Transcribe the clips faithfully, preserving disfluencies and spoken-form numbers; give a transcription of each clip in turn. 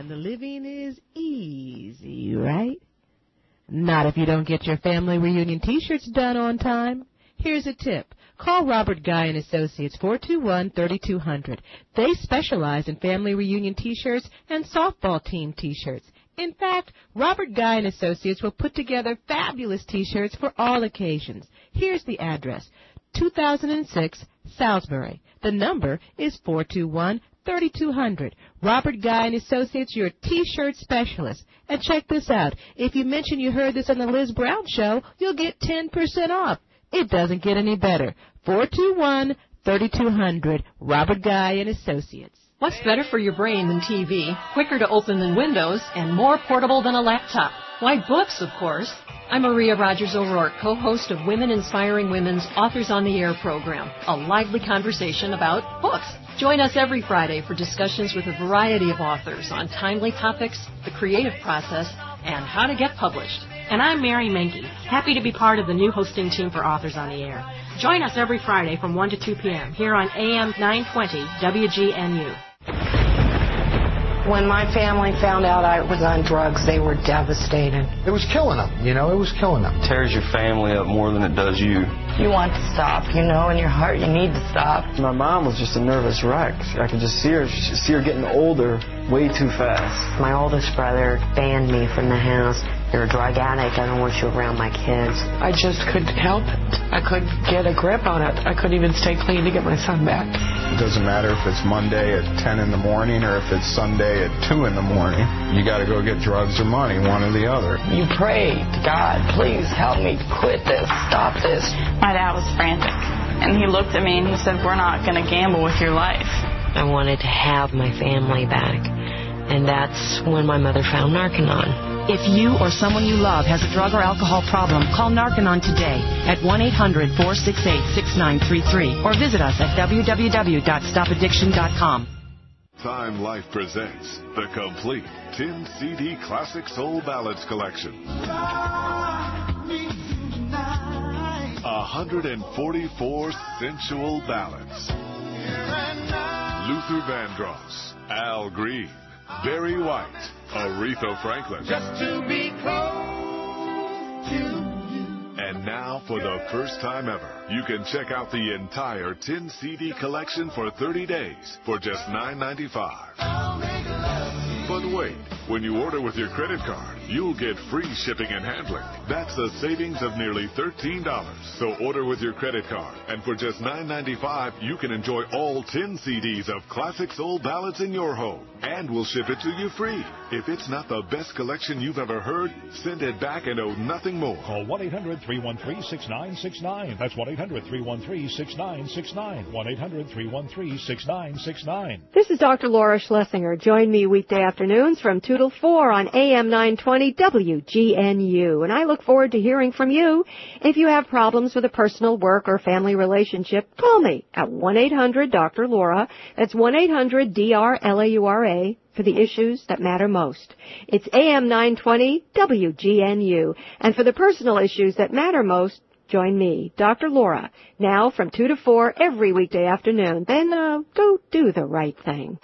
and the living is easy, right? Not if you don't get your family reunion T-shirts done on time. Here's a tip. Call Robert Guy and Associates, four two one, three two zero zero. They specialize in family reunion T-shirts and softball team T-shirts. In fact, Robert Guy and Associates will put together fabulous T-shirts for all occasions. Here's the address, two thousand six Salisbury. The number is four two one, three two zero zero. Robert Guy and Associates, your T-shirt specialist. And check this out. If you mention you heard this on the Liz Brown Show, you'll get ten percent off. It doesn't get any better. four two one, three two zero zero. Robert Guy and Associates. What's better for your brain than T V, quicker to open than Windows, and more portable than a laptop? Why, books, of course. I'm Maria Rogers O'Rourke, co-host of Women Inspiring Women's Authors on the Air program, a lively conversation about books. Join us every Friday for discussions with a variety of authors on timely topics, the creative process, and how to get published. And I'm Mary Menke, happy to be part of the new hosting team for Authors on the Air. Join us every Friday from one to two p.m. here on A M nine twenty W G N U. When my family found out I was on drugs, they were devastated. It was killing them, you know, it was killing them. It tears your family up more than it does you. You want to stop, you know, in your heart you need to stop. My mom was just a nervous wreck. I could just see her, see her getting older way too fast. My oldest brother banned me from the house. You're a drug addict. I don't want you around my kids. I just couldn't help it. I couldn't get a grip on it. I couldn't even stay clean to get my son back. It doesn't matter if it's Monday at ten in the morning or if it's Sunday at two in the morning. You got to go get drugs or money, one or the other. You pray to God, please help me quit this, stop this. My dad was frantic, and he looked at me and he said, we're not going to gamble with your life. I wanted to have my family back, and that's when my mother found Narconon. If you or someone you love has a drug or alcohol problem, call Narconon today at one eight hundred, four six eight, six nine three three or visit us at w w w dot stop addiction dot com. Time Life presents the complete ten C D Classic Soul Ballads collection. one hundred forty-four sensual ballads. Luther Vandross, Al Green, Barry White, Aretha Franklin. Just to be close to you. And now, for the first time ever, you can check out the entire ten C D collection for thirty days for just nine ninety-five. But wait, when you order with your credit card, you'll get free shipping and handling. That's a savings of nearly thirteen dollars. So order with your credit card, and for just nine ninety-five, you can enjoy all ten C Ds of classic soul ballads in your home. And we'll ship it to you free. If it's not the best collection you've ever heard, send it back and owe nothing more. Call one eight hundred, three one three, six nine six nine. That's one eight hundred, three one three, six nine six nine. one eight hundred, three one three, six nine six nine. This is Doctor Laura Schlesinger. Join me weekday afternoons from two till four on A M nine twenty W G N U. And I look forward to hearing from you. If you have problems with a personal, work, or family relationship, call me at one eight hundred Doctor Laura. That's one eight hundred D R L A U R A for the issues that matter most. It's A M nine twenty W G N U. And for the personal issues that matter most, join me, Doctor Laura, now from two to four every weekday afternoon. Then uh, go do the right thing.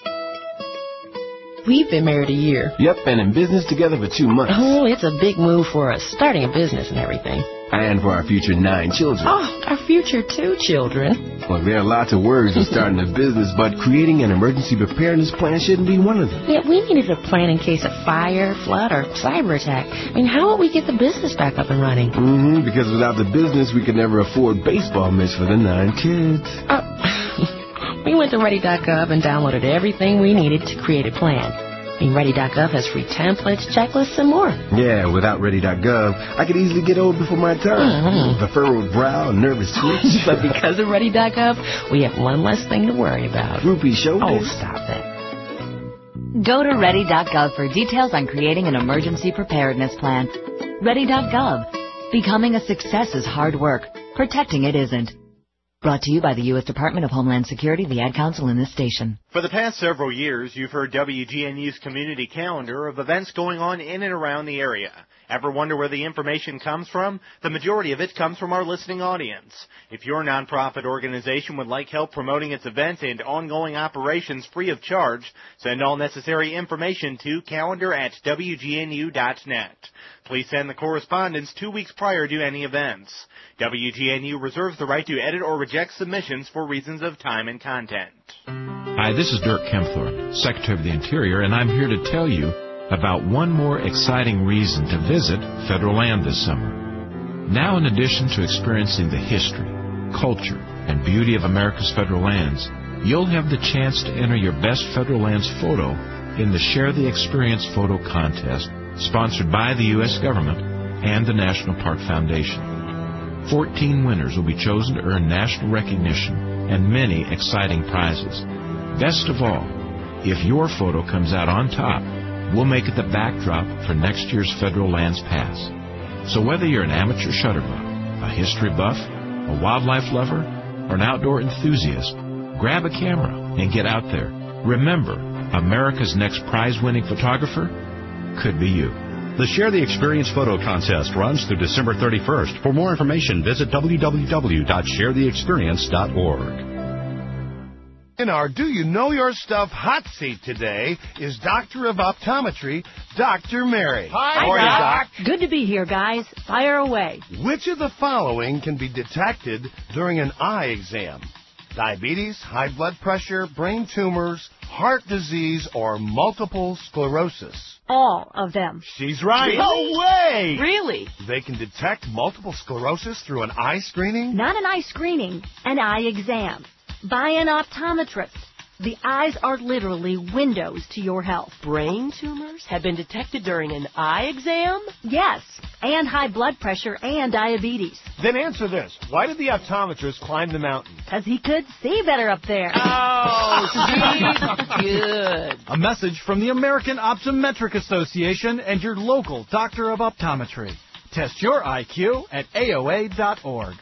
We've been married a year. Yep, and in business together for two months. Oh, it's a big move for us, starting a business and everything. And for our future nine children. Oh, our future two children. Well, there are lots of worries in starting a business, but creating an emergency preparedness plan shouldn't be one of them. Yeah, we needed a plan in case of fire, flood, or cyber attack. I mean, how would we get the business back up and running? Mm-hmm, because without the business, we could never afford baseball mitts for the nine kids. Oh. We went to ready dot gov and downloaded everything we needed to create a plan. I mean, ready dot gov has free templates, checklists, and more. Yeah, without ready dot gov, I could easily get old before my time. Mm-hmm. The furrowed brow, nervous twitch. But because of ready dot gov, we have one less thing to worry about. Droopy shoulders. Oh, stop that. Go to ready dot gov for details on creating an emergency preparedness plan. ready dot gov. Becoming a success is hard work. Protecting it isn't. Brought to you by the U S Department of Homeland Security, the Ad Council, and this station. For the past several years, you've heard W G N U's community calendar of events going on in and around the area. Ever wonder where the information comes from? The majority of it comes from our listening audience. If your nonprofit organization would like help promoting its events and ongoing operations free of charge, send all necessary information to calendar at W G N U dot net. Please send the correspondence two weeks prior to any events. W G N U reserves the right to edit or reject submissions for reasons of time and content. Hi, this is Dirk Kempthorne, Secretary of the Interior, and I'm here to tell you about one more exciting reason to visit federal land this summer. Now, in addition to experiencing the history, culture, and beauty of America's federal lands, you'll have the chance to enter your best federal lands photo in the Share the Experience photo contest sponsored by the U S government and the National Park Foundation. Fourteen winners will be chosen to earn national recognition and many exciting prizes. Best of all, if your photo comes out on top, we'll make it the backdrop for next year's Federal Lands Pass. So whether you're an amateur shutterbug, a history buff, a wildlife lover, or an outdoor enthusiast, grab a camera and get out there. Remember, America's next prize-winning photographer could be you. The Share the Experience photo contest runs through December thirty-first. For more information, visit w w w dot share the experience dot org. In our Do You Know Your Stuff hot seat today is Doctor of Optometry, Doctor Mary. Hi, How are you, Doc? Good to be here, guys. Fire away. Which of the following can be detected during an eye exam? Diabetes, high blood pressure, brain tumors, heart disease, or multiple sclerosis? All of them. She's right. Really? No way! Really? They can detect multiple sclerosis through an eye screening? Not an eye screening, an eye exam. By an optometrist. The eyes are literally windows to your health. Brain tumors have been detected during an eye exam? Yes, and high blood pressure and diabetes. Then answer this. Why did the optometrist climb the mountain? Because he could see better up there. Oh, see? Good. A message from the American Optometric Association and your local doctor of optometry. Test your I Q at A O A dot org.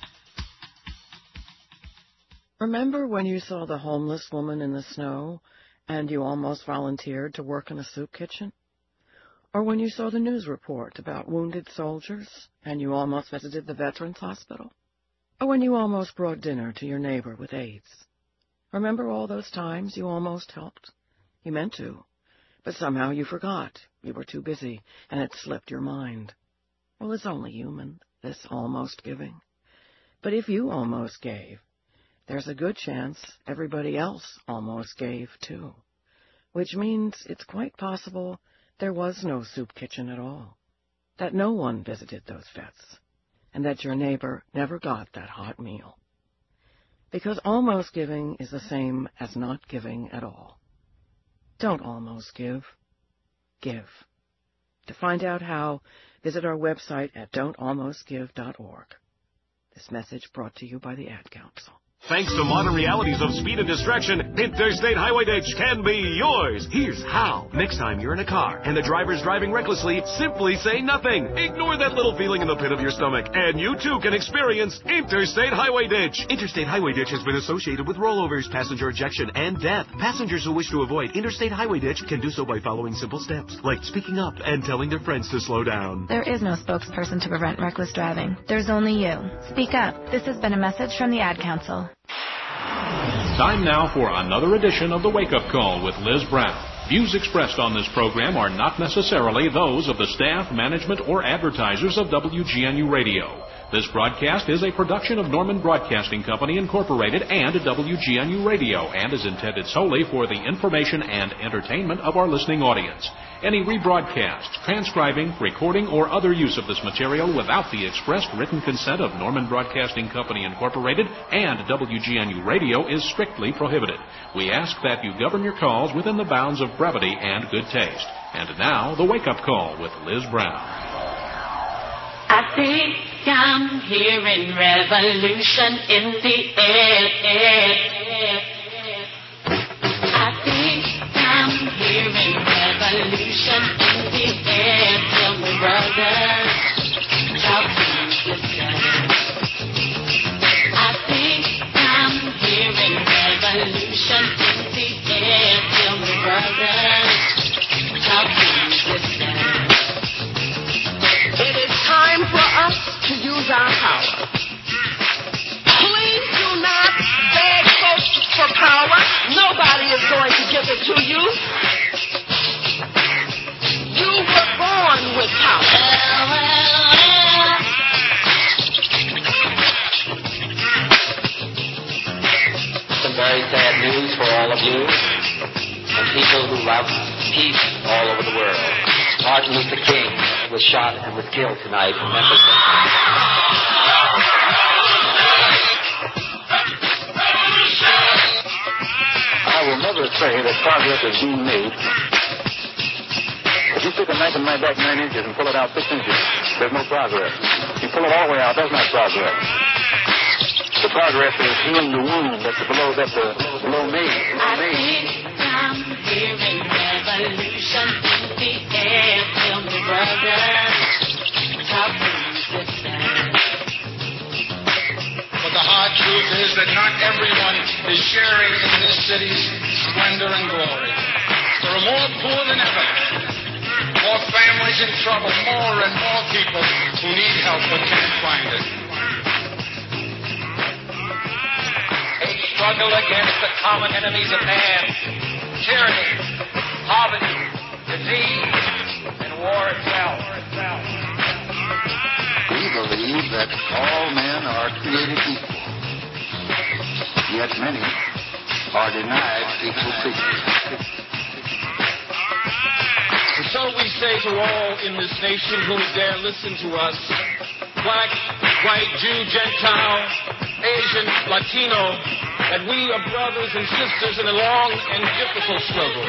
Remember when you saw the homeless woman in the snow and you almost volunteered to work in a soup kitchen? Or when you saw the news report about wounded soldiers and you almost visited the Veterans Hospital? Or when you almost brought dinner to your neighbor with AIDS? Remember all those times you almost helped? You meant to, but somehow you forgot. You were too busy and it slipped your mind. Well, it's only human, this almost giving. But if you almost gave, there's a good chance everybody else almost gave, too. Which means it's quite possible there was no soup kitchen at all, that no one visited those vets, and that your neighbor never got that hot meal. Because almost giving is the same as not giving at all. Don't almost give. Give. To find out how, visit our website at don't almost give dot org. This message brought to you by the Ad Council. Thanks to modern realities of speed and distraction, Interstate Highway Ditch can be yours. Here's how. Next time you're in a car and the driver's driving recklessly, simply say nothing. Ignore that little feeling in the pit of your stomach, and you too can experience Interstate Highway Ditch. Interstate Highway Ditch has been associated with rollovers, passenger ejection, and death. Passengers who wish to avoid Interstate Highway Ditch can do so by following simple steps, like speaking up and telling their friends to slow down. There is no spokesperson to prevent reckless driving. There's only you. Speak up. This has been a message from the Ad Council. Time now for another edition of the Wake Up Call with Liz Brown. Views expressed on this program are not necessarily those of the staff, management, or advertisers of W G N U Radio. This broadcast is a production of Norman Broadcasting Company, Incorporated, and W G N U Radio, and is intended solely for the information and entertainment of our listening audience. Any rebroadcast, transcribing, recording, or other use of this material without the expressed written consent of Norman Broadcasting Company, Incorporated, and W G N U Radio is strictly prohibited. We ask that you govern your calls within the bounds of brevity and good taste. And now, the Wake Up Call with Liz Brown. I think I'm hearing revolution in the air, air, air, air. I think I'm hearing revolution in the air. Tell me, brothers, talk to me, sisters. I think I'm hearing revolution in the air. Tell me, brothers, talk to me, sisters. use our power. Please do not beg folks for power. Nobody is going to give it to you. You were born with power. Well, well, well. Some very sad news for all of you and people who love peace all over the world. Martin Luther King was shot and was killed tonight in Memphis. I will never say that progress is being made. If you stick a knife in my back nine inches and pull it out six inches, there's no progress. If you pull it all the way out, that's not progress. The progress is healing the wound that's below, that's uh, below me. I think I'm hearing revolution in the air. Tell me, brother, how can you listen? But the hard truth is that not everyone is sharing in this city's splendor and glory. There are more poor than ever, more families in trouble, more and more people who need help but can't find it. A struggle against the common enemies of man, tyranny, poverty, disease, and war itself. We believe that all men are created equal, yet many are denied equal treatment. And so we say to all in this nation who dare listen to us, black, white, Jew, Gentile, Asian, Latino, that we are brothers and sisters in a long and difficult struggle.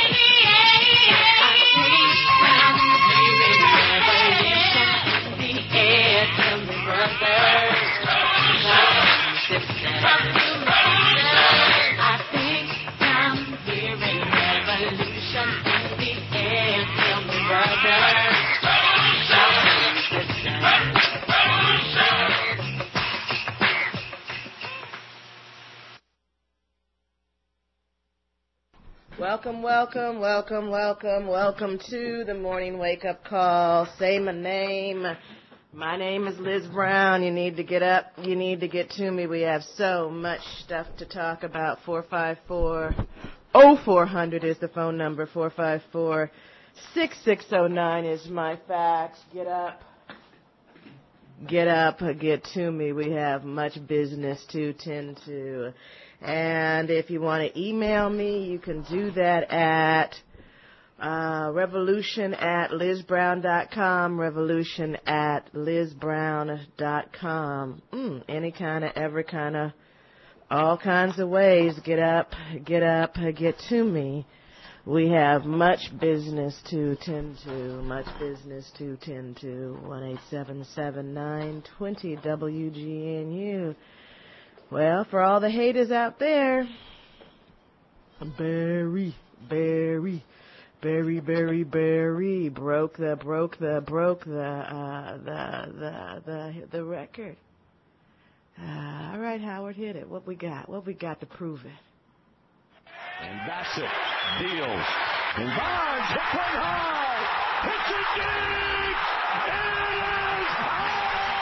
Welcome, welcome, welcome, welcome, welcome to the morning wake-up call. Say my name. My name is Liz Brown. You need to get up. You need to get to me. We have so much stuff to talk about. four five four, oh four hundred is the phone number. four five four, six six oh nine is my fax. Get up. Get up. Get to me. We have much business to tend to. And if you want to email me, you can do that at uh, revolution at lizbrown dot com, revolution at lizbrown dot com. Mm, any kind of, every kind of, all kinds of ways. Get up, get up, get to me. We have much business to tend to, much business to tend to. one eight seven seven nine two zero W G N U. Well, for all the haters out there, Barry, Barry, Barry, Barry, Barry broke the, broke the, broke the, uh, the, the, the, the record. Uh, all right, Howard, hit it. What we got? What we got to prove it? And Bassett deals. And Barnes hits one high. Hits it deep. It is high.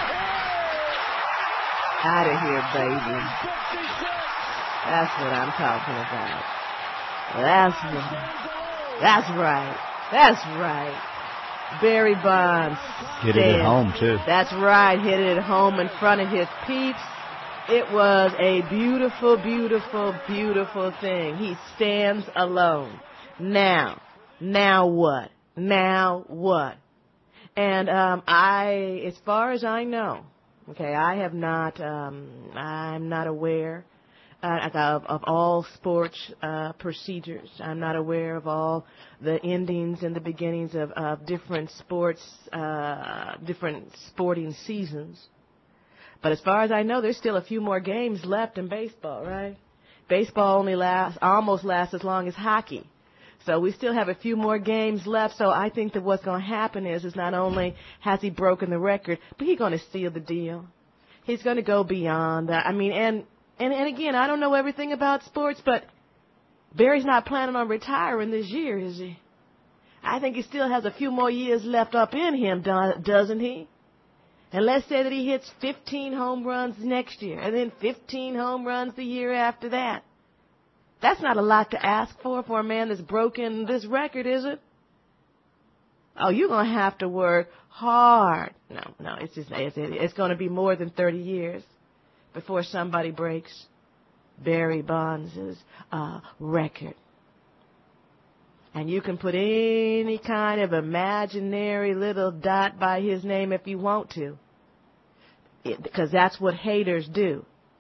Out of here, baby. That's what I'm talking about. That's what. That's right. That's right. Barry Bonds. Hit it at home, too. That's right. Hit it at home in front of his peeps. It was a beautiful, beautiful, beautiful thing. He stands alone. Now, now what? Now what? And um, I, as far as I know, okay, I have not, um, I'm not aware uh, of, of all sports uh, procedures. I'm not aware of all the endings and the beginnings of, of different sports, uh, different sporting seasons. But as far as I know, there's still a few more games left in baseball, right? Baseball only lasts, almost lasts as long as hockey. So we still have a few more games left. So I think that what's going to happen is, is not only has he broken the record, but he's going to seal the deal. He's going to go beyond that. I mean, and, and, and again, I don't know everything about sports, but Barry's not planning on retiring this year, is he? I think he still has a few more years left up in him, doesn't he? And let's say that he hits fifteen home runs next year, and then fifteen home runs the year after that. That's not a lot to ask for for a man that's broken this record, is it? Oh, you're going to have to work hard. No, no, it's just it's, it's going to be more than thirty years before somebody breaks Barry Bonds' uh, record. And you can put any kind of imaginary little dot by his name if you want to, it, because that's what haters do.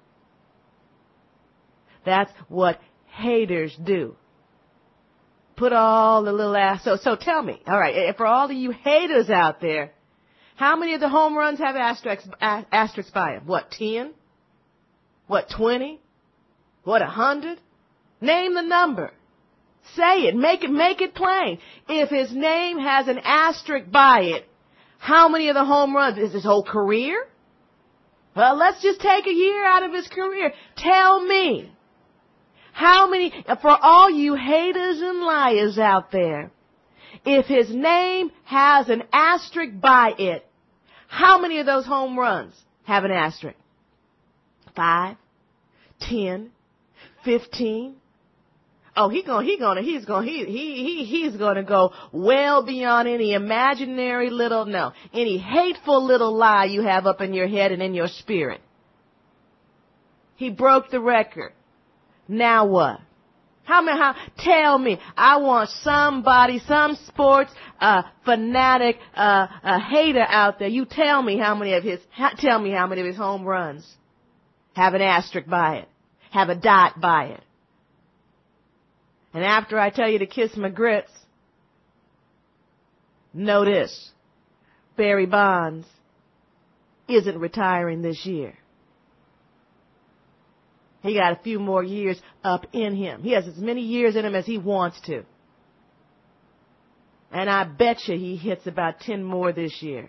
That's what haters do. Put all the little ass. So, so tell me, all right, for all of you haters out there, how many of the home runs have asterisks, asterisks by them? What, ten? What, twenty? What, a hundred? Name the number. Say it. Make it, make it plain. If his name has an asterisk by it, how many of the home runs? Is his whole career? Well, let's just take a year out of his career. Tell me. How many, for all you haters and liars out there, if his name has an asterisk by it, how many of those home runs have an asterisk? Five? Ten? Fifteen? Oh, he going, he going, he's going, he, he, he, he's going to go well beyond any imaginary little, no, any hateful little lie you have up in your head and in your spirit. He broke the record. Now what? How many, how, tell me, I want somebody, some sports, uh, fanatic, uh, a hater out there. You tell me how many of his, ha, tell me how many of his home runs have an asterisk by it, have a dot by it. And after I tell you to kiss my grits, know this, Barry Bonds isn't retiring this year. He got a few more years up in him. He has as many years in him as he wants to. And I bet you he hits about ten more this year.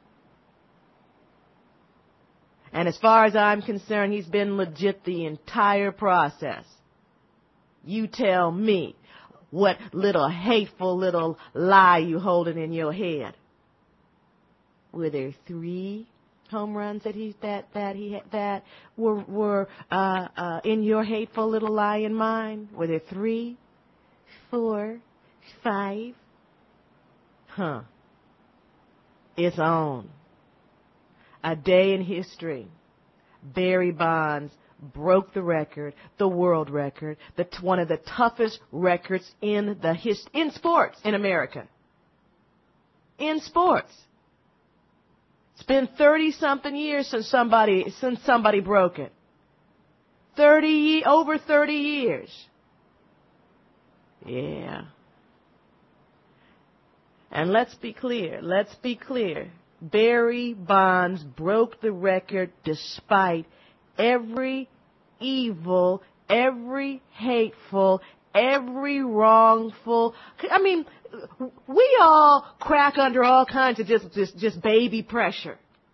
And as far as I'm concerned, he's been legit the entire process. You tell me what little hateful little lie you holding in your head. Were there three home runs that he that that he that were were uh, uh, in your hateful little lie in mind? Were there three, four, five? Huh? It's on. A day in history. Barry Bonds broke the record, the world record, the one of the toughest records in the his, in sports in America. In sports. It's been thirty-something years since somebody since somebody broke it. Thirty over thirty years. Yeah. And let's be clear. Let's be clear. Barry Bonds broke the record despite every evil, every hateful, every wrongful. I mean, we all crack under all kinds of just, just, just baby pressure.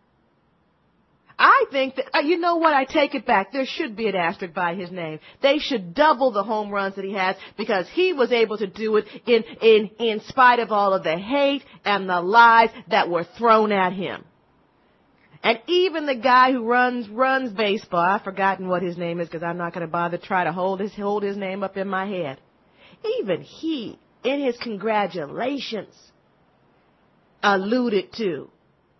I think that, uh, you know what, I take it back. There should be an asterisk by his name. They should double the home runs that he has because he was able to do it in, in, in spite of all of the hate and the lies that were thrown at him. And even the guy who runs, runs baseball, I've forgotten what his name is because I'm not going to bother try to hold his, hold his name up in my head. Even he, in his congratulations, alluded to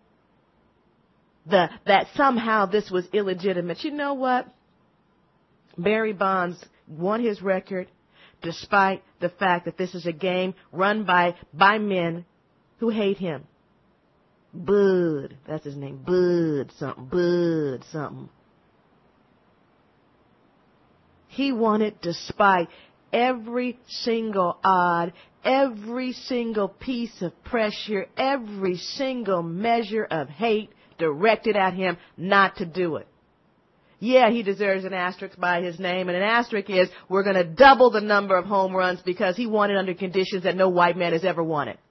The, that somehow this was illegitimate. You know what? Barry Bonds won his record despite the fact that this is a game run by, by men who hate him. Bud, that's his name. Bud something. Bud something. He won it despite every single odd, every single piece of pressure, every single measure of hate directed at him not to do it. Yeah, he deserves an asterisk by his name, and an asterisk is we're going to double the number of home runs because he won it under conditions that no white man has ever won it.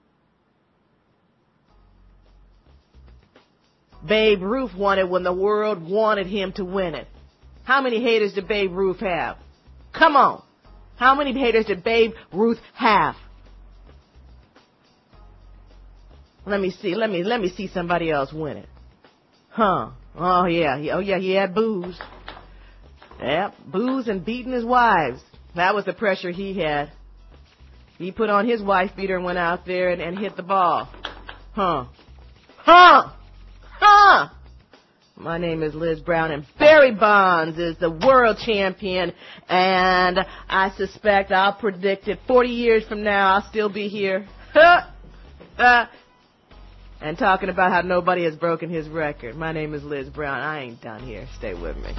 Babe Ruth won it when the world wanted him to win it. How many haters did Babe Ruth have? Come on. How many haters did Babe Ruth have? Let me see. Let me let me see somebody else win it. Huh. Oh, yeah. Oh, yeah, he had booze. Yep, booze and beating his wives. That was the pressure he had. He put on his wife beater and went out there and, and hit the ball. Huh. Huh. Huh. My name is Liz Brown, and Barry Bonds is the world champion, and I suspect, I'll predict it, forty years from now, I'll still be here. Huh. Uh, and talking about how nobody has broken his record. My name is Liz Brown. I ain't done here. Stay with me.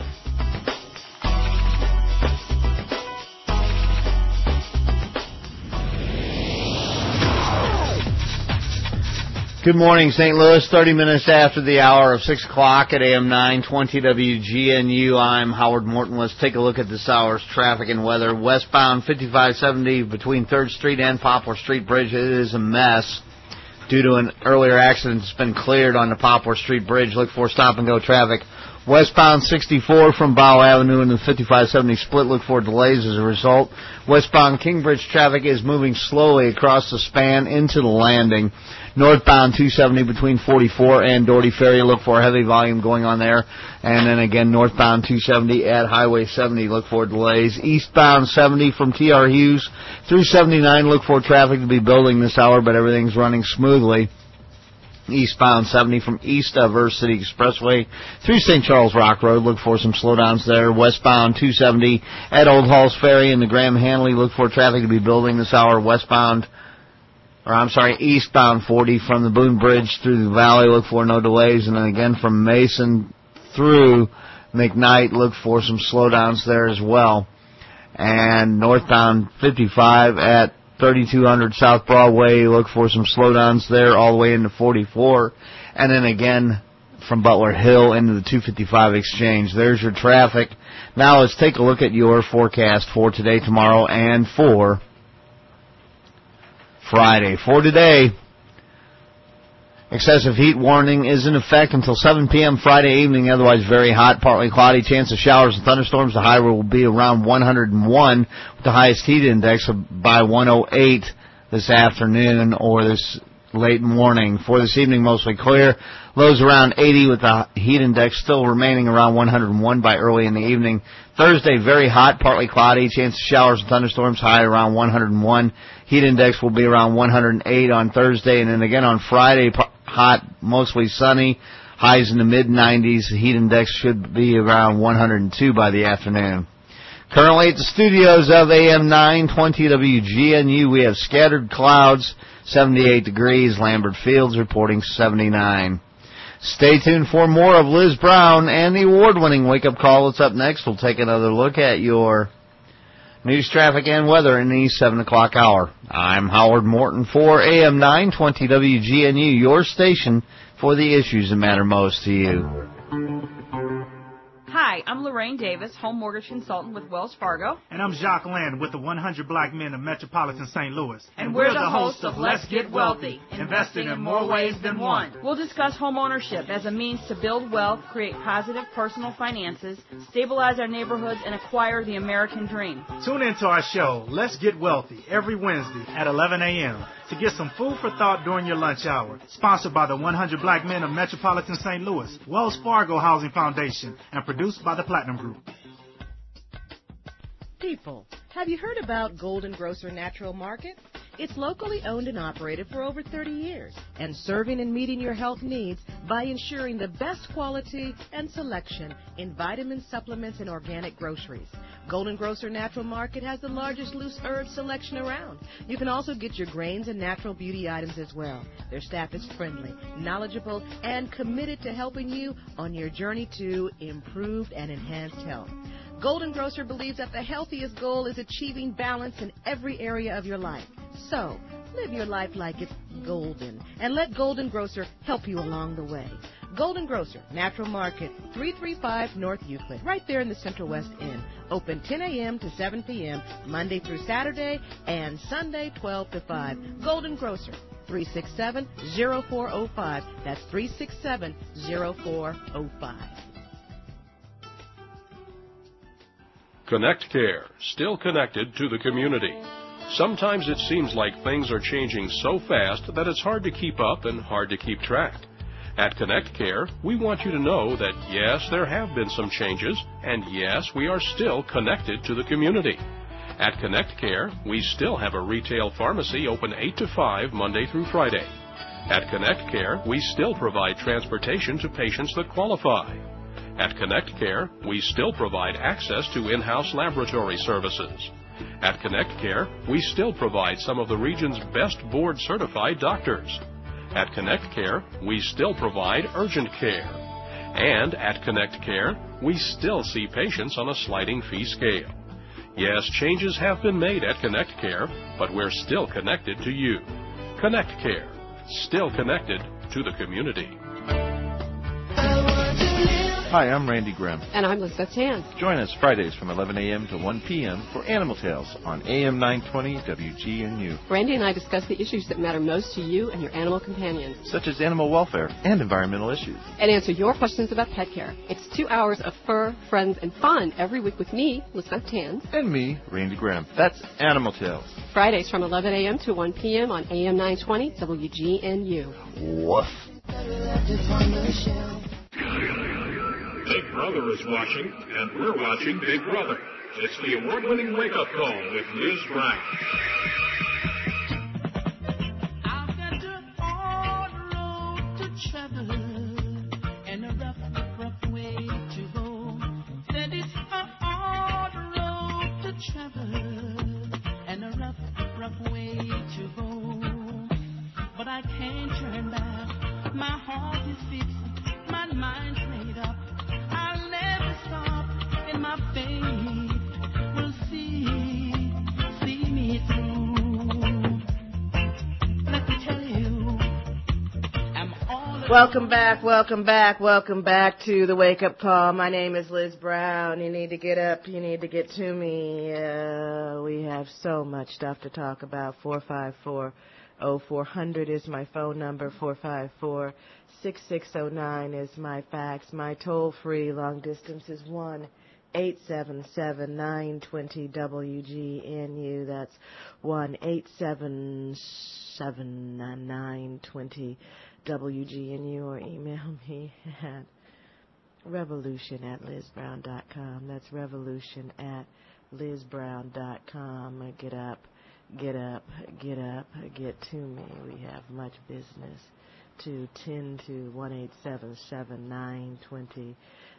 Good morning, Saint Louis. thirty minutes after the hour of six o'clock at A M nine twenty W G N U. I'm Howard Morton. Let's take a look at this hour's traffic and weather. Westbound fifty-five seventy between third Street and Poplar Street Bridge. It is a mess due to an earlier accident that's been cleared on the Poplar Street Bridge. Look for stop-and-go traffic. Westbound sixty-four from Bow Avenue into the fifty-five seventy split. Look for delays as a result. Westbound Kingbridge traffic is moving slowly across the span into the landing. Northbound two seventy between forty-four and Doherty Ferry. Look for heavy volume going on there. And then again, northbound two seventy at Highway seventy. Look for delays. Eastbound seventy from T R Hughes through seventy-nine. Look for traffic to be building this hour, but everything's running smoothly. Eastbound seventy from east of Earth City Expressway through Saint Charles Rock Road. Look for some slowdowns there. Westbound two seventy at Old Halls Ferry and the Graham Hanley. Look for traffic to be building this hour. Westbound, or I'm sorry, eastbound forty from the Boone Bridge through the valley. Look for no delays. And then again from Mason through McKnight. Look for some slowdowns there as well. And northbound fifty-five at thirty-two hundred South Broadway, look for some slowdowns there all the way into forty-four. And then again from Butler Hill into the two fifty-five exchange. There's your traffic. Now let's take a look at your forecast for today, tomorrow, and for Friday. For today, excessive heat warning is in effect until seven p.m. Friday evening, otherwise very hot, partly cloudy, chance of showers and thunderstorms. The high will be around one hundred one with the highest heat index by one oh eight this afternoon or this late morning. For this evening, mostly clear. Lows around eighty with the heat index still remaining around one hundred one by early in the evening. Thursday, very hot, partly cloudy, chance of showers and thunderstorms, high around one hundred one. Heat index will be around one hundred eight on Thursday, and then again on Friday, hot, mostly sunny, highs in the mid nineties. The heat index should be around one hundred two by the afternoon. Currently at the studios of A M nine twenty W G N U, we have scattered clouds, seventy-eight degrees. Lambert Fields reporting seventy-nine. Stay tuned for more of Liz Brown and the award-winning wake-up call that's up next. We'll take another look at your news, traffic, and weather in the seven o'clock hour. I'm Howard Morton for A M nine twenty W G N U, your station for the issues that matter most to you. Hi, I'm Lorraine Davis, home mortgage consultant with Wells Fargo. And I'm Jacques Land with the one hundred Black Men of Metropolitan Saint Louis. And, and we're, we're the hosts of Let's Get Wealthy, investing in more ways than one. We'll discuss home ownership as a means to build wealth, create positive personal finances, stabilize our neighborhoods, and acquire the American dream. Tune into our show, Let's Get Wealthy, every Wednesday at eleven a.m. to get some food for thought during your lunch hour. Sponsored by the one hundred Black Men of Metropolitan Saint Louis, Wells Fargo Housing Foundation, and produced by the Platinum Group. People, have you heard about Golden Grocer Natural Market? It's locally owned and operated for over thirty years and serving and meeting your health needs by ensuring the best quality and selection in vitamins, supplements, and organic groceries. Golden Grocer Natural Market has the largest loose herb selection around. You can also get your grains and natural beauty items as well. Their staff is friendly, knowledgeable, and committed to helping you on your journey to improved and enhanced health. Golden Grocer believes that the healthiest goal is achieving balance in every area of your life. So, live your life like it's golden, and let Golden Grocer help you along the way. Golden Grocer, Natural Market, three thirty-five North Euclid, right there in the Central West End. Open ten a.m. to seven p.m., Monday through Saturday, and Sunday twelve to five. Golden Grocer, three six seven, zero four zero five. That's three six seven, zero four zero five. Connect Care, still connected to the community. Sometimes it seems like things are changing so fast that it's hard to keep up and hard to keep track. At Connect Care, we want you to know that yes, there have been some changes, and yes, we are still connected to the community. At Connect Care, we still have a retail pharmacy open eight to five Monday through Friday. At Connect Care, we still provide transportation to patients that qualify. At Connect Care, we still provide access to in-house laboratory services. At Connect Care, we still provide some of the region's best board-certified doctors. At Connect Care, we still provide urgent care. And at Connect Care, we still see patients on a sliding fee scale. Yes, changes have been made at Connect Care, but we're still connected to you. Connect Care, still connected to the community. Hi, I'm Randy Grimm. And I'm Elizabeth Tan. Join us Fridays from eleven a.m. to one p.m. for Animal Tales on A M nine twenty W G N U. Randy and I discuss the issues that matter most to you and your animal companions, such as animal welfare and environmental issues, and answer your questions about pet care. It's two hours of fur, friends, and fun every week with me, Elizabeth Tan. And me, Randy Grimm. That's Animal Tales. Fridays from eleven a.m. to one p.m. on A M nine twenty W G N U. Woof. Big Brother is watching, and we're watching Big Brother. It's the award-winning wake-up call with Liz Brown. I've got a hard road to travel and a rough, rough way to go. Said it's a hard road to travel and a rough, rough way to go. But I can't turn back. My heart is fixed. My mind's made up. I'll never stop in my faith. Will see, see me through. Let me tell you, I'm all Welcome back, welcome back, welcome back to the Wake Up Call. My name is Liz Brown. You need to get up, you need to get to me. Uh, we have so much stuff to talk about. four five four oh four hundred is my phone number. four five four six six oh nine is my fax. My toll-free long distance is one eight seven seven nine two zero W G N U. That's one eight seven seven nine two zero W G N U, or email me at revolution at lizbrown dot com. That's revolution at lizbrown dot com. Get up, get up, get up, get to me. We have much business to tend to. one eight seven seven nine two zero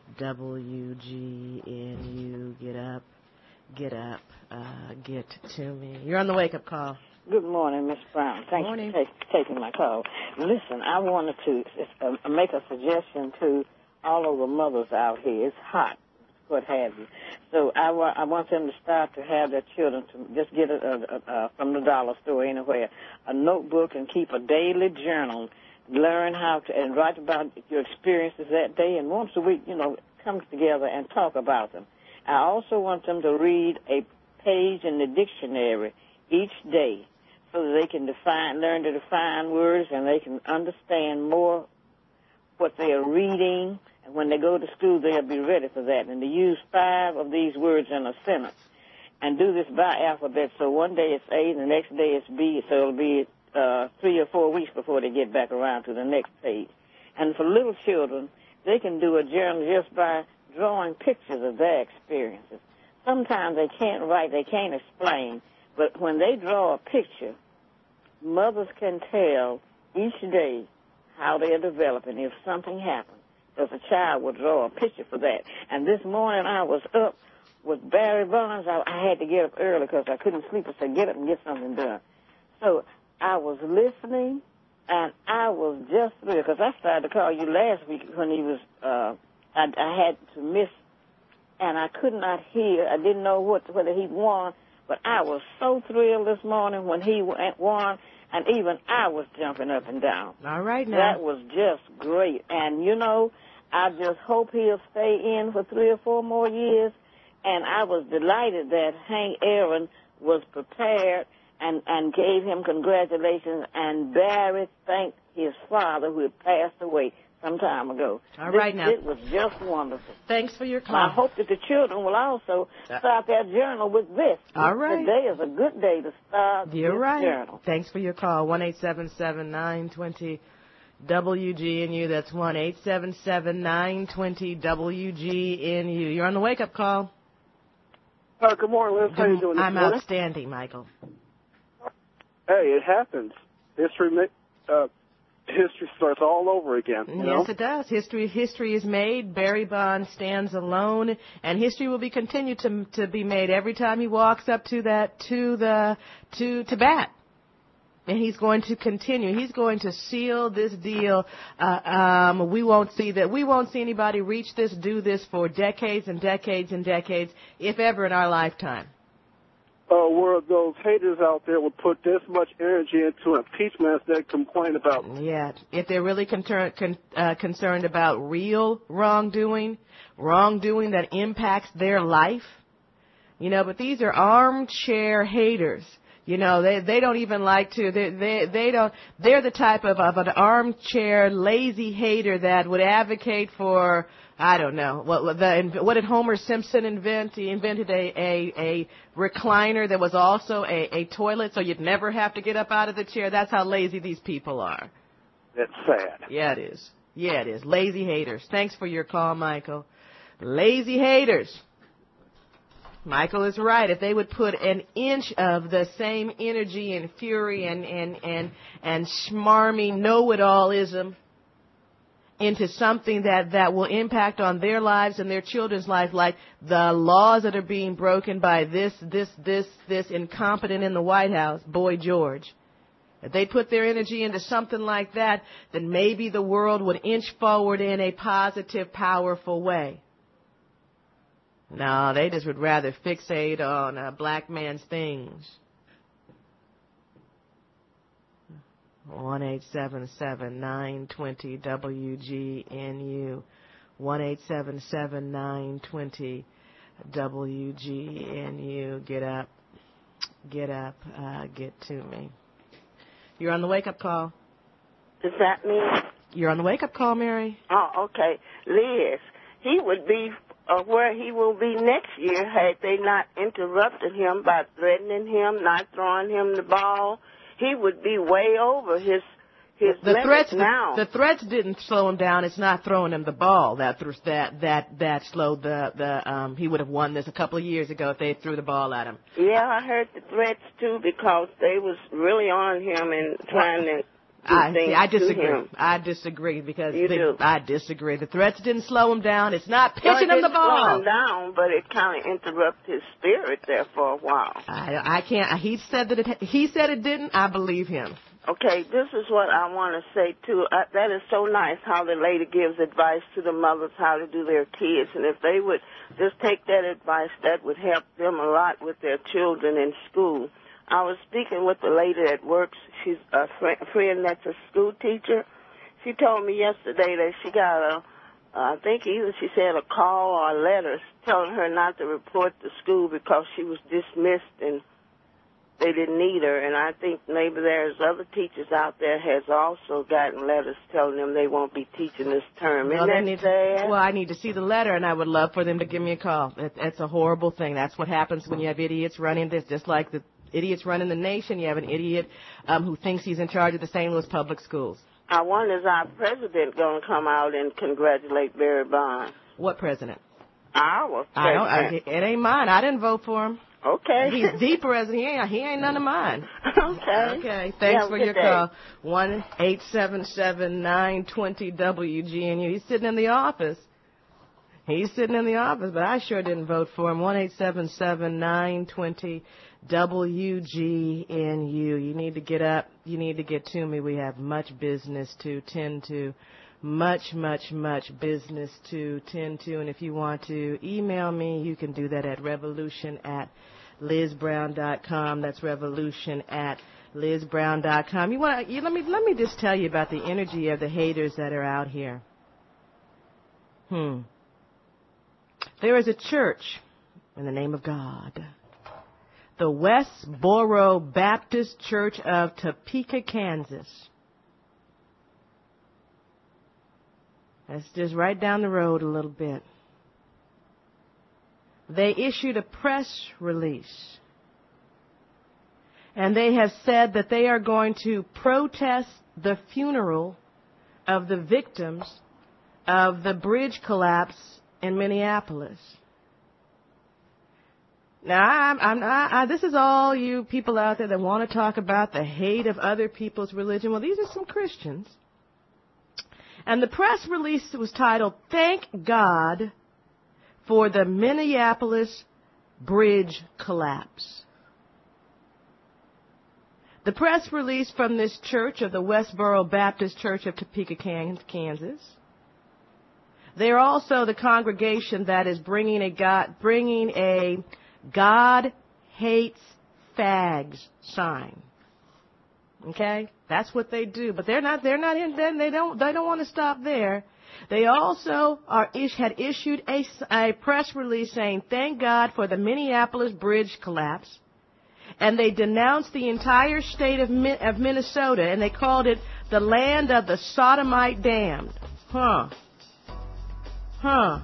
W G N U. Get up, get up, uh, get to me. You're on the wake-up call. Good morning, Miss Brown. Thanks morning. for take, taking my call. Listen, I wanted to uh, make a suggestion to all of the mothers out here. It's hot, what have you. So I, wa- I want them to start to have their children to just get a, a, a, from the dollar store anywhere a notebook and keep a daily journal. Learn how to and write about your experiences that day, and once a week, you know, come together and talk about them. I also want them to read a page in the dictionary each day, so that they can define, learn to define words, and they can understand more what they are reading. And when they go to school, they'll be ready for that. And to use five of these words in a sentence, and do this by alphabet. So one day it's A, the next day it's B. So it'll be uh, three or four weeks before they get back around to the next page. And for little children, they can do a journal just by drawing pictures of their experiences. Sometimes they can't write, they can't explain, but when they draw a picture, mothers can tell each day how they are developing if something happens. Because a child will draw a picture for that. And this morning I was up with Barry Bonds. I, I had to get up early because I couldn't sleep. I said, get up and get something done. So I was listening, and I was just thrilled because I started to call you last week when he was, uh, I, I had to miss, and I could not hear. I didn't know what whether he won, but I was so thrilled this morning when he won. And even I was jumping up and down. All right now. That was just great. And, you know, I just hope he'll stay in for three or four more years. And I was delighted that Hank Aaron was prepared and, and gave him congratulations. And Barry thanked his father, who had passed away some time ago. All this, right now. It was just wonderful. Thanks for your call. I hope that the children will also start their journal with this. All right. Today is a good day to start You're this right. journal. Thanks for your call. one eight seven seven nine two zero W G N U. That's one eight seven seven nine two zero W G N U. You're on the wake-up call. Uh, good morning, Liz. How you doing this I'm morning? outstanding, Michael. Hey, it happens. History, ma- uh, history starts all over again. You Yes, know? it does. History history is made. Barry Bonds stands alone, and history will be continued to to be made every time he walks up to that to the to to bat. And he's going to continue. He's going to seal this deal. Uh, um, we won't see that. We won't see anybody reach this, do this for decades and decades and decades, if ever in our lifetime. Uh, where those haters out there would put this much energy into impeachment as they complain about. Yeah, if they're really concern, con, uh, concerned about real wrongdoing, wrongdoing that impacts their life, you know. But these are armchair haters. You know, they they don't even like to. They they they don't. They're the type of of an armchair lazy hater that would advocate for, I don't know, what the what did Homer Simpson invent? He invented a a, a recliner that was also a, a toilet, so you'd never have to get up out of the chair. That's how lazy these people are. That's sad. Yeah, it is. Yeah, it is. Lazy haters. Thanks for your call, Michael. Lazy haters. Michael is right. If they would put an inch of the same energy and fury and and and and schmarmy know-it-allism into something that that will impact on their lives and their children's life, like the laws that are being broken by this this this this incompetent in the White House, Boy George. If they put their energy into something like that, then maybe the world would inch forward in a positive, powerful way. No, they just would rather fixate on a black man's things. one eight seven seven nine two zero W G N U. one eight seven seven nine two zero W G N U. Get up. Get up. Uh, get to me. You're on the wake-up call. Is that me? You're on the wake-up call, Mary. Oh, okay. Liz, he would be uh, where he will be next year had they not interrupted him by threatening him, not throwing him the ball. He would be way over his his the limit threats now. The, the threats didn't slow him down. It's not throwing him the ball that that that that slowed the the um he would have won this a couple of years ago if they threw the ball at him. Yeah, I heard the threats too because they was really on him and trying to. I, see, I disagree. to him. I disagree because You they, do. I disagree. The threats didn't slow him down. It's not No, pitching it him the didn't slow ball. him down, but it kind of interrupted his spirit there for a while. I, I can't. He said that it. He said it didn't. I believe him. Okay, this is what I want to say, too. Uh, that is so nice how the lady gives advice to the mothers how to do their kids. And if they would just take that advice, that would help them a lot with their children in school. I was speaking with a lady that works. She's a friend, friend that's a school teacher. She told me yesterday that she got a, uh, I think either she said a call or a letter telling her not to report to school because she was dismissed and they didn't need her. And I think maybe there's other teachers out there has also gotten letters telling them they won't be teaching this term. Well, Isn't they that need sad? well, I need to see the letter, and I would love for them to give me a call. It, it's a horrible thing. That's what happens when you have idiots running this, just like the idiots running the nation. You have an idiot um, who thinks he's in charge of the Saint Louis public schools. I wonder, is our president going to come out and congratulate Barry Bonds? What president? Our I don't. I, president. it ain't mine. I didn't vote for him. Okay. He's the president. He ain't, he ain't none of mine. Okay. Okay. Thanks Yeah, for good your day. call. One eight seven seven nine two zero W G N U. He's sitting in the office. He's sitting in the office, but I sure didn't vote for him. One eight seven seven nine two zero W G N U. You need to get up. You need to get to me. We have much business to tend to. Much, much, much business to tend to. And if you want to email me, you can do that at revolution at liz brown dot com. That's revolution at liz brown dot com. You want you, let me let me just tell you about the energy of the haters that are out here. Hmm. There is a church in the name of God. The Westboro Baptist Church of Topeka, Kansas. That's just right down the road a little bit. They issued a press release. And they have said that they are going to protest the funeral of the victims of the bridge collapse in Minneapolis. Now, I'm, I'm, I, I, this is all you people out there that want to talk about the hate of other people's religion. Well, these are some Christians. And the press release was titled, "Thank God for the Minneapolis Bridge Collapse." The press release from this church of the Westboro Baptist Church of Topeka, Kansas. They are also the congregation that is bringing a God, bringing a God hates fags sign. Okay, that's what they do. But they're not. They're not in. Then they don't. They don't want to stop there. They also are had issued a, a press release saying, "Thank God for the Minneapolis bridge collapse," and they denounced the entire state of of Minnesota, and they called it the land of the sodomite damned. Huh? Huh?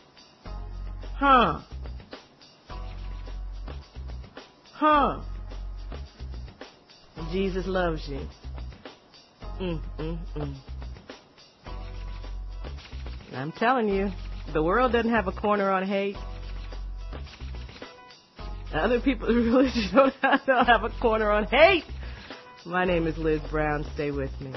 Huh? Huh? Jesus loves you. Mm, mm, mm. I'm telling you, the world doesn't have a corner on hate. Other people's religion don't have a corner on hate. My name is Liz Brown. Stay with me.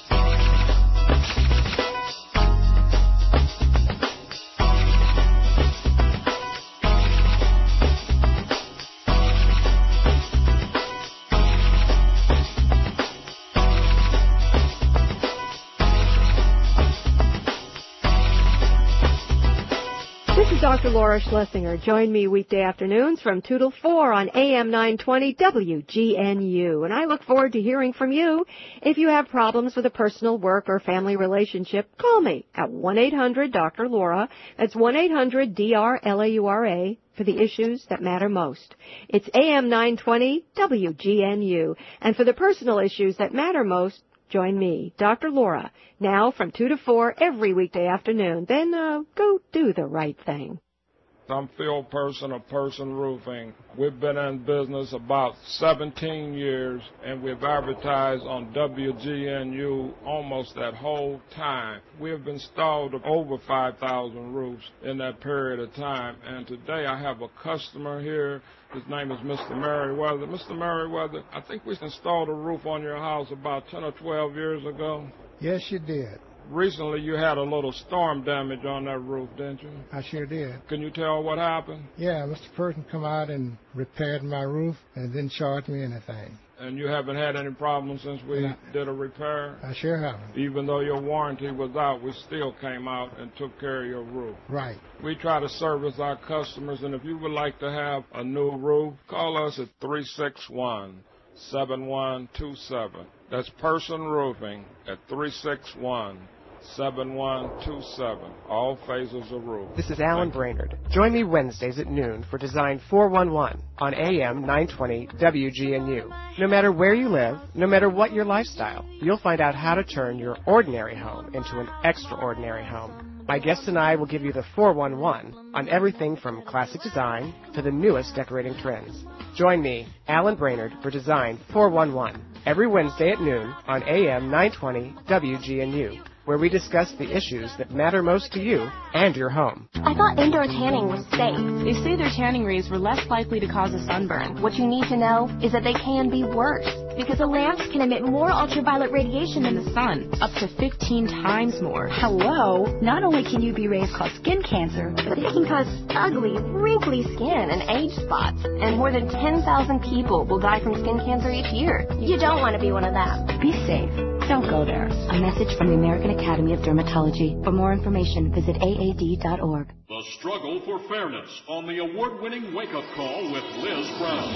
Doctor Laura Schlesinger. Join me weekday afternoons from two till four on A M nine twenty W G N U. And I look forward to hearing from you. If you have problems with a personal, work, or family relationship, call me at one eight hundred Doctor Laura. That's one eight hundred D R L A U R A for the issues that matter most. It's A M nine twenty W G N U. And for the personal issues that matter most, join me, Doctor Laura, now from two to four every weekday afternoon. Then uh, go do the right thing. I'm Phil Person of Person Roofing. We've been in business about seventeen years, and we've advertised on W G N U almost that whole time. We have installed over five thousand roofs in that period of time, and today I have a customer here. His name is Mister Merriweather. Mister Merriweather, I think we installed a roof on your house about ten or twelve years ago. Yes, you did. Recently, you had a little storm damage on that roof, didn't you? I sure did. Can you tell what happened? Yeah, Mister Person come out and repaired my roof and didn't charge me anything. And you haven't had any problems since we I, did a repair? I sure haven't. Even though your warranty was out, we still came out and took care of your roof. Right. We try to service our customers, and if you would like to have a new roof, call us at three six one, seven one two seven. That's Person Roofing at three six one, seven one two seven. All phases of roof. This is Alan Brainerd. Join me Wednesdays at noon for Design four one one on A M nine twenty W G N U. No matter where you live, no matter what your lifestyle, you'll find out how to turn your ordinary home into an extraordinary home. My guests and I will give you the four one one on everything from classic design to the newest decorating trends. Join me, Alan Brainerd, for Design four one one every Wednesday at noon on A M nine twenty W G N U, where we discuss the issues that matter most to you and your home. I thought indoor tanning was safe. They say their tanning rays were less likely to cause a sunburn. What you need to know is that they can be worse, because the lamps can emit more ultraviolet radiation than the sun, up to fifteen times more. Hello? Not only can U V rays cause skin cancer, but they can cause ugly, wrinkly skin and age spots. And more than ten thousand people will die from skin cancer each year. You don't want to be one of them. Be safe. Don't go there. A message from the American Academy of Dermatology. For more information, visit A A D dot org. The struggle for fairness on the award-winning Wake Up Call with Liz Brown.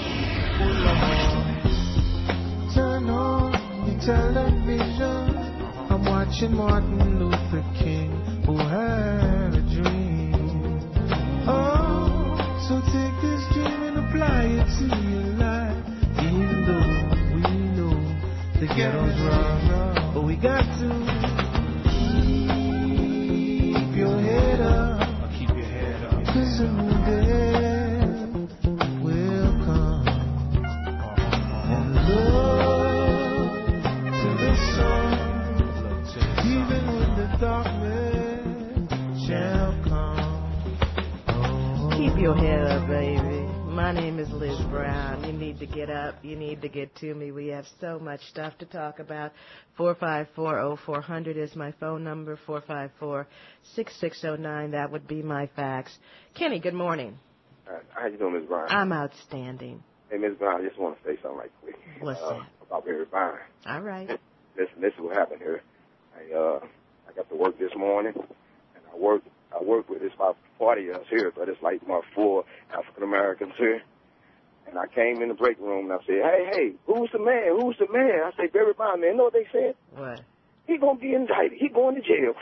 Turn on the television. I'm watching Martin Luther King, who had a dream. Oh, so take this dream and apply it to your life. Even though we know the ghetto's wrong, but we got to keep your head up. Keep your head up. 'Cause a new day will come. And love to the sun, even My name is Liz Brown. You need to get up. You need to get to me. We have so much stuff to talk about. four five four, oh four hundred is my phone number. four five four, six six oh nine. That would be my fax. Kenny, good morning. Uh, how you doing, Miz Brown? I'm outstanding. Hey, Miz Brown, I just want to say something right quick. What's uh, that? About Barry Bond. All right. Listen, this is what happened here. I uh, I got to work this morning, and I worked. I work with, it's about forty of us here, but it's like my four African Americans here. And I came in the break room and I said, hey, hey, who's the man? Who's the man? I said, Barry Bond, man. You know what they said? What? He gonna be indicted. He going to jail.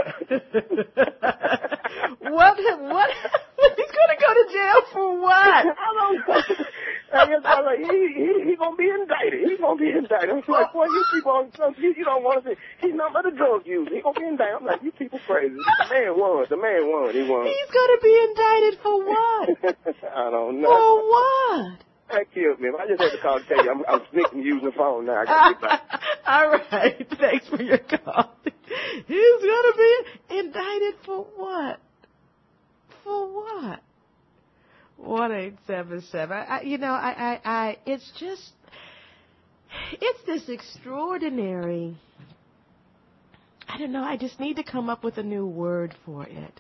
What? What? He's gonna go to jail for what? I don't know. I guess I was like, he, he, he gonna be indicted. He gonna be indicted. I'm like, boy, you people on you, you don't want to say he's nothing but a drug user. He gonna be indicted. I'm like, you people crazy. The man won. The man won. He won. He's gonna be indicted for what? I don't know. For what? That killed me. I just had to call to tell you. I'm, I'm sneaking using the phone now. I gotta get back. All right. Thanks for your call. He's gonna be indicted for what? For what? One eight seven seven. I, you know, I, I, I. It's just, it's this extraordinary. I don't know. I just need to come up with a new word for it.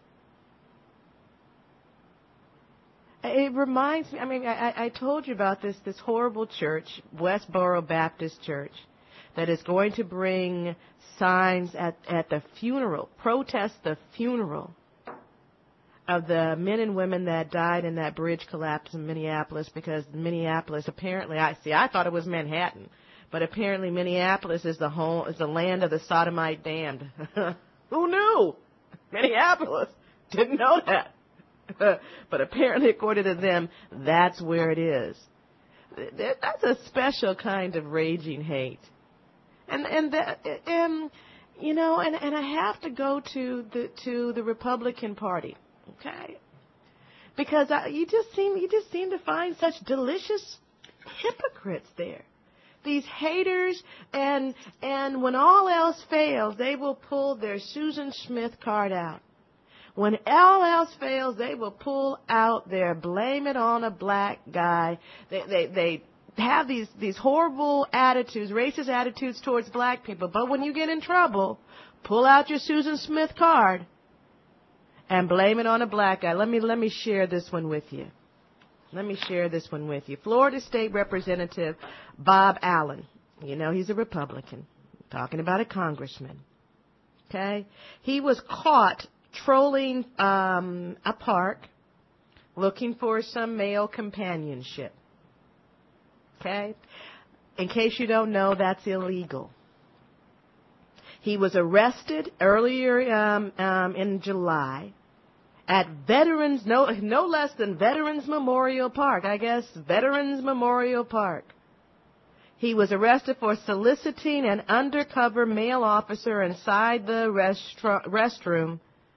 It reminds me. I mean, I, I told you about this this horrible church, Westboro Baptist Church, that is going to bring signs at at the funeral, protest the funeral of the men and women that died in that bridge collapse in Minneapolis, because Minneapolis apparently, I see, I thought it was Manhattan, but apparently Minneapolis is the home, is the land of the sodomite damned. Who knew? Minneapolis. Didn't know that. But apparently, according to them, that's where it is. That's a special kind of raging hate. And, and, that, and you know, and, and I have to go to the, to the Republican Party. Okay, because I, you just seem you just seem to find such delicious hypocrites there. These haters, and and when all else fails, they will pull their Susan Smith card out. When all else fails, they will pull out their blame it on a black guy. They they they have these these horrible attitudes, racist attitudes towards black people. But when you get in trouble, pull out your Susan Smith card and blame it on a black guy. Let me let me share this one with you. Let me share this one with you. Florida State Representative Bob Allen. You know, he's a Republican. I'm talking about a congressman. Okay? He was caught trolling um, a park looking for some male companionship. Okay? In case you don't know, that's illegal. He was arrested earlier um, um, in July at Veterans, no, no less than Veterans Memorial Park. I guess Veterans Memorial Park. He was arrested for soliciting an undercover male officer inside the restra- restroom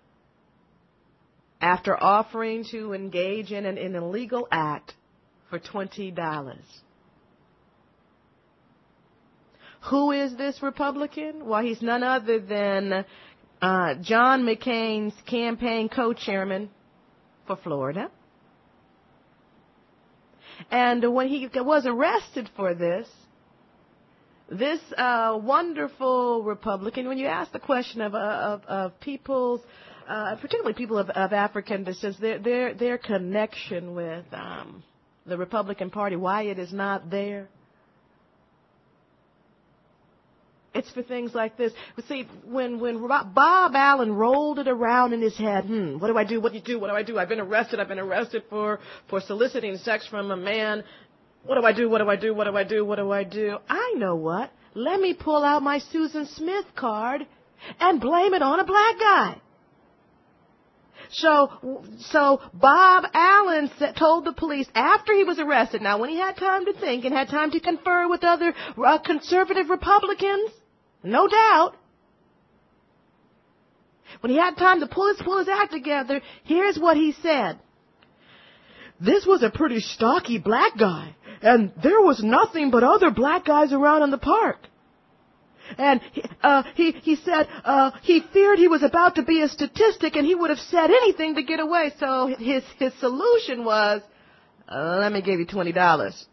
after offering to engage in an, an illegal act for twenty dollars. Who is this Republican? Well, he's none other than uh, John McCain's campaign co-chairman for Florida. And when he was arrested for this, this uh, wonderful Republican, when you ask the question of, of, of people's, uh, particularly people of, of African descent, their, their, their connection with um, the Republican Party, why it is not there. It's for things like this. But see, when when Bob Allen rolled it around in his head, hmm, what do I do? What do you do? What do I do? I've been arrested. I've been arrested for, for soliciting sex from a man. What do I do? What do I do? What do I do? What do I do? I know what. Let me pull out my Susan Smith card and blame it on a black guy. So, so Bob Allen told the police after he was arrested, now when he had time to think and had time to confer with other uh, conservative Republicans, no doubt, when he had time to pull his, pull his act together, here's what he said. This was a pretty stocky black guy, and there was nothing but other black guys around in the park. And uh, he he said uh, he feared he was about to be a statistic, and he would have said anything to get away. So his his solution was, Uh, let me give you twenty dollars.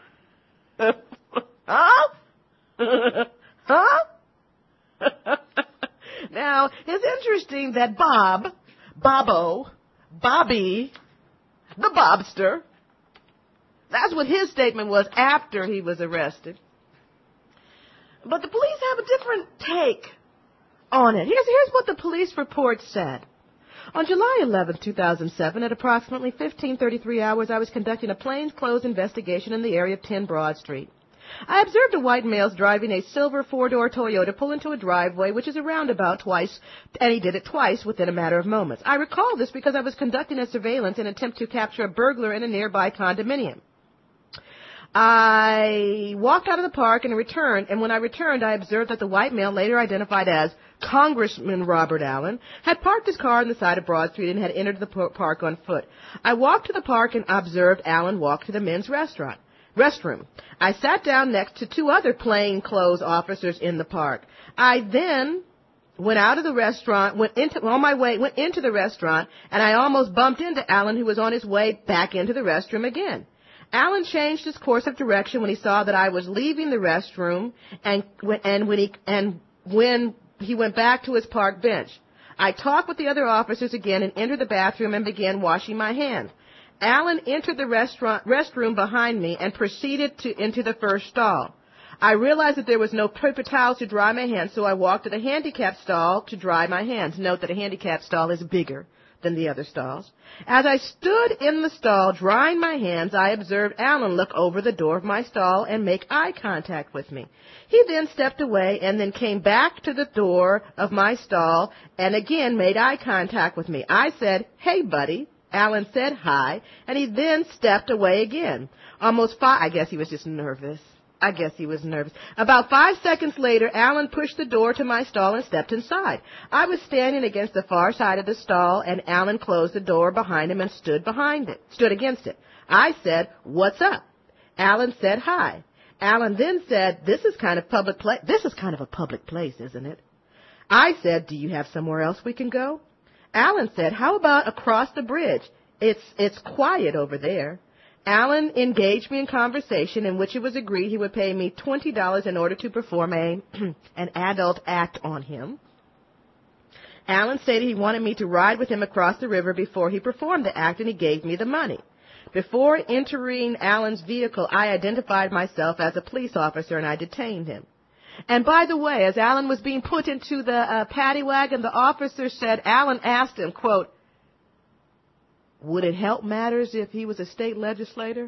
Huh? Huh? Now, it's interesting that Bob, Bobo, Bobby, the Bobster, that's what his statement was after he was arrested. But the police have a different take on it. Here's, here's what the police report said. On July eleventh, two thousand seven, at approximately fifteen thirty-three hours, I was conducting a plainclothes investigation in the area of ten Broad Street. I observed a white male driving a silver four-door Toyota pull into a driveway, which is a roundabout twice, and he did it twice within a matter of moments. I recall this because I was conducting a surveillance in an attempt to capture a burglar in a nearby condominium. I walked out of the park and returned, and when I returned, I observed that the white male, later identified as Congressman Robert Allen, had parked his car on the side of Broad Street and had entered the park on foot. I walked to the park and observed Allen walk to the men's restaurant. restroom. I sat down next to two other plainclothes officers in the park. I then went out of the restaurant, went into, on my way, went into the restaurant, and I almost bumped into Allen, who was on his way back into the restroom again. Allen changed his course of direction when he saw that I was leaving the restroom, and, and when he, and when he went back to his park bench. I talked with the other officers again and entered the bathroom and began washing my hands. Allen entered the restaurant restroom behind me and proceeded to into the first stall. I realized that there was no paper towels to dry my hands, so I walked to the handicap stall to dry my hands. Note that a handicap stall is bigger than the other stalls. As I stood in the stall drying my hands, I observed Allen look over the door of my stall and make eye contact with me. He then stepped away and then came back to the door of my stall and again made eye contact with me. I said, "Hey, buddy." Allen said hi, and he then stepped away again. Almost five, I guess he was just nervous. I guess he was nervous. About five seconds later, Allen pushed the door to my stall and stepped inside. I was standing against the far side of the stall, and Allen closed the door behind him and stood behind it, stood against it. I said, "What's up?" Allen said hi. Allen then said, "This is kind of public pla- This is kind of a public place, isn't it?" I said, "Do you have somewhere else we can go?" Allen said, "How about across the bridge? It's it's quiet over there." Allen engaged me in conversation in which it was agreed he would pay me twenty dollars in order to perform a an adult act on him. Allen stated he wanted me to ride with him across the river before he performed the act, and he gave me the money. Before entering Allen's vehicle, I identified myself as a police officer, and I detained him. And by the way, as Allen was being put into the uh, paddy wagon, the officer said, Allen asked him, quote, "Would it help matters if he was a state legislator?"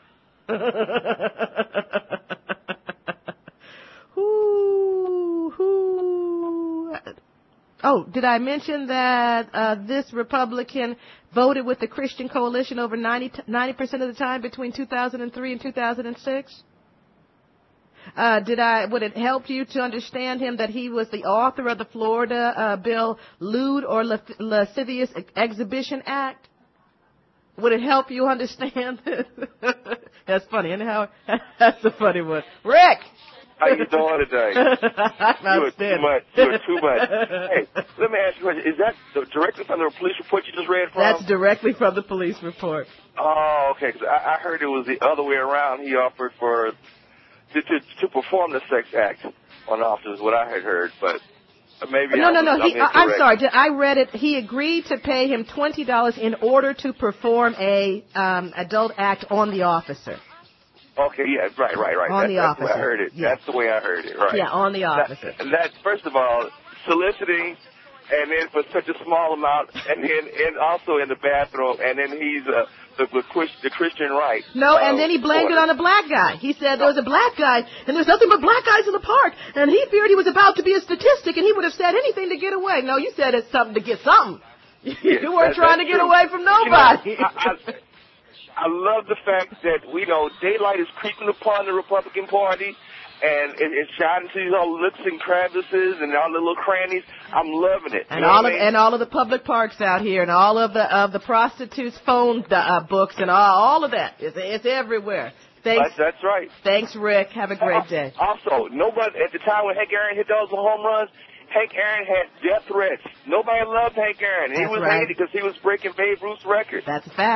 Ooh, ooh. Oh, did I mention that uh, this Republican voted with the Christian Coalition over ninety percent of the time between two thousand three and two thousand six? Uh, did I, would it help you to understand him that he was the author of the Florida uh, bill, Lewd or Lascivious Exhibition Act? Would it help you understand this? That's funny, and how that's a funny one. Rick! How you doing today? I'm you are too much. You are too much. Hey, let me ask you a question. Is that the, directly from the police report you just read from? That's directly from the police report. Oh, okay. Because I, I heard it was the other way around. He offered for to to, to perform the sex act on officers. What I had heard, but. Maybe no, I no, no. was, He, I'm sorry. I read it. He agreed to pay him twenty dollars in order to perform a um, adult act on the officer. Okay, yeah, right, right, right. On that, the that's officer. The way I heard it. Yeah. That's the way I heard it, right. Yeah, on the officer. That, and that's, first of all, soliciting, and then for such a small amount, and then and also in the bathroom, and then he's uh, the, the, the Christian right. No, uh, and then he blamed order. it on a black guy. He said there was a black guy, and there's nothing but black guys in the park, and he feared he was about to be a statistic, and he would have said anything to get away. No, you said it's something to get something. Yes, you weren't that, trying to get true. away from nobody. You know, I, I, I love the fact that, we know, daylight is creeping upon the Republican Party, and it, it's shining through all nooks and crevices and all the little crannies. I'm loving it. And you know all what of I mean? and all of the public parks out here, and all of the of the prostitutes' phone uh, books, and all all of that. It's it's everywhere. Thanks. That's, that's right. Thanks, Rick. Have a great day. Also, nobody at the time when Hank Aaron hit those home runs, Hank Aaron had death threats. Nobody loved Hank Aaron. And he That's was right. hated because he was breaking Babe Ruth's record. That's a fact.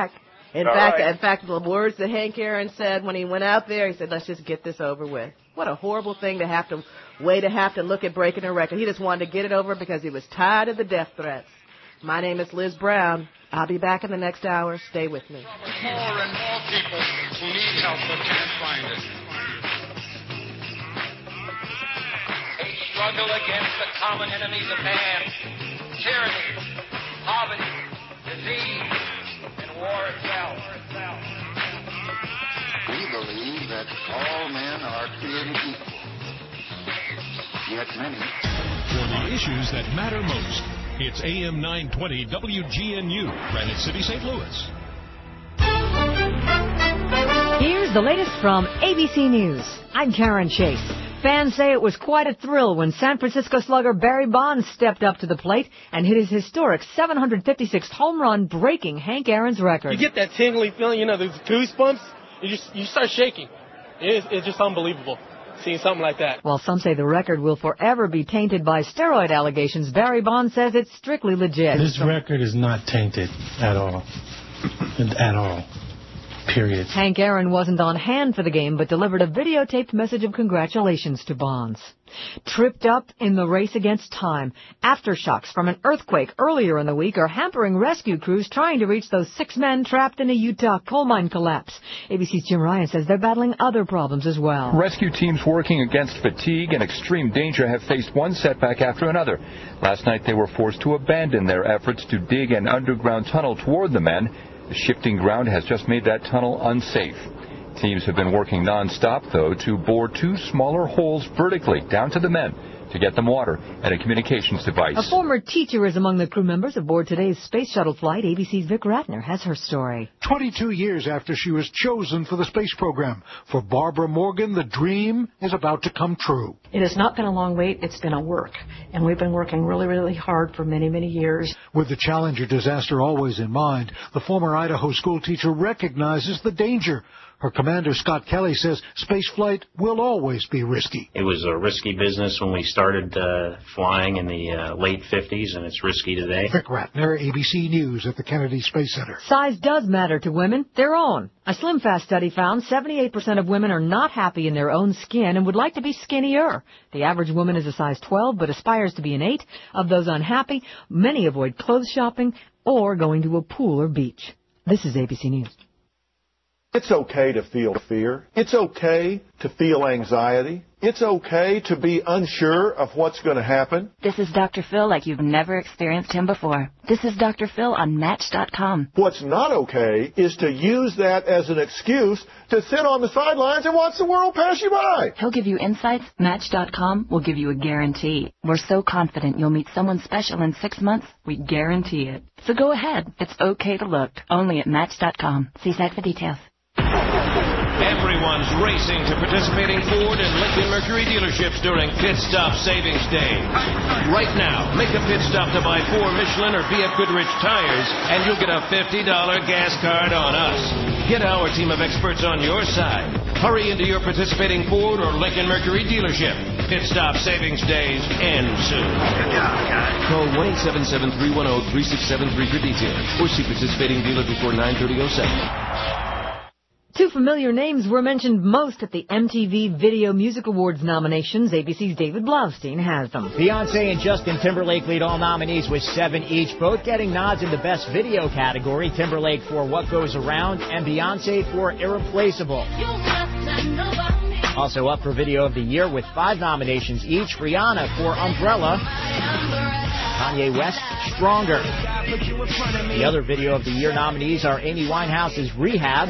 In All fact, right. in fact, the words that Hank Aaron said when he went out there, he said, let's just get this over with. What a horrible thing to have to, way to have to look at breaking a record. He just wanted to get it over because he was tired of the death threats. My name is Liz Brown. I'll be back in the next hour. Stay with me. More and more people who need help but can't find it. A struggle against the common enemies of man. Tyranny, poverty, disease, and war itself. We believe that all men are created equal. Yet many. For the issues that matter most, it's A M nine twenty W G N U, Granite City, Saint Louis. Here's the latest from A B C News. I'm Karen Chase. Fans say it was quite a thrill when San Francisco slugger Barry Bonds stepped up to the plate and hit his historic seven hundred fifty-sixth home run, breaking Hank Aaron's record. You get that tingly feeling, you know, those goosebumps. You just you start shaking. It's, it's just unbelievable seeing something like that. While some say the record will forever be tainted by steroid allegations, Barry Bonds says it's strictly legit. This record is not tainted at all. At all. Period. Hank Aaron wasn't on hand for the game, but delivered a videotaped message of congratulations to Bonds. Tripped up in the race against time. Aftershocks from an earthquake earlier in the week are hampering rescue crews trying to reach those six men trapped in a Utah coal mine collapse. A B C's Jim Ryan says they're battling other problems as well. Rescue teams working against fatigue and extreme danger have faced one setback after another. Last night they were forced to abandon their efforts to dig an underground tunnel toward the men. The shifting ground has just made that tunnel unsafe. Teams have been working non-stop, though, to bore two smaller holes vertically down to the men to get them water and a communications device. A former teacher is among the crew members aboard today's space shuttle flight. A B C's Vic Ratner has her story. twenty-two years after she was chosen for the space program, for Barbara Morgan, the dream is about to come true. It has not been a long wait. It's been a work. And we've been working really, really hard for many, many years. With the Challenger disaster always in mind, the former Idaho schoolteacher recognizes the danger. Her commander, Scott Kelly, says spaceflight will always be risky. It was a risky business when we started uh, flying in the uh, late fifties, and it's risky today. Vic Ratner, A B C News at the Kennedy Space Center. Size does matter to women, their own. A SlimFast study found seventy-eight percent of women are not happy in their own skin and would like to be skinnier. The average woman is a size twelve but aspires to be an eight. Of those unhappy, many avoid clothes shopping or going to a pool or beach. This is A B C News. It's okay to feel fear. It's okay to feel anxiety. It's okay to be unsure of what's going to happen. This is Doctor Phil like you've never experienced him before. This is Doctor Phil on Match dot com. What's not okay is to use that as an excuse to sit on the sidelines and watch the world pass you by. He'll give you insights. Match dot com will give you a guarantee. We're so confident you'll meet someone special in six months, we guarantee it. So go ahead. It's okay to look. Only at Match dot com. See site for details. Everyone's racing to participating Ford and Lincoln Mercury dealerships during Pit Stop Savings Day. Right now, make a pit stop to buy four Michelin or B F Goodrich tires, and you'll get a fifty dollars gas card on us. Get our team of experts on your side. Hurry into your participating Ford or Lincoln Mercury dealership. Pit Stop Savings Days end soon. Call one eight seven seven, three one zero, three six seven three for details, or see participating dealer before nine thirty oh seven. Two familiar names were mentioned most at the M T V Video Music Awards nominations. A B C's David Blaustein has them. Beyonce and Justin Timberlake lead all nominees with seven each, both getting nods in the Best Video category. Timberlake for What Goes Around and Beyonce for Irreplaceable. Also up for Video of the Year with five nominations each. Rihanna for Umbrella. Kanye West, Stronger. The other Video of the Year nominees are Amy Winehouse's Rehab,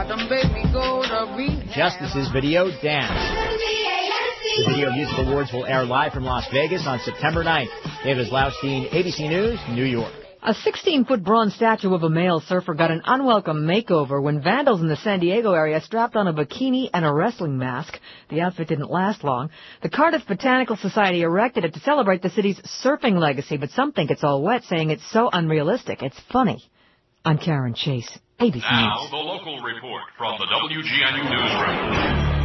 Justice's video, Dance. The Video Music Awards will air live from Las Vegas on September ninth. David Blaustein, A B C News, New York. A sixteen-foot bronze statue of a male surfer got an unwelcome makeover when vandals in the San Diego area strapped on a bikini and a wrestling mask. The outfit didn't last long. The Cardiff Botanical Society erected it to celebrate the city's surfing legacy, but some think it's all wet, saying it's so unrealistic. It's funny. I'm Karen Chase, A B C Now, News. the local report from the W G N U Newsroom.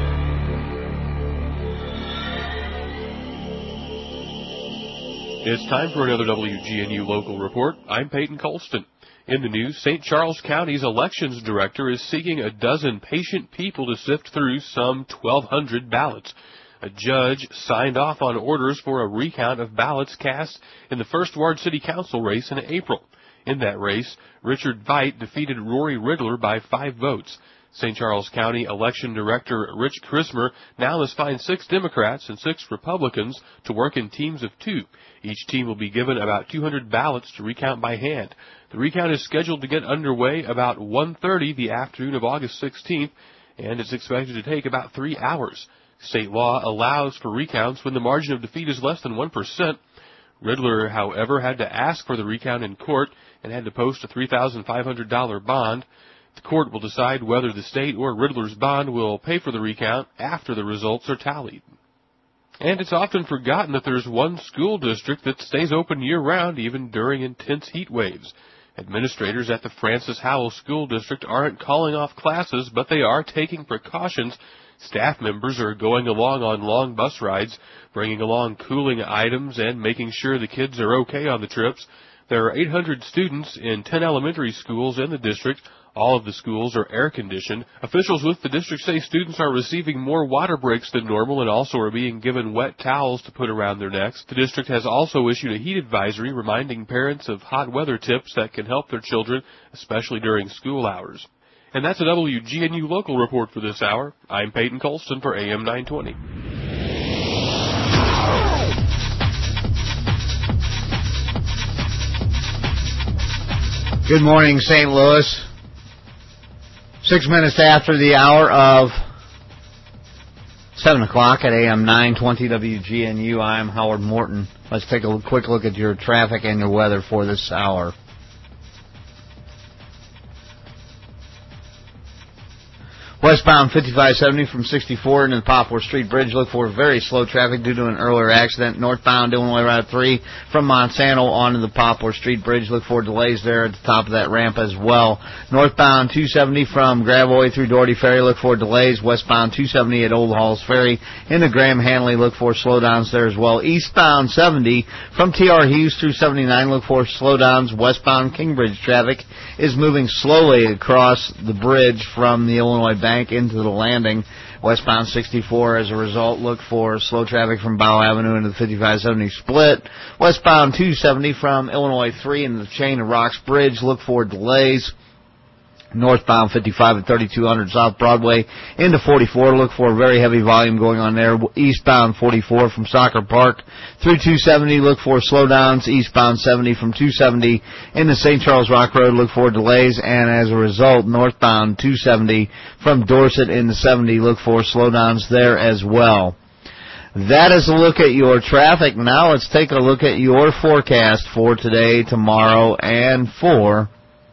It's time for another W G N U local report. I'm Peyton Colston. In the news, Saint Charles County's elections director is seeking a dozen patient people to sift through some twelve hundred ballots. A judge signed off on orders for a recount of ballots cast in the first Ward City Council race in April. In that race, Richard Veit defeated Rory Riddler by five votes. Saint Charles County Election Director Rich Chrismer now must find six Democrats and six Republicans to work in teams of two. Each team will be given about two hundred ballots to recount by hand. The recount is scheduled to get underway about one thirty the afternoon of August sixteenth, and it's expected to take about three hours. State law allows for recounts when the margin of defeat is less than one percent. Riddler, however, had to ask for the recount in court and had to post a three thousand five hundred dollars bond. The court will decide whether the state or Riddler's bond will pay for the recount after the results are tallied. And it's often forgotten that there's one school district that stays open year-round even during intense heat waves. Administrators at the Francis Howell School District aren't calling off classes, but they are taking precautions. Staff members are going along on long bus rides, bringing along cooling items, and making sure the kids are okay on the trips. There are eight hundred students in ten elementary schools in the district. All of the schools are air-conditioned. Officials with the district say students are receiving more water breaks than normal and also are being given wet towels to put around their necks. The district has also issued a heat advisory reminding parents of hot weather tips that can help their children, especially during school hours. And that's a W G N U local report for this hour. I'm Peyton Colston for A M nine twenty. Good morning, Saint Louis. Six minutes after the hour of seven o'clock at A M nine twenty W G N U. I'm Howard Morton. Let's take a quick look at your traffic and your weather for this hour. Westbound fifty-five seventy from sixty-four into the Poplar Street Bridge. Look for very slow traffic due to an earlier accident. Northbound Illinois Route three from Monsanto onto the Poplar Street Bridge. Look for delays there at the top of that ramp as well. Northbound two seventy from Gravois through Doherty Ferry. Look for delays. Westbound two seventy at Old Halls Ferry into Graham Hanley. Look for slowdowns there as well. Eastbound seventy from T R Hughes through seventy-nine. Look for slowdowns. Westbound Kingbridge traffic is moving slowly across the bridge from the Illinois Bank into the landing. Westbound sixty-four, as a result, look for slow traffic from Bow Avenue into the fifty-five seventy split. Westbound two seventy from Illinois three into the Chain of Rocks Bridge. Look for delays. Northbound fifty-five at thirty-two hundred South Broadway into forty-four. Look for a very heavy volume going on there. Eastbound forty-four from Soccer Park through two seventy. Look for slowdowns. Eastbound seventy from two seventy into Saint Charles Rock Road. Look for delays. And as a result, northbound two seventy from Dorset into seventy. Look for slowdowns there as well. That is a look at your traffic. Now let's take a look at your forecast for today, tomorrow, and for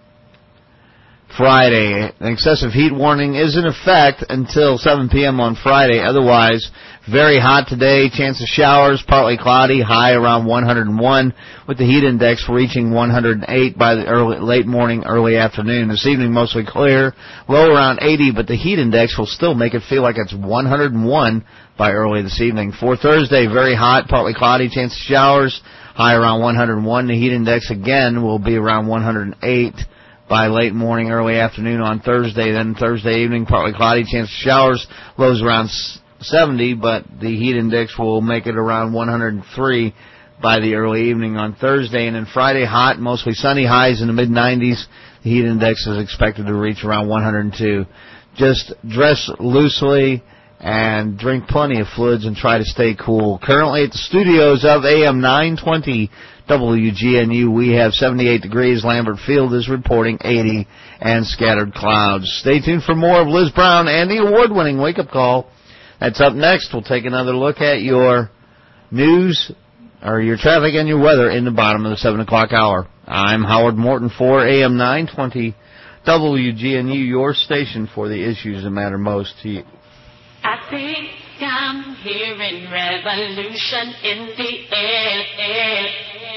Friday. An excessive heat warning is in effect until seven p.m. on Friday. Otherwise, very hot today. Chance of showers, partly cloudy, high around one hundred one, with the heat index reaching one hundred eight by the early, late morning, early afternoon. This evening, mostly clear, low around eighty, but the heat index will still make it feel like it's one hundred one by early this evening. For Thursday, very hot, partly cloudy, chance of showers, high around one hundred one. The heat index, again, will be around one hundred eight by late morning, early afternoon on Thursday. Then Thursday evening, partly cloudy, chance of showers, lows around seventy, but the heat index will make it around one hundred three by the early evening on Thursday. And then Friday, hot, mostly sunny, highs in the mid nineties. The heat index is expected to reach around one hundred two. Just dress loosely and drink plenty of fluids and try to stay cool. Currently at the studios of A M nine twenty W G N U, we have seventy-eight degrees. Lambert Field is reporting eighty and scattered clouds. Stay tuned for more of Liz Brown and the award-winning Wake-Up Call. That's up next. We'll take another look at your news, or your traffic and your weather in the bottom of the seven o'clock hour. I'm Howard Morton for A M nine twenty W G N U, your station for the issues that matter most to you. I think I'm hearing revolution in the air.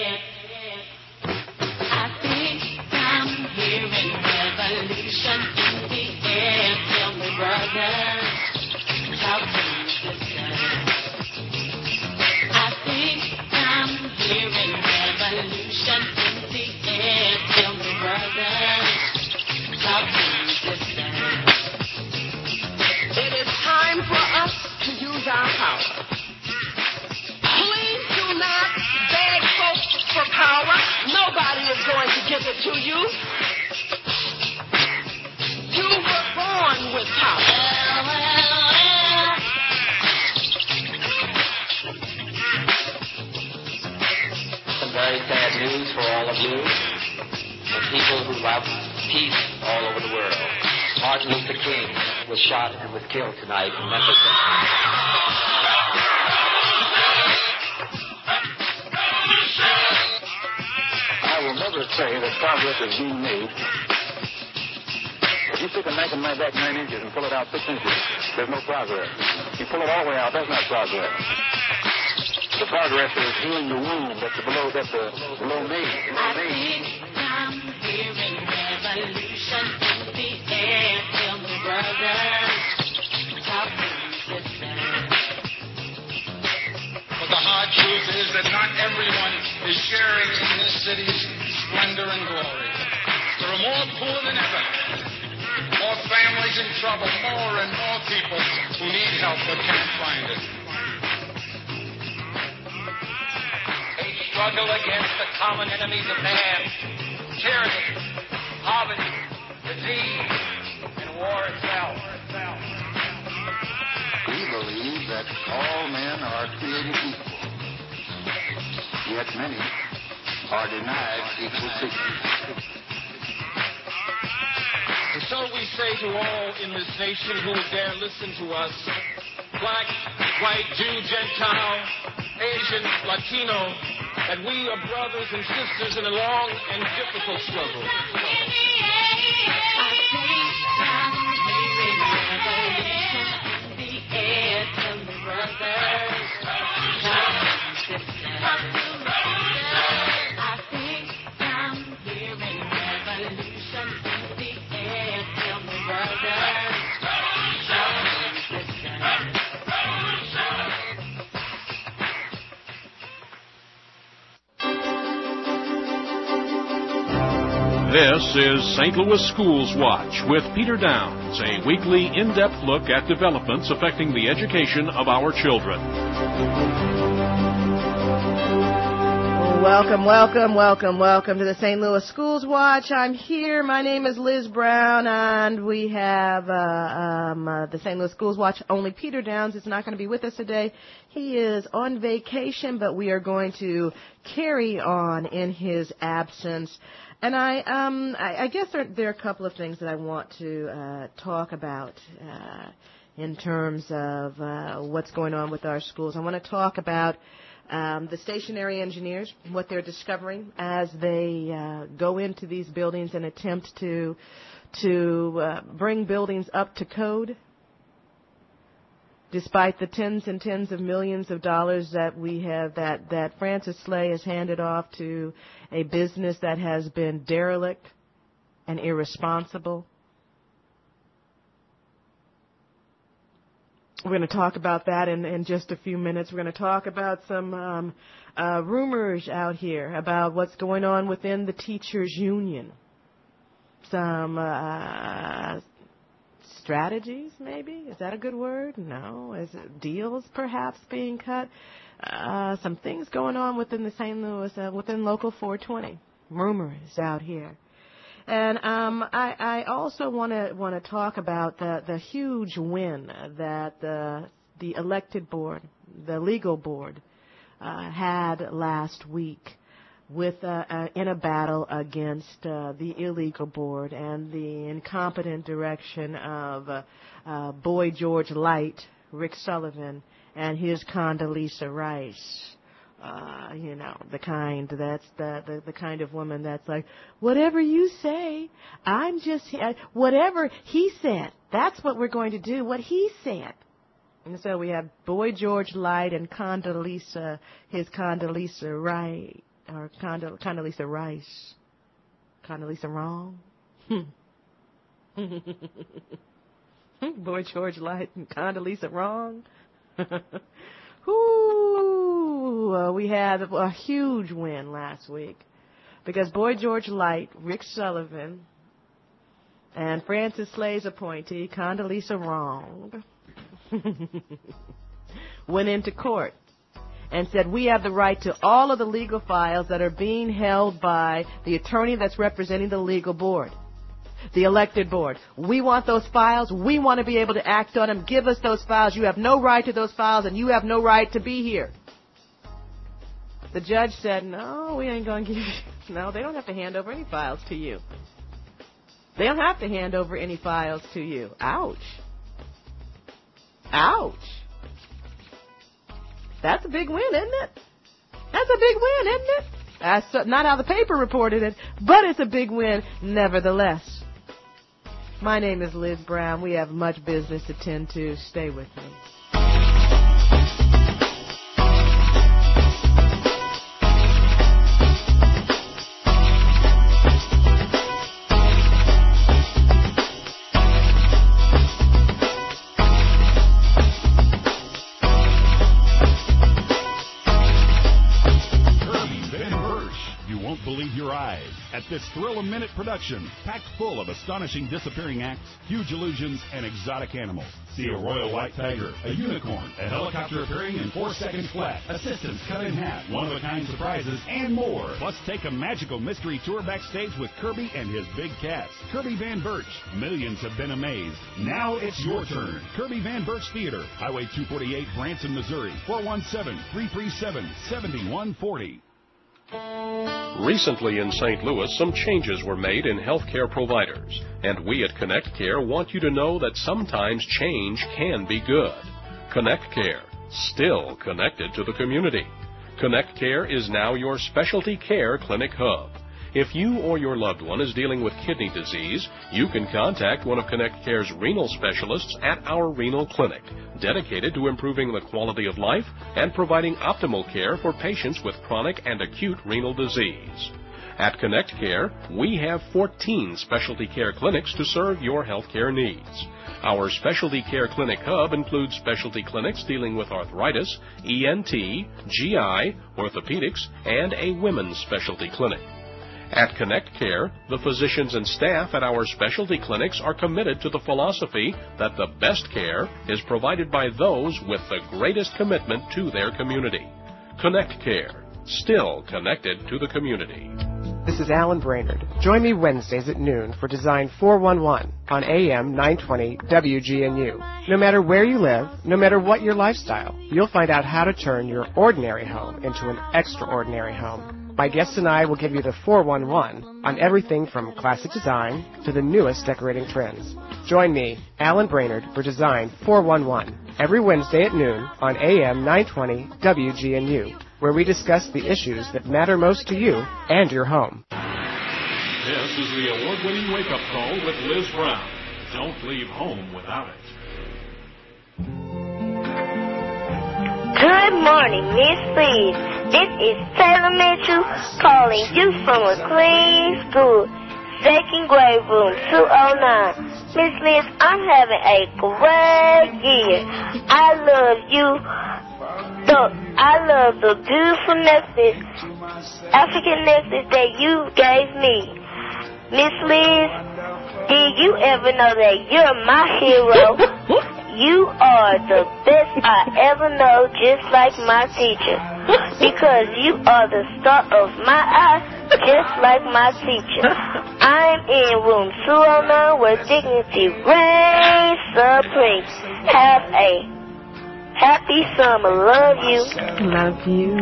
I think I'm hearing revolution in the air. Tell me, brother, talk to me, sister. I think I'm hearing revolution in the air. Tell me, brother. to you. You were born with power. Some very sad news for all of you. The people who love peace all over the world. Martin Luther King was shot and was killed tonight in Memphis. I will never say that progress is being made. If you stick a knife in my back nine inches and pull it out six inches, there's no progress. You pull it all the way out, that's not progress. The progress is healing the wound that's below, that's the below me. Below me. I'm hearing revolution in the air. Tell me, brothers, how can you listen? But the hard truth is that not everyone is sharing in this city's splendor and glory. There are more poor than ever, more families in trouble, more and more people who need help but can't find it. A struggle against the common enemies of man, tyranny, poverty, disease, and war itself. We believe that all men are created equal, yet many are denied equal treatment. And so we say to all in this nation who would dare listen to us, black, white, Jew, Gentile, Asian, Latino, that we are brothers and sisters in a long and difficult struggle. This is Saint Louis Schools Watch with Peter Downs, a weekly in-depth look at developments affecting the education of our children. Welcome, welcome, welcome, welcome to the Saint Louis Schools Watch. I'm here. My name is Liz Brown, and we have uh, um, uh, the Saint Louis Schools Watch. Only Peter Downs is not going to be with us today. He is on vacation, but we are going to carry on in his absence. And I, um, I, I guess there, there are a couple of things that I want to uh, talk about uh, in terms of uh, what's going on with our schools. I want to talk about um, the stationary engineers, what they're discovering as they uh, go into these buildings and attempt to to uh, bring buildings up to code, despite the tens and tens of millions of dollars that we have, that, that Francis Slay has handed off to a business that has been derelict and irresponsible. We're going to talk about that in, in just a few minutes. We're going to talk about some um, uh, rumors out here about what's going on within the teachers' union. Some uh, strategies, maybe? Is that a good word? No. Is it deals perhaps being cut? Uh, some things going on within the Saint Louis, uh, within Local four twenty. Rumors out here. And um, I, I also want to want to talk about the, the huge win that the the elected board, the legal board, uh, had last week with uh, uh, in a battle against uh, the illegal board and the incompetent direction of uh, uh, Boy George Light, Rick Sullivan, and his Condoleezza Rice. Uh, you know, the kind that's the, the the kind of woman that's like, whatever you say, I'm just uh, whatever he said. That's what we're going to do. What he said. And so we have Boy George Light and Condoleezza, his Condoleezza Rice. Or Condol- Condoleezza Rice. Condoleezza wrong? Boy George Light and Condoleezza wrong? Ooh, uh, we had a, a huge win last week because Boy George Light, Rick Sullivan, and Francis Slay's appointee, Condoleezza wrong, went into court. and said we have the right to all of the legal files that are being held by the attorney that's representing the legal board, the elected board. We want those files. We want to be able to act on them. Give us those files. You have no right to those files, and you have no right to be here. The judge said, no, we ain't going to give you. No, they don't have to hand over any files to you. They don't have to hand over any files to you. Ouch. Ouch. That's a big win, isn't it? That's a big win, isn't it? That's not how the paper reported it, but it's a big win nevertheless. My name is Liz Brown. We have much business to tend to. Stay with me. At this thrill-a-minute production, packed full of astonishing disappearing acts, huge illusions, and exotic animals. See a royal white tiger, a unicorn, a helicopter appearing in four seconds flat, assistants cut in half, one-of-a-kind surprises, and more. Plus, take a magical mystery tour backstage with Kirby and his big cast. Kirby Van Birch. Millions have been amazed. Now it's your turn. Kirby Van Birch Theater, Highway two forty-eight, Branson, Missouri, four one seven, three three seven, seven one four zero. Recently in Saint Louis, some changes were made in healthcare providers, and we at Connect Care want you to know that sometimes change can be good. Connect Care, still connected to the community. Connect Care is now your specialty care clinic hub. If you or your loved one is dealing with kidney disease, you can contact one of Connect Care's renal specialists at our renal clinic, dedicated to improving the quality of life and providing optimal care for patients with chronic and acute renal disease. At Connect Care, we have fourteen specialty care clinics to serve your healthcare needs. Our specialty care clinic hub includes specialty clinics dealing with arthritis, E N T, G I, orthopedics, and a women's specialty clinic. At Connect Care, the physicians and staff at our specialty clinics are committed to the philosophy that the best care is provided by those with the greatest commitment to their community. Connect Care, still connected to the community. This is Alan Brainerd. Join me Wednesdays at noon for Design four one one on A M nine twenty W G N U. No matter where you live, no matter what your lifestyle, you'll find out how to turn your ordinary home into an extraordinary home. My guests and I will give you the four one one on everything from classic design to the newest decorating trends. Join me, Alan Brainerd, for Design four one one every Wednesday at noon on A M nine twenty W G N U, where we discuss the issues that matter most to you and your home. This is the award-winning wake-up call with Liz Brown. Don't leave home without it. Good morning, Miss Liz. This is Taylor Mitchell calling you from a clean school, second grade room two oh nine. Miss Liz, I'm having a great year. I love you. The, I love the beautiful necklace, African necklace that you gave me. Miss Liz, did you ever know that you're my hero? You are the best I ever know, just like my teacher. Because you are the star of my eye, just like my teacher. I'm in room two oh nine where dignity reigns supreme. Have a happy summer. Love you. Love you.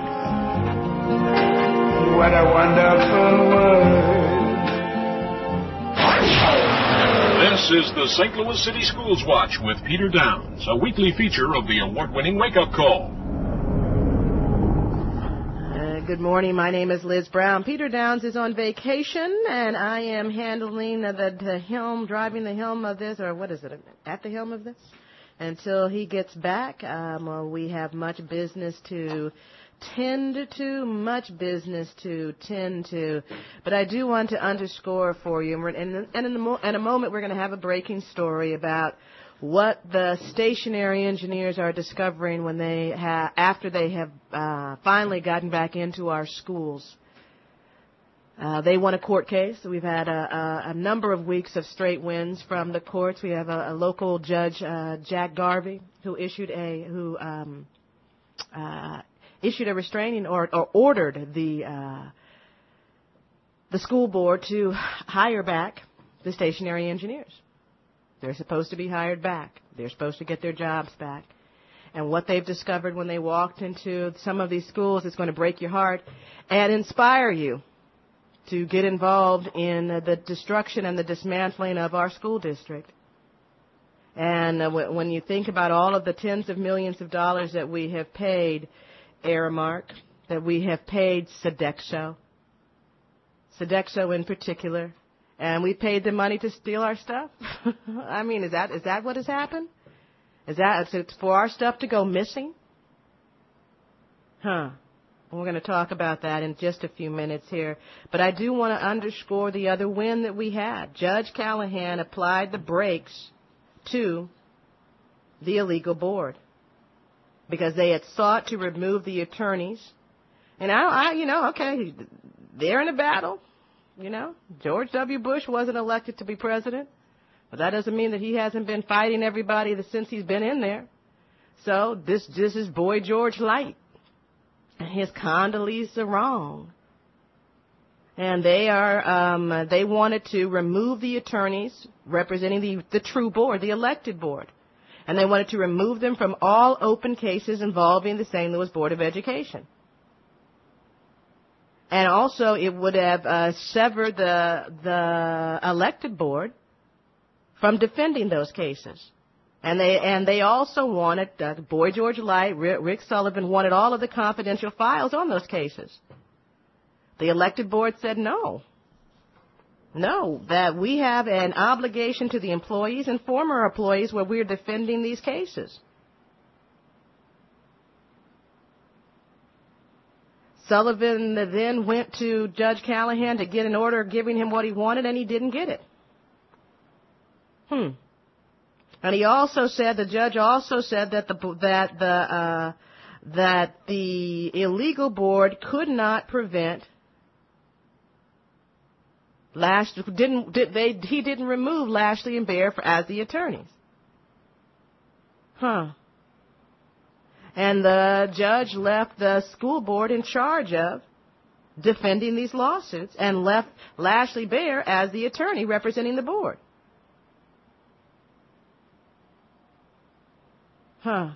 What a wonderful world. This is the Saint Louis City Schools Watch with Peter Downs, a weekly feature of the award-winning wake-up call. Uh, good morning. My name is Liz Brown. Peter Downs is on vacation, and I am handling the, the, the helm, driving the helm of this, or what is it, at the helm of this, until he gets back. Um, uh, we have much business to tend to, much business to tend to, but I do want to underscore for you, and, and in, the mo- in a moment we're going to have a breaking story about what the stationary engineers are discovering when they ha- after they have uh, finally gotten back into our schools. Uh, they won a court case. We've had a, a, a number of weeks of straight wins from the courts. We have a, a local judge, uh, Jack Garvey, who issued a who um, uh, issued a restraining or, or ordered the uh, the school board to hire back the stationary engineers. They're supposed to be hired back. They're supposed to get their jobs back. And what they've discovered when they walked into some of these schools is going to break your heart and inspire you to get involved in the destruction and the dismantling of our school district. And uh, w- when you think about all of the tens of millions of dollars that we have paid Aramark, that we have paid Sodexo, Sodexo in particular, and we paid them money to steal our stuff. I mean, is that is that what has happened? Is that it's for our stuff to go missing? Huh. We're going to talk about that in just a few minutes here. But I do want to underscore the other win that we had. Judge Callahan applied the brakes to the illegal board because they had sought to remove the attorneys. And I, I you know, okay, they're in a battle. You know, George W. Bush wasn't elected to be president, but that doesn't mean that he hasn't been fighting everybody since he's been in there. So this this is Boy George Light and his Condoleezza wrong. And they are um, they wanted to remove the attorneys representing the the true board, the elected board, and they wanted to remove them from all open cases involving the Saint Louis Board of Education. And also, it would have uh, severed the the elected board from defending those cases. And they and they also wanted uh, Boy George Light, Rick Sullivan wanted all of the confidential files on those cases. The elected board said no, no, that we have an obligation to the employees and former employees where we're defending these cases. Sullivan then went to Judge Callahan to get an order giving him what he wanted, and he didn't get it. Hmm. And he also said, the judge also said that the that the uh, that the illegal board could not prevent Lash didn't did they he didn't remove Lashley and Bear for, as the attorneys. Huh. And the judge left the school board in charge of defending these lawsuits and left Lashley Bear as the attorney representing the board. Huh.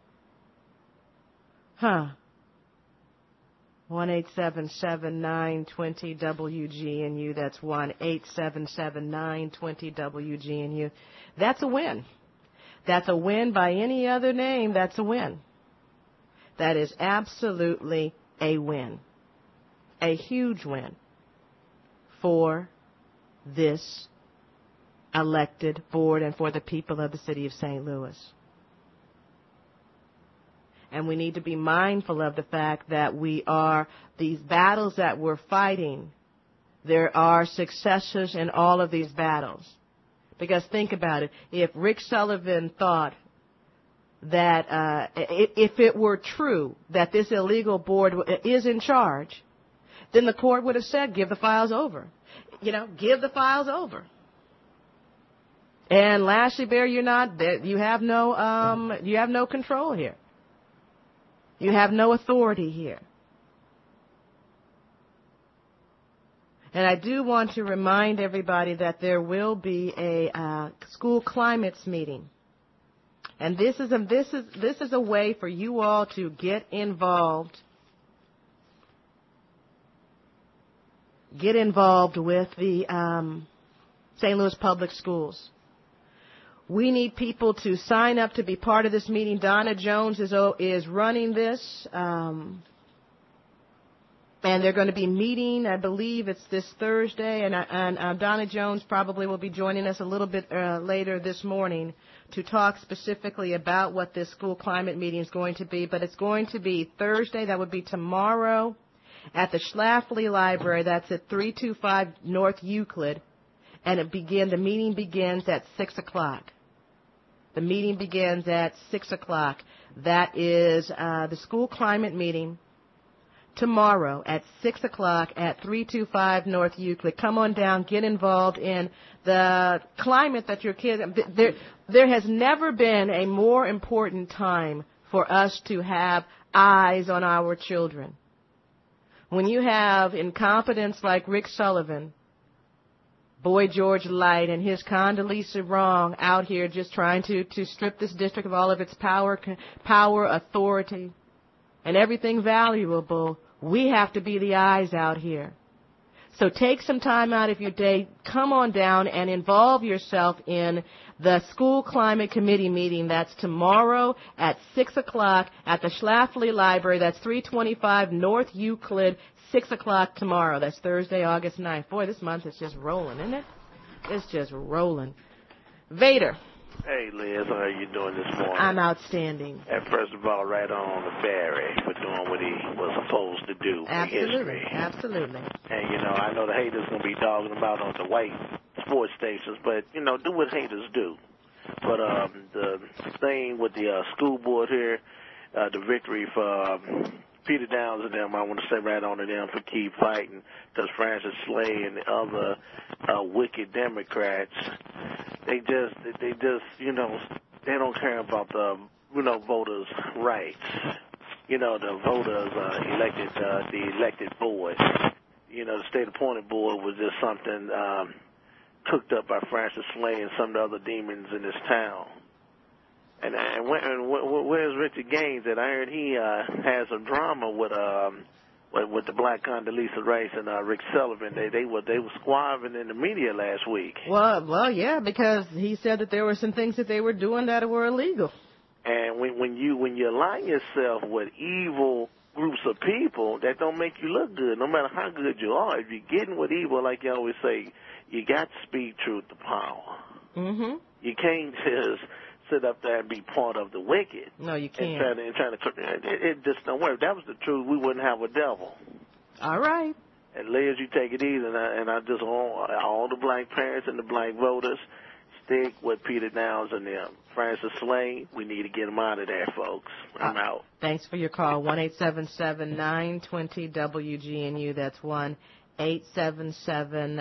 Huh. one eight seven seven, nine two zero, W G N U. That's one eight seven seven, nine two zero, W G N U. That's a win. That's a win by any other name. That's a win. That is absolutely a win. A huge win for this elected board and for the people of the city of Saint Louis. And we need to be mindful of the fact that we are, these battles that we're fighting, there are successes in all of these battles. Because think about it, if Rick Sullivan thought that uh, if it were true that this illegal board is in charge, then the court would have said, give the files over. You know, give the files over. And Lashley Bear, you're not, you have no, um, you have no control here. You have no authority here. And I do want to remind everybody that there will be a uh, school climates meeting. And this is a this is this is a way for you all to get involved. Get involved with the um, Saint Louis Public Schools. We need people to sign up to be part of this meeting. Donna Jones is is running this, um, and they're going to be meeting. I believe it's this Thursday, and, and uh, Donna Jones probably will be joining us a little bit uh, later this morning to talk specifically about what this school climate meeting is going to be. But it's going to be Thursday. That would be tomorrow at the Schlafly Library. That's at three two five North Euclid, and it begin. The meeting begins at six o'clock. The meeting begins at six o'clock. That is uh, the school climate meeting tomorrow at six o'clock at three two five North Euclid. Come on down, get involved in the climate that your kids, there, there has never been a more important time for us to have eyes on our children. When you have incompetence like Rick Sullivan, Boy George Light, and his Condoleezza Wrong out here just trying to, to strip this district of all of its power, power, authority, and everything valuable, we have to be the eyes out here. So take some time out of your day, come on down and involve yourself in the School Climate Committee meeting. That's tomorrow at six o'clock at the Schlafly Library. That's three twenty-five North Euclid, six o'clock tomorrow. That's Thursday, August ninth. Boy, this month is just rolling, isn't it? It's just rolling. Vader. Hey, Liz, how are you doing this morning? I'm outstanding. And first of all, right on to Barry for doing what he was supposed to do Absolutely, in history. absolutely. And, you know, I know the haters going to be dogging about on the white sports stations, but, you know, do what haters do. But um, the thing with the uh, school board here, uh, the victory for um, Peter Downs and them, I want to say right on to them for keep fighting, because Francis Slay and the other uh, wicked Democrats, they just, they just, you know, they don't care about the, you know, voters' rights. You know, the voters uh, elected, uh, the elected board. You know, the state-appointed board was just something um, cooked up by Francis Slay and some of the other demons in this town. And, and, when, and where's Richard Gaines? That I heard he uh, has some drama with um with, with the Black Condoleezza Rice and uh, Rick Sullivan. They they were they were squabbling in the media last week. Well, well, yeah, because he said that there were some things that they were doing that were illegal. And when when you when you align yourself with evil groups of people, that don't make you look good, no matter how good you are. If you're getting with evil, like you always say, you got to speak truth to power. Mm-hmm. You can't just sit up there and be part of the wicked. No, you can't. And trying to, and trying to it, it just don't work. If that was the truth, we wouldn't have a devil. All right. And Liz, you take it easy, and I, and I just want all the black parents and the black voters, stick with Peter Downs and them. Francis Slay, we need to get him out of there, folks. I'm uh, out. Thanks for your call. one eight seven seven nine two zero W G N U. That's one eight seven seven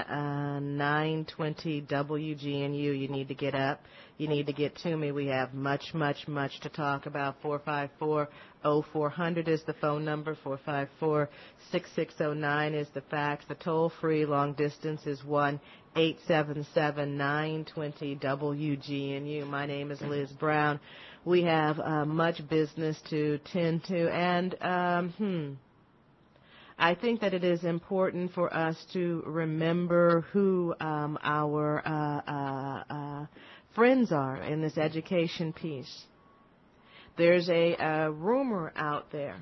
nine two zero W G N U. You need to get up. You need to get to me. We have much, much, much to talk about. four five four oh four hundred is the phone number. four five four six six oh nine is the fax. The toll-free long distance is one eight seven seven nine two zero W G N U. My name is Liz Brown. We have uh, much business to tend to, and um, hmm, I think that it is important for us to remember who um, our uh, uh, uh, friends are in this education piece. There's a, a rumor out there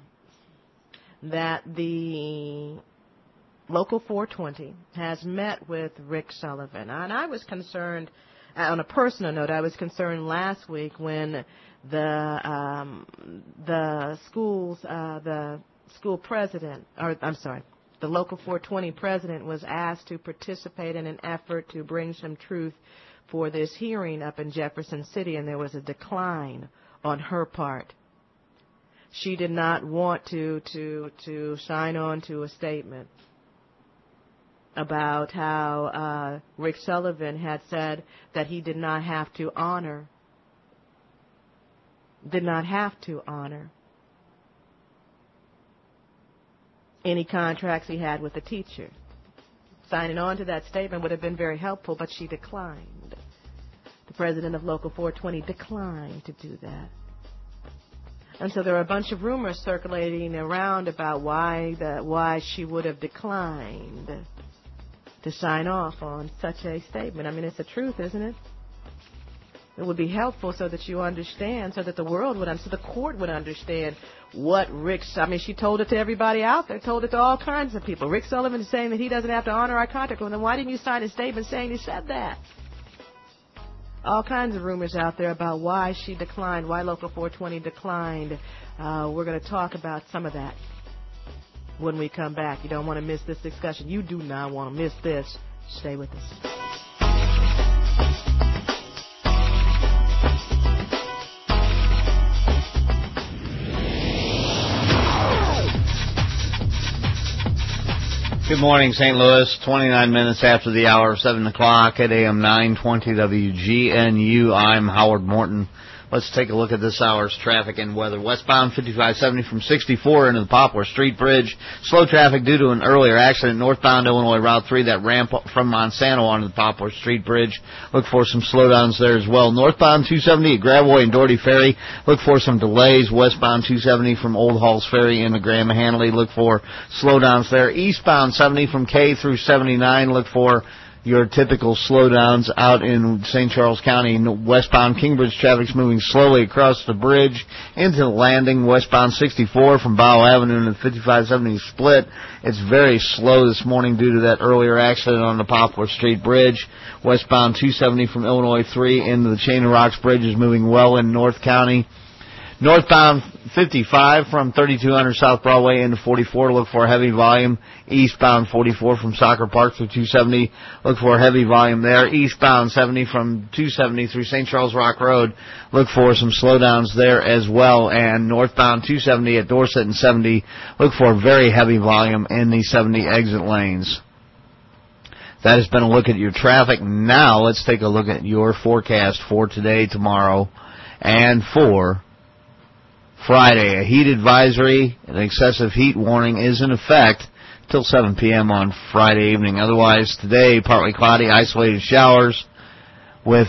that the Local four twenty has met with Rick Sullivan. And I was concerned, on a personal note, I was concerned last week when the um, the schools, uh, the school president, or I'm sorry, the Local four twenty president was asked to participate in an effort to bring some truth for this hearing up in Jefferson City, and there was a decline on her part. She did not want to to to sign on to a statement about how uh, Rick Sullivan had said that he did not have to honor, did not have to honor any contracts he had with the teacher. Signing on to that statement would have been very helpful, but she declined. The president of Local four twenty declined to do that. And so there are a bunch of rumors circulating around about why the, why she would have declined to sign off on such a statement. I mean, it's the truth, isn't it? It would be helpful so that you understand, so that the world would, so the court would understand what Rick, I mean, she told it to everybody out there, told it to all kinds of people. Rick Sullivan is saying that he doesn't have to honor our contract. Well, then why didn't you sign a statement saying he said that? All kinds of rumors out there about why she declined, why Local four twenty declined. Uh, we're going to talk about some of that when we come back. You don't want to miss this discussion. You do not want to miss this. Stay with us. Good morning, Saint Louis. twenty-nine minutes after the hour of seven o'clock at A M nine twenty W G N U. I'm Howard Morton. Let's take a look at this hour's traffic and weather. Westbound fifty-five seventy from sixty-four into the Poplar Street Bridge. Slow traffic due to an earlier accident. Northbound Illinois Route three, that ramp from Monsanto onto the Poplar Street Bridge. Look for some slowdowns there as well. Northbound two seventy at Gravois and Doherty Ferry. Look for some delays. Westbound two seventy from Old Halls Ferry into Graham Hanley. Look for slowdowns there. Eastbound seventy from K through seventy-nine. Look for your typical slowdowns out in Saint Charles County. Westbound Kingbridge traffic's moving slowly across the bridge into the landing. Westbound sixty-four from Bow Avenue to the fifty-five seventy split. It's very slow this morning due to that earlier accident on the Poplar Street Bridge. Westbound two seventy from Illinois three into the Chain of Rocks Bridge is moving well in North County. Northbound fifty-five from thirty-two hundred South Broadway into forty-four. Look for a heavy volume. Eastbound forty-four from Soccer Park through two seventy. Look for a heavy volume there. Eastbound seventy from two seventy through Saint Charles Rock Road. Look for some slowdowns there as well. And northbound two seventy at Dorset and seventy. Look for a very heavy volume in the seventy exit lanes. That has been a look at your traffic. Now let's take a look at your forecast for today, tomorrow, and for Friday. A heat advisory, an excessive heat warning is in effect till seven p.m. on Friday evening. Otherwise, today, partly cloudy, isolated showers with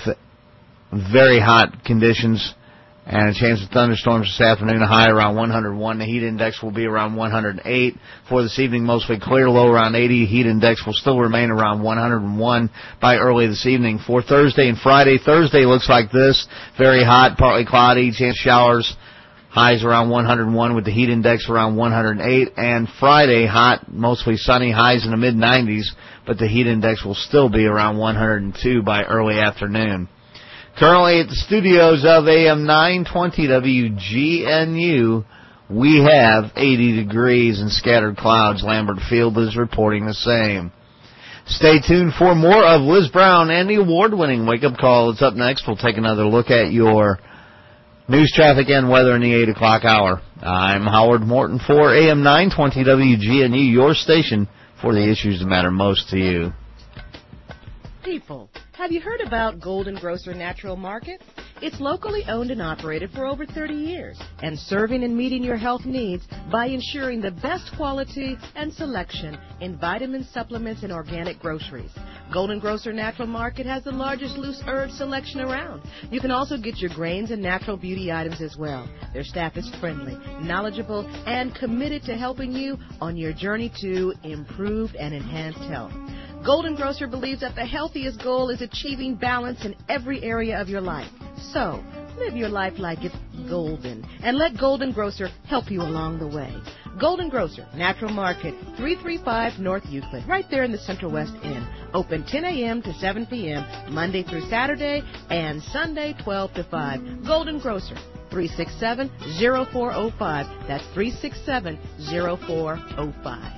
very hot conditions and a chance of thunderstorms this afternoon. A high around one hundred one. The heat index will be around one hundred eight. For this evening, mostly clear, low around eighty. Heat index will still remain around one hundred one by early this evening. For Thursday and Friday, Thursday looks like this. Very hot, partly cloudy, chance of showers. Highs around one hundred one with the heat index around one hundred eight. And Friday, hot, mostly sunny, highs in the mid nineties, but the heat index will still be around one hundred two by early afternoon. Currently at the studios of A M nine twenty W G N U, we have eighty degrees and scattered clouds. Lambert Field is reporting the same. Stay tuned for more of Liz Brown and the award-winning Wake Up Call. It's up next. We'll take another look at your news, traffic, and weather in the eight o'clock hour. I'm Howard Morton for A M nine twenty W G N U, your station for the issues that matter most to you. People, have you heard about Golden Grocer Natural Market? It's locally owned and operated for over thirty years and serving and meeting your health needs by ensuring the best quality and selection in vitamins, supplements, and organic groceries. Golden Grocer Natural Market has the largest loose herb selection around. You can also get your grains and natural beauty items as well. Their staff is friendly, knowledgeable, and committed to helping you on your journey to improved and enhanced health. Golden Grocer believes that the healthiest goal is achieving balance in every area of your life. So, live your life like it's golden, and let Golden Grocer help you along the way. Golden Grocer, Natural Market, three thirty-five North Euclid, right there in the Central West End. Open ten a.m. to seven p.m., Monday through Saturday, and Sunday twelve to five. Golden Grocer, three six seven, zero four zero five. That's three six seven, zero four zero five.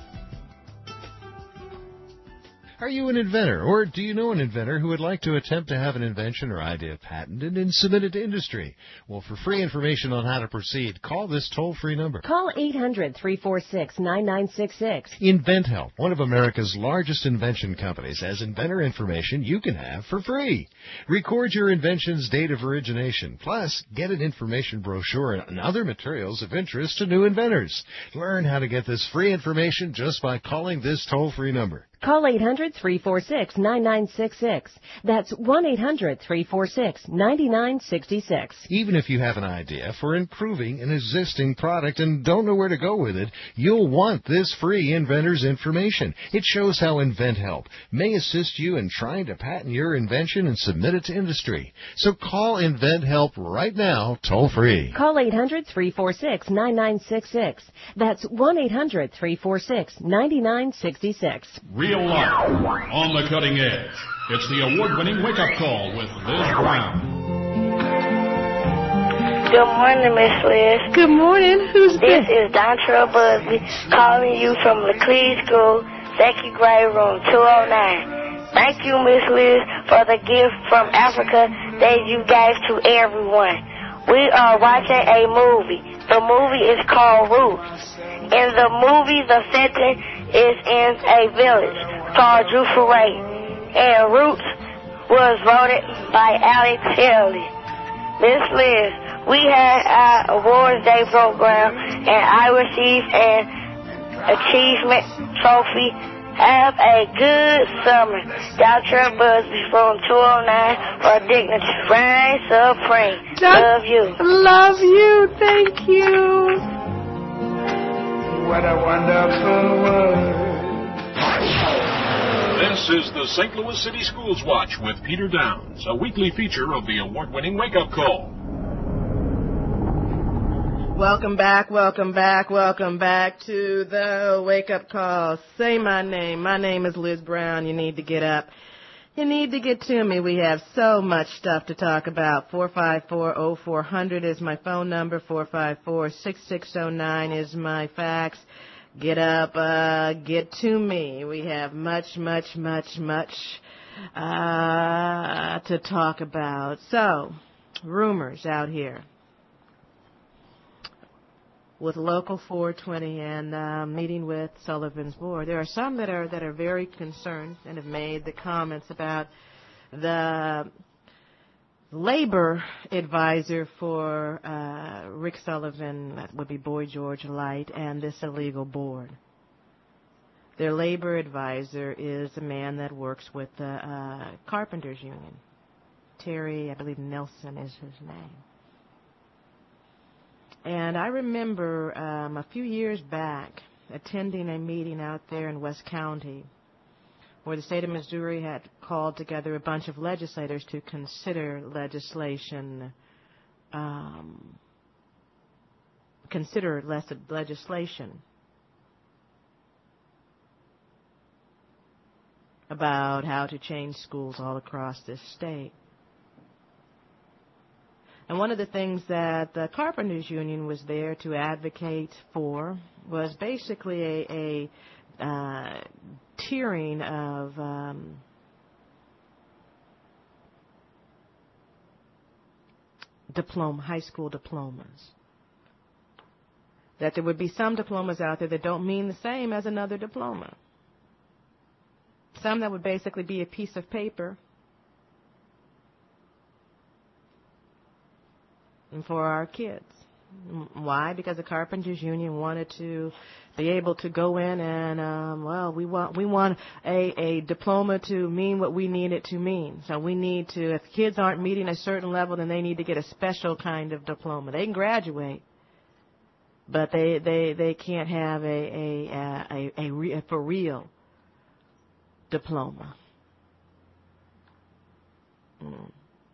Are you an inventor, or do you know an inventor who would like to attempt to have an invention or idea patented and submit it to industry? Well, for free information on how to proceed, call this toll-free number. Call eight hundred, three four six, nine nine six six. InventHelp, one of America's largest invention companies, has inventor information you can have for free. Record your invention's date of origination, plus get an information brochure and other materials of interest to new inventors. Learn how to get this free information just by calling this toll-free number. Call eight hundred, three four six, nine nine six six. That's one eight hundred, three four six, nine nine six six. Even if you have an idea for improving an existing product and don't know where to go with it, you'll want this free inventor's information. It shows how InventHelp may assist you in trying to patent your invention and submit it to industry. So call InventHelp right now, toll free. Call eight hundred, three four six, nine nine six six. That's one eight hundred, three four six, nine nine six six. Real life, on the cutting edge. It's the award-winning Wake Up Call with Liz Brown. Good morning, Miss Liz. Good morning. Who's this? This is Dontrell Busby calling you from Laclede School, second grade, room two oh nine. Thank you, Miss Liz, for the gift from Africa that you gave to everyone. We are watching a movie. The movie is called Roots. In the movie, the setting is in a village called Jufuray, and Roots was voted by Alex Haley. Miss Liz, we had our Awards Day program, and I received an achievement trophy. Have a good summer. Doctor Busby from two oh nine for Dignity Reign Supreme. Love you. Love you. Thank you. What a wonderful world. This is the Saint Louis City Schools Watch with Peter Downs, a weekly feature of the award-winning Wake Up Call. Welcome back, welcome back, welcome back to the Wake Up Call. Say my name. My name is Liz Brown. You need to get up. You need to get to me. We have so much stuff to talk about. four five four, oh four hundred is my phone number. four five four, six six oh nine is my fax. Get up, uh, get to me. We have much, much, much, much uh, to talk about. So, rumors out here with Local four twenty and uh, meeting with Sullivan's board. There are some that are that are very concerned and have made the comments about the labor advisor for uh, Rick Sullivan, that would be Boy George Light, and this illegal board. Their labor advisor is a man that works with the uh, Carpenters Union. Terry, I believe Nelson is his name. And I remember um, a few years back attending a meeting out there in West County where the state of Missouri had called together a bunch of legislators to consider legislation, um, consider less legislation about how to change schools all across this state. And one of the things that the Carpenters Union was there to advocate for was basically a, a uh, tiering of um, diploma, high school diplomas. That there would be some diplomas out there that don't mean the same as another diploma. Some that would basically be a piece of paper for our kids. Why? Because the Carpenters Union wanted to be able to go in and, um, well, we want we want a, a diploma to mean what we need it to mean. So we need to, if kids aren't meeting a certain level, then they need to get a special kind of diploma. They can graduate, but they they, they can't have a a a, a, a, a for real diploma. Mm.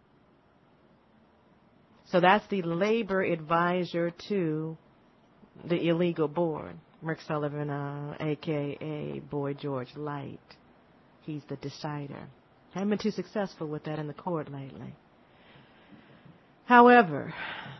So that's the labor advisor to the illegal board, Rick Sullivan, uh, a k a. Boy George Light. He's the decider. Haven't been too successful with that in the court lately. However,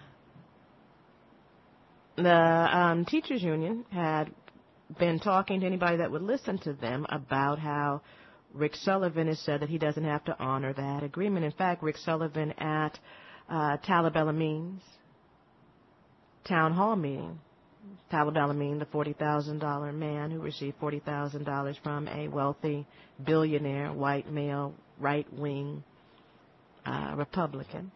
the um, teachers union had been talking to anybody that would listen to them about how Rick Sullivan has said that he doesn't have to honor that agreement. In fact, Rick Sullivan at Uh, Talib El-Amin's town hall meeting. Talib El-Amin, the forty thousand dollars man who received forty thousand dollars from a wealthy billionaire, white male, right-wing uh, Republican,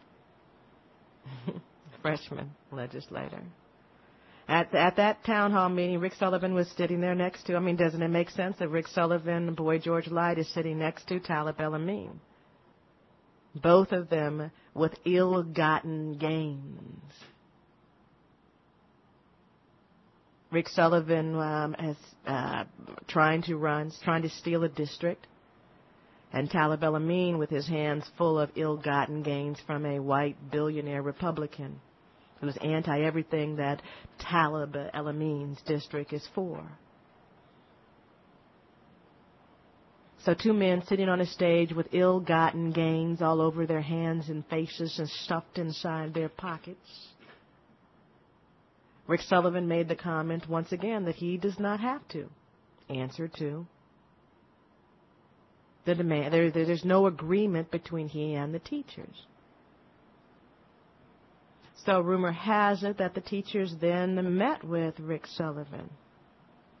freshman legislator. At, at that town hall meeting, Rick Sullivan was sitting there next to, I mean, doesn't it make sense that Rick Sullivan, Boy George Light, is sitting next to Talib El-Amin? Both of them with ill-gotten gains. Rick Sullivan um, is uh, trying to run, trying to steal a district, and Talib El-Amin with his hands full of ill-gotten gains from a white billionaire Republican who is anti-everything that Talib El-Amin's district is for. So two men sitting on a stage with ill-gotten gains all over their hands and faces and stuffed inside their pockets. Rick Sullivan made the comment once again that he does not have to answer to the demand. There, there, there's no agreement between he and the teachers. So rumor has it that the teachers then met with Rick Sullivan.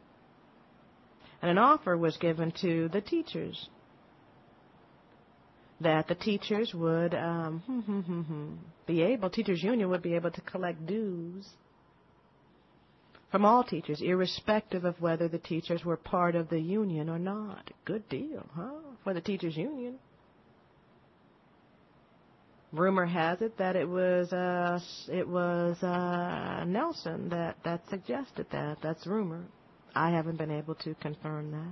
And an offer was given to the teachers that the teachers would um, be able, teachers union would be able to collect dues from all teachers, irrespective of whether the teachers were part of the union or not. Good deal, huh, for the teachers union. Rumor has it that it was uh, it was uh, Nelson that, that suggested that. That's rumor. I haven't been able to confirm that.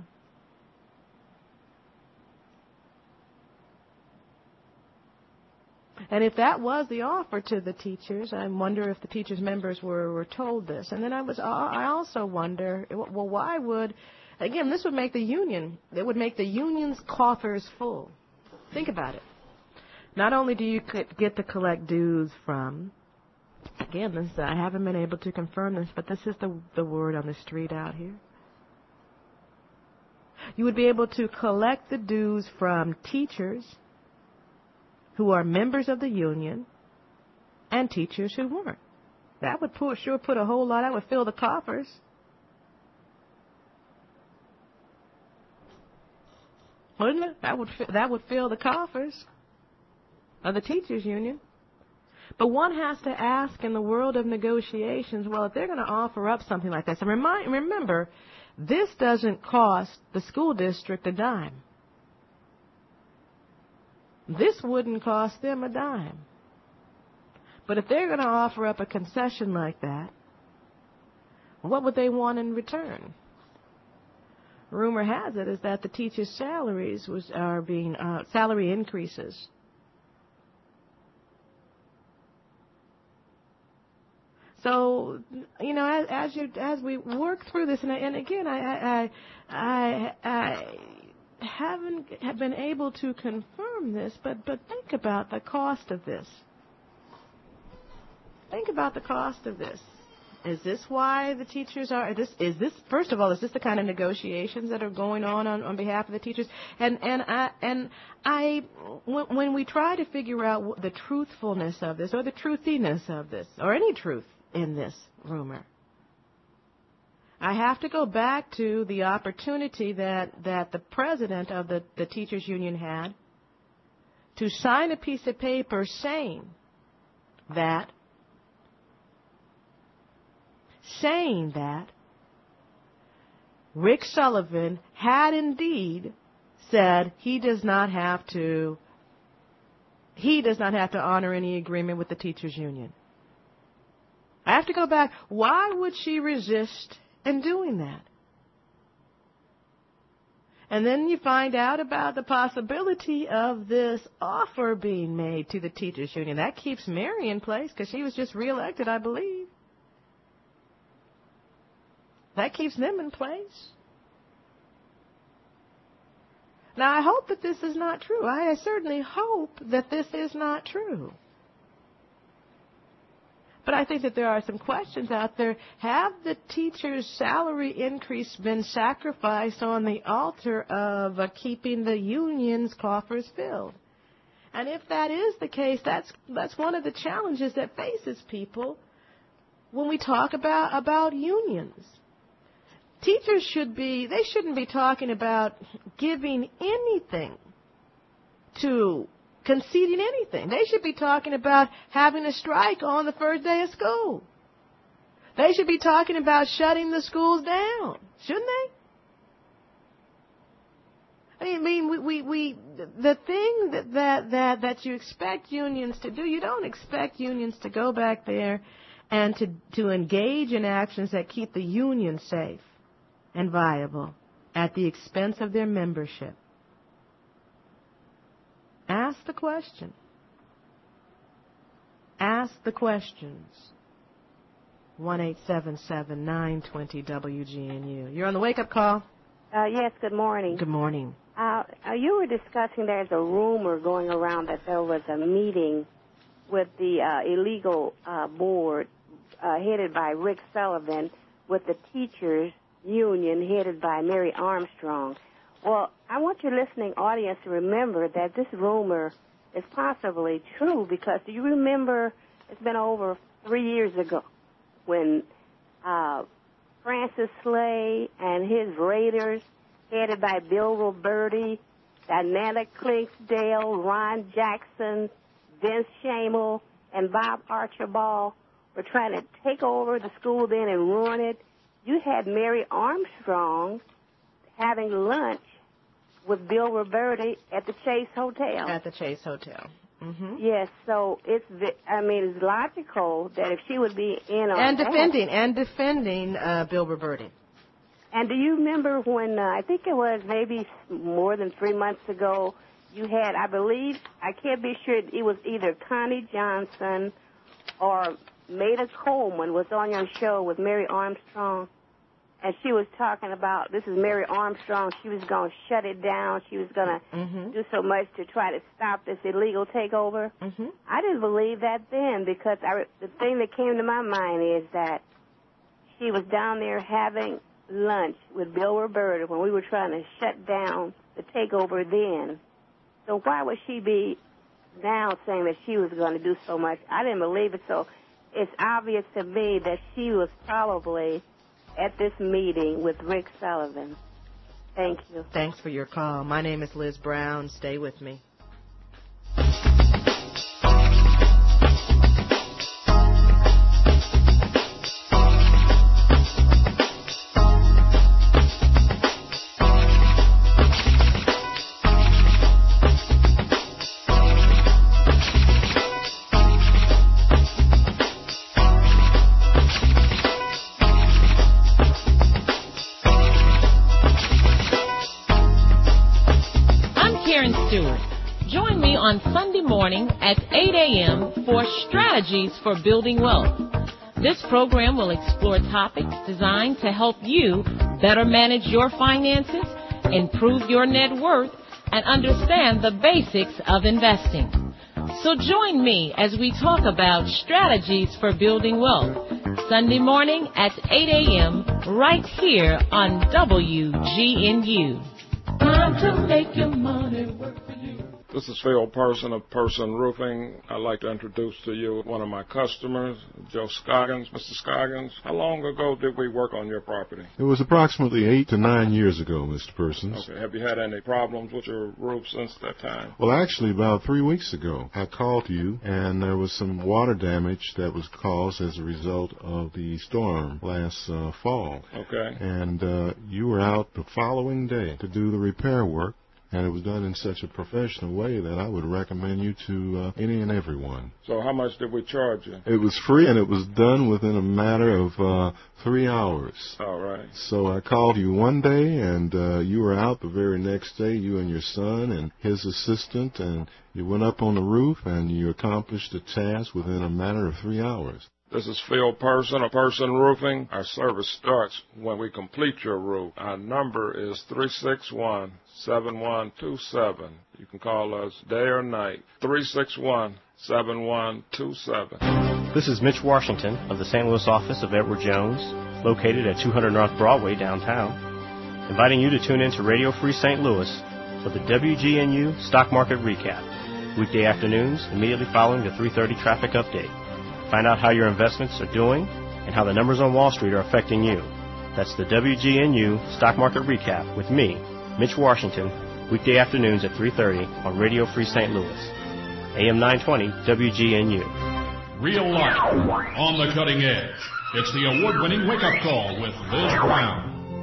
And if that was the offer to the teachers, I wonder if the teachers' members were, were told this. And then I was I also wonder, well, why would, again, this would make the union, it would make the union's coffers full. Think about it. Not only do you get to collect dues from, again, this, I haven't been able to confirm this, but this is the, the word on the street out here. You would be able to collect the dues from teachers who are members of the union and teachers who weren't. That would put, sure put a whole lot, that would fill the coffers. Wouldn't it? That would, that would fill the coffers of the teachers union. But one has to ask in the world of negotiations, well, if they're going to offer up something like this, and remind, remember, this doesn't cost the school district a dime. This wouldn't cost them a dime. But if they're going to offer up a concession like that, what would they want in return? Rumor has it is that the teachers' salaries was, are being, uh, salary increases So, you know, as, as you as we work through this, and, and again, I, I I I haven't have been able to confirm this, but but think about the cost of this. Think about the cost of this. Is this why the teachers are? Is this, is this first of all? Is this the kind of negotiations that are going on on, on behalf of the teachers? And and I and I when, when we try to figure out the truthfulness of this, or the truthiness of this, or any truth in this rumor, I have to go back to the opportunity that that the president of the the teachers union had to sign a piece of paper saying that. saying that Rick Sullivan had indeed said he does not have to he does not have to honor any agreement with the teachers union. I have to go back. Why would she resist in doing that? And then you find out about the possibility of this offer being made to the teachers union. That keeps Mary in place because she was just reelected, I believe. That keeps them in place. Now, I hope that this is not true. I certainly hope that this is not true. But I think that there are some questions out there. Have the teachers' salary increase been sacrificed on the altar of uh, keeping the union's coffers filled? And if that is the case, that's that's one of the challenges that faces people when we talk about about unions. Teachers should be, they shouldn't be talking about giving anything to, conceding anything. They should be talking about having a strike on the first day of school. They should be talking about shutting the schools down, shouldn't they? I mean, we, we, we the thing that, that, that, that you expect unions to do, you don't expect unions to go back there and to, to engage in actions that keep the union safe and viable at the expense of their membership. Ask the question. Ask the questions. one eight seven seven, nine two zero, W G N U. You're on the wake-up call? Uh, yes, good morning. Good morning. Uh, you were discussing there's a rumor going around that there was a meeting with the uh, illegal uh, board uh, headed by Rick Sullivan with the teachers union headed by Mary Armstrong. Well, I want your listening audience to remember that this rumor is possibly true because do you remember it's been over three years ago when uh, Francis Slay and his raiders headed by Bill Roberti Diana Clinksdale, Ron Jackson, Vince Shamel, and Bob Archibald were trying to take over the school then and ruin it. You had Mary Armstrong having lunch with Bill Roberti at the Chase Hotel. At the Chase Hotel. Mm-hmm. Yes, so it's, I mean, it's logical that if she would be in on And that. defending, and defending uh, Bill Roberti. And do you remember when, uh, I think it was maybe more than three months ago, you had, I believe, I can't be sure, it was either Connie Johnson or Maida Coleman was on your show with Mary Armstrong, and she was talking about, this is Mary Armstrong, she was going to shut it down, she was going to mm-hmm. do so much to try to stop this illegal takeover. Mm-hmm. I didn't believe that then, because I, the thing that came to my mind is that she was down there having lunch with Bill Roberta when we were trying to shut down the takeover then. So why would she be now saying that she was going to do so much? I didn't believe it, so it's obvious to me that she was probably at this meeting with Rick Sullivan. Thank you. Thanks for your call. My name is Liz Brown. Stay with me. On Sunday morning at eight a.m. for Strategies for Building Wealth. This program will explore topics designed to help you better manage your finances, improve your net worth, and understand the basics of investing. So join me as we talk about Strategies for Building Wealth, Sunday morning at eight a.m. right here on W G N U. Time to make your money work. This is Phil Person of Person Roofing. I'd like to introduce to you one of my customers, Joe Scoggins. Mister Scoggins, how long ago did we work on your property? It was approximately eight to nine years ago, Mister Persons. Okay. Have you had any problems with your roof since that time? Well, actually, about three weeks ago, I called you, and there was some water damage that was caused as a result of the storm last uh, fall. Okay. And uh, you were out the following day to do the repair work. And it was done in such a professional way that I would recommend you to uh, any and everyone. So how much did we charge you? It was free, and it was done within a matter of uh, three hours. All right. So I called you one day, and uh, you were out the very next day, you and your son and his assistant, and you went up on the roof, and you accomplished the task within a matter of three hours. This is Phil Person of Person Roofing. Our service starts when we complete your roof. Our number is three six one, seven one two seven. You can call us day or night. three six one, seven one two seven. This is Mitch Washington of the Saint Louis office of Edward Jones, located at two hundred North Broadway downtown, inviting you to tune in to Radio Free Saint Louis for the W G N U Stock Market Recap, weekday afternoons immediately following the three thirty traffic update. Find out how your investments are doing and how the numbers on Wall Street are affecting you. That's the W G N U Stock Market Recap with me, Mitch Washington, weekday afternoons at three thirty on Radio Free Saint Louis, A M nine twenty W G N U. Real life, on the cutting edge. It's the award-winning wake-up call with Liz Brown.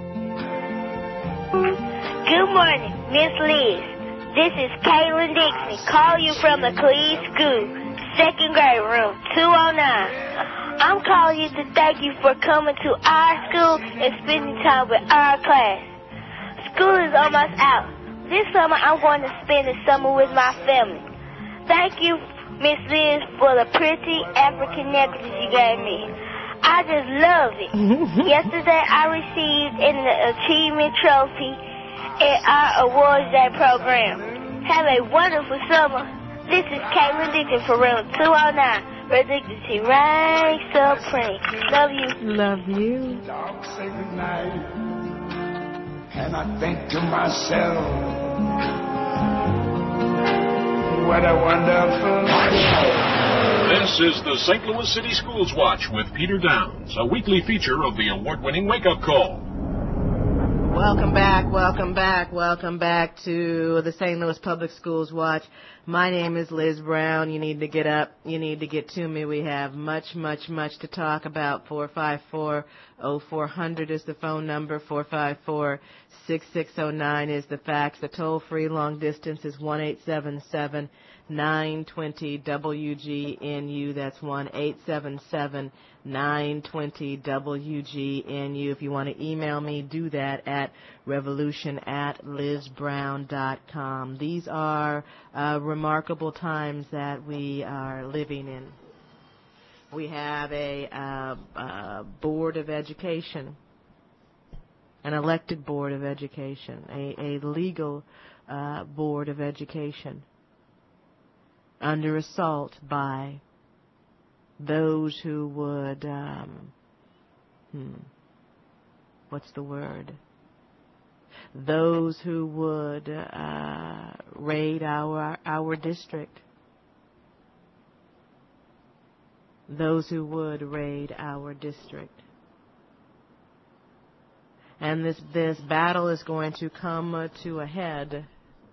Good morning, Miss Liz. This is Kaylin Dixon, call you from the Cleve School. Second grade room, two oh nine. I'm calling you to thank you for coming to our school and spending time with our class. School is almost out. This summer, I'm going to spend the summer with my family. Thank you, Miss Liz, for the pretty African necklace you gave me. I just love it. Yesterday, I received an achievement trophy at our Awards Day program. Have a wonderful summer. This is Caitlin Dixon for room two oh nine, where dignity reigns supreme. Love you. Love you. Dog say goodnight, and I think to myself, what a wonderful life. This is the Saint Louis City Schools Watch with Peter Downs, a weekly feature of the award-winning wake-up call. Welcome back, welcome back, welcome back to the Saint Louis Public Schools Watch. My name is Liz Brown. You need to get up. You need to get to me. We have much, much, much to talk about. four five four, oh four hundred is the phone number. four five four, six six oh nine is the fax. The toll-free long distance is one eight seven seven, nine two zero, W G N U. That's one eight seven seven, nine two zero, W G N U. If you want to email me, do that at revolution at lizbrown dot com. These are uh, remarkable times that we are living in. We have a uh, uh, board of education, an elected board of education, a, a legal uh, board of education under assault by those who would, um, hmm, what's the word? Those who would uh, raid our our district. Those who would raid our district. And this this battle is going to come uh, to a head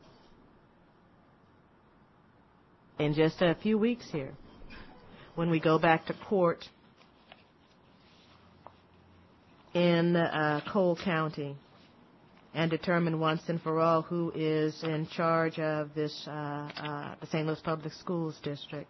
in just a few weeks here, when we go back to court in uh, Cole County and determine once and for all who is in charge of this, uh, uh, the Saint Louis Public Schools District.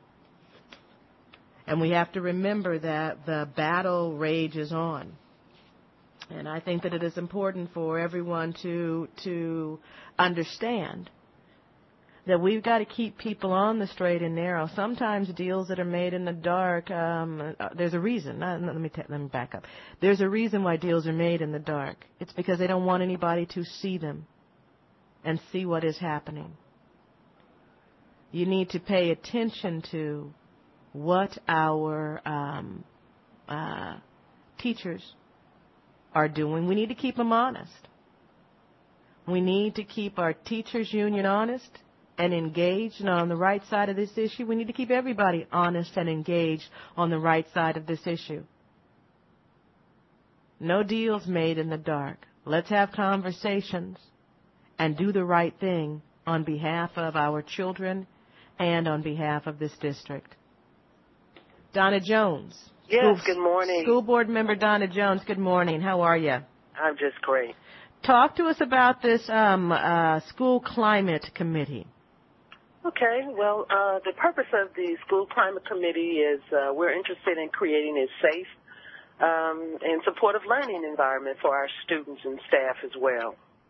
And we have to remember that the battle rages on. And I think that it is important for everyone to to understand that we've got to keep people on the straight and narrow. Sometimes deals that are made in the dark, um, uh, there's a reason. Uh, let me t- let me back up. There's a reason why deals are made in the dark. It's because they don't want anybody to see them and see what is happening. You need to pay attention to what our um, uh, teachers are doing. We need to keep them honest. We need to keep our teachers' union honest and engaged and on the right side of this issue. We need to keep everybody honest and engaged on the right side of this issue. No deals made in the dark. Let's have conversations and do the right thing on behalf of our children and on behalf of this district. Donna Jones. Yes, School, good morning. School Board Member Donna Jones, good morning. How are you? I'm just great. Talk to us about this um, uh, School Climate Committee. Okay, well, uh, the purpose of the School Climate Committee is uh, we're interested in creating a safe um, and supportive learning environment for our students and staff as well.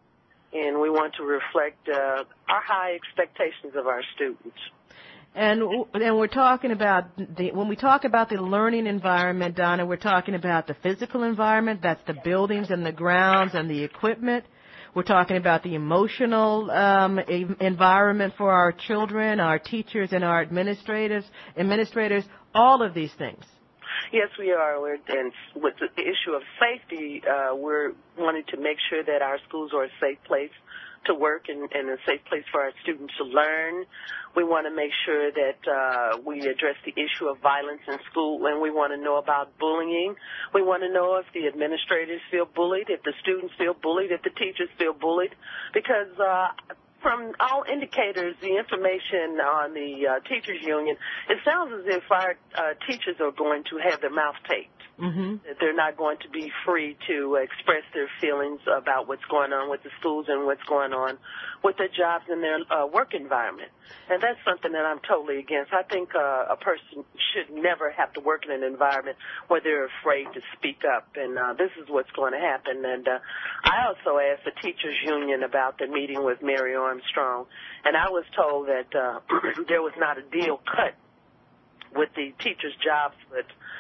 And we want to reflect uh, our high expectations of our students. And and we're talking about the when we talk about the learning environment, Donna, we're talking about the physical environment. That's the buildings and the grounds and the equipment. We're talking about the emotional um, environment for our children, our teachers, and our administrators. Administrators, all of these things. Yes, we are. We're, and with the issue of safety, uh, we're wanting to make sure that our schools are a safe place to work and, and a safe place for our students to learn. We want to make sure that uh, we address the issue of violence in school, and we want to know about bullying. We want to know if the administrators feel bullied, if the students feel bullied, if the teachers feel bullied, because uh, from all indicators, the information on the uh, teachers union, it sounds as if our uh, teachers are going to have their mouth taped. Mm-hmm. That they're not going to be free to express their feelings about what's going on with the schools and what's going on with their jobs and their uh, work environment. And that's something that I'm totally against. I think uh, a person should never have to work in an environment where they're afraid to speak up. And uh, this is what's going to happen. And uh, I also asked the teachers union about the meeting with Mary Armstrong, and I was told that uh, there was not a deal cut with the teachers' jobs, but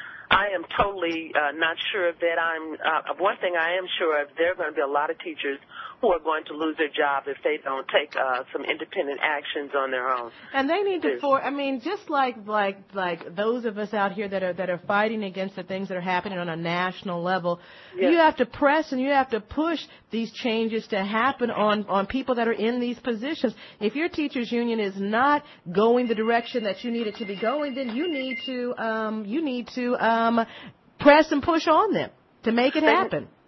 I am totally uh, not sure of that. I'm uh, one thing I am sure of, there are going to be a lot of teachers who are going to lose their job if they don't take uh, some independent actions on their own. And they need to, for I mean, just like like like those of us out here that are that are fighting against the things that are happening on a national level, yes. You have to press and you have to push these changes to happen on on people that are in these positions. If your teachers union is not going the direction that you need it to be going, then you need to um, you need to um, press and push on them to make it happen.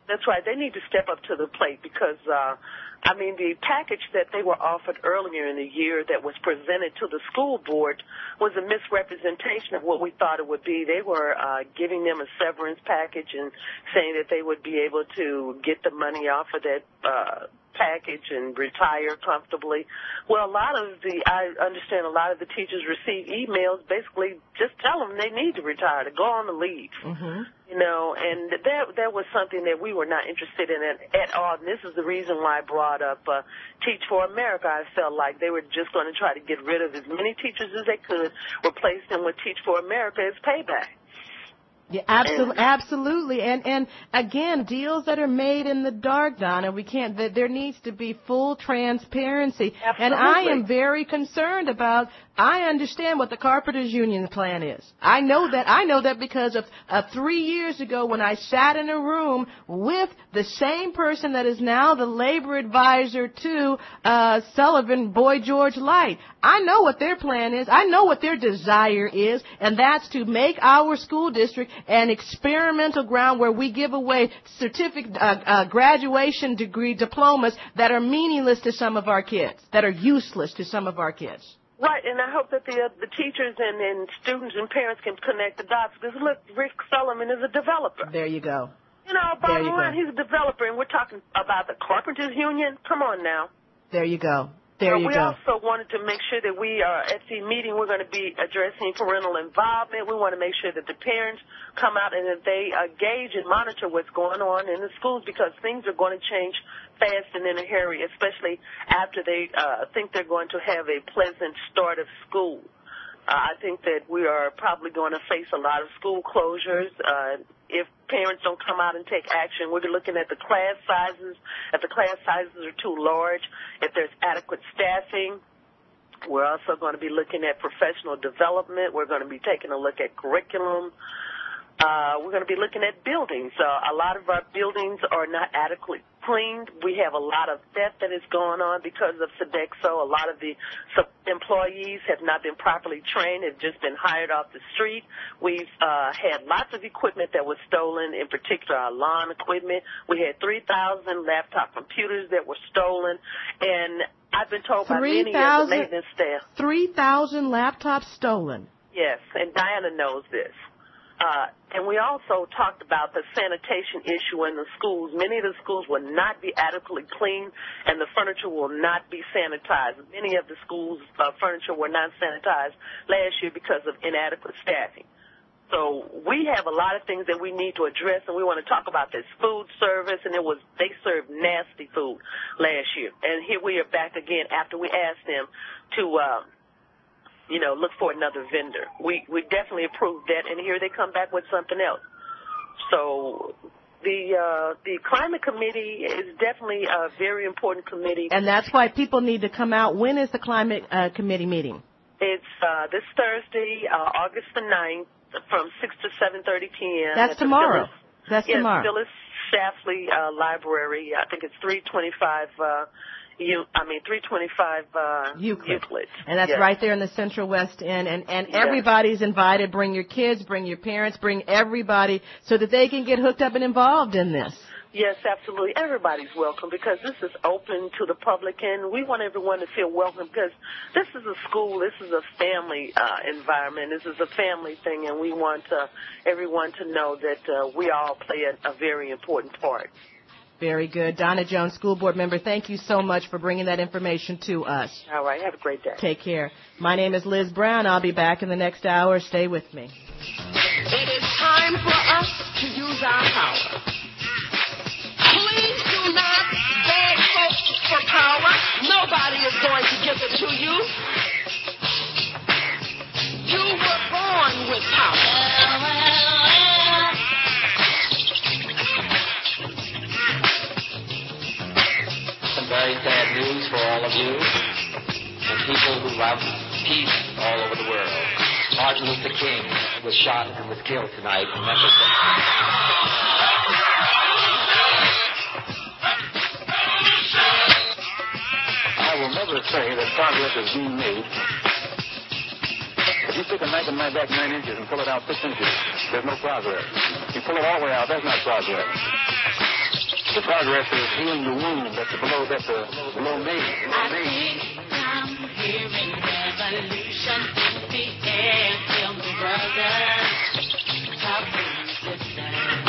That's right. They need to step up to the plate because, uh, I mean, the package that they were offered earlier in the year that was presented to the school board was a misrepresentation of what we thought it would be. They were uh, giving them a severance package and saying that they would be able to get the money off of that uh, package and retire comfortably. Well, a lot of the, I understand a lot of the teachers receive emails basically just tell them they need to retire, to go on the leave. Mm-hmm. You know, and that that was something that we were not interested in at, at all. And this is the reason why I brought up uh, Teach for America. I felt like they were just going to try to get rid of as many teachers as they could, replace them with Teach for America as payback. Yeah, absolutely, absolutely, and and again, deals that are made in the dark, Donna. We can't. That there needs to be full transparency, absolutely. And I am very concerned about. I understand what the Carpenters Union's plan is. I know that. I know that because of uh, three years ago when I sat in a room with the same person that is now the labor advisor to uh, Sullivan, Boy George Light. I know what their plan is. I know what their desire is, and that's to make our school district an experimental ground where we give away certificate, uh, uh, graduation degree diplomas that are meaningless to some of our kids, that are useless to some of our kids. Right, and I hope that the uh, the teachers and, and students and parents can connect the dots. Because look, Rick Sullivan is a developer. There you go. You know, bottom you line, go. he's a developer, and we're talking about the Carpenters Union. Come on now. There you go. There uh, you we go. also wanted to make sure that we are at the meeting. We're going to be addressing parental involvement. We want to make sure that the parents come out and that they uh, gauge and monitor what's going on in the schools because things are going to change fast and in a hurry, especially after they uh, think they're going to have a pleasant start of school. Uh, I think that we are probably going to face a lot of school closures. Uh, if parents don't come out and take action, we're looking at the class sizes. If the class sizes are too large, if there's adequate staffing, we're also going to be looking at professional development. We're going to be taking a look at curriculum. Uh, we're going to be looking at buildings. Uh, a lot of our buildings are not adequately cleaned. We have a lot of theft that is going on because of Sodexo. A lot of the employees have not been properly trained, have just been hired off the street. We've uh, had lots of equipment that was stolen, in particular our lawn equipment. We had three thousand laptop computers that were stolen, and I've been told by many of the maintenance staff. three thousand laptops stolen. Yes, and Diana knows this. Uh, and we also talked about the sanitation issue in the schools. Many of the schools will not be adequately cleaned, and the furniture will not be sanitized. Many of the schools' uh, furniture were not sanitized last year because of inadequate staffing. So we have a lot of things that we need to address, and we want to talk about this food service, and it was they served nasty food last year. And here we are back again after we asked them to uh, you know, look for another vendor. We we definitely approved that, and here they come back with something else. So the uh, the climate committee is definitely a very important committee. And that's why people need to come out. When is the climate uh, committee meeting? It's uh, this Thursday, uh, August the ninth, from six to seven thirty p.m. That's tomorrow. Phyllis, that's yes, tomorrow. Phyllis Schlafly uh, Library. I think it's three twenty-five. Uh, You, I mean, three twenty-five uh, Euclid. Euclid. And that's yes. right there in the Central West End. And, and yes. everybody's invited. Bring your kids, bring your parents, bring everybody so that they can get hooked up and involved in this. Yes, absolutely. Everybody's welcome because this is open to the public, and we want everyone to feel welcome because this is a school, this is a family uh, environment, this is a family thing, and we want uh, everyone to know that uh, we all play a, a very important part. Very good. Donna Jones, school board member, thank you so much for bringing that information to us. All right. Have a great day. Take care. My name is Liz Brown. I'll be back in the next hour. Stay with me. It is time for us to use our power. Please do not beg folks for power. Nobody is going to give it to you. You were born with power. Very sad news for all of you and people who love peace all over the world. Martin Luther King was shot and was killed tonight in Memphis. I will never say that progress is being made. If you stick a knife in my back nine inches and pull it out six inches, there's no progress. You pull it all the way out, that's not progress. the progress is healing the wound that's below, that's uh, below me. I think I'm hearing revolution in the air. Tell me, brothers, talk to me, sisters.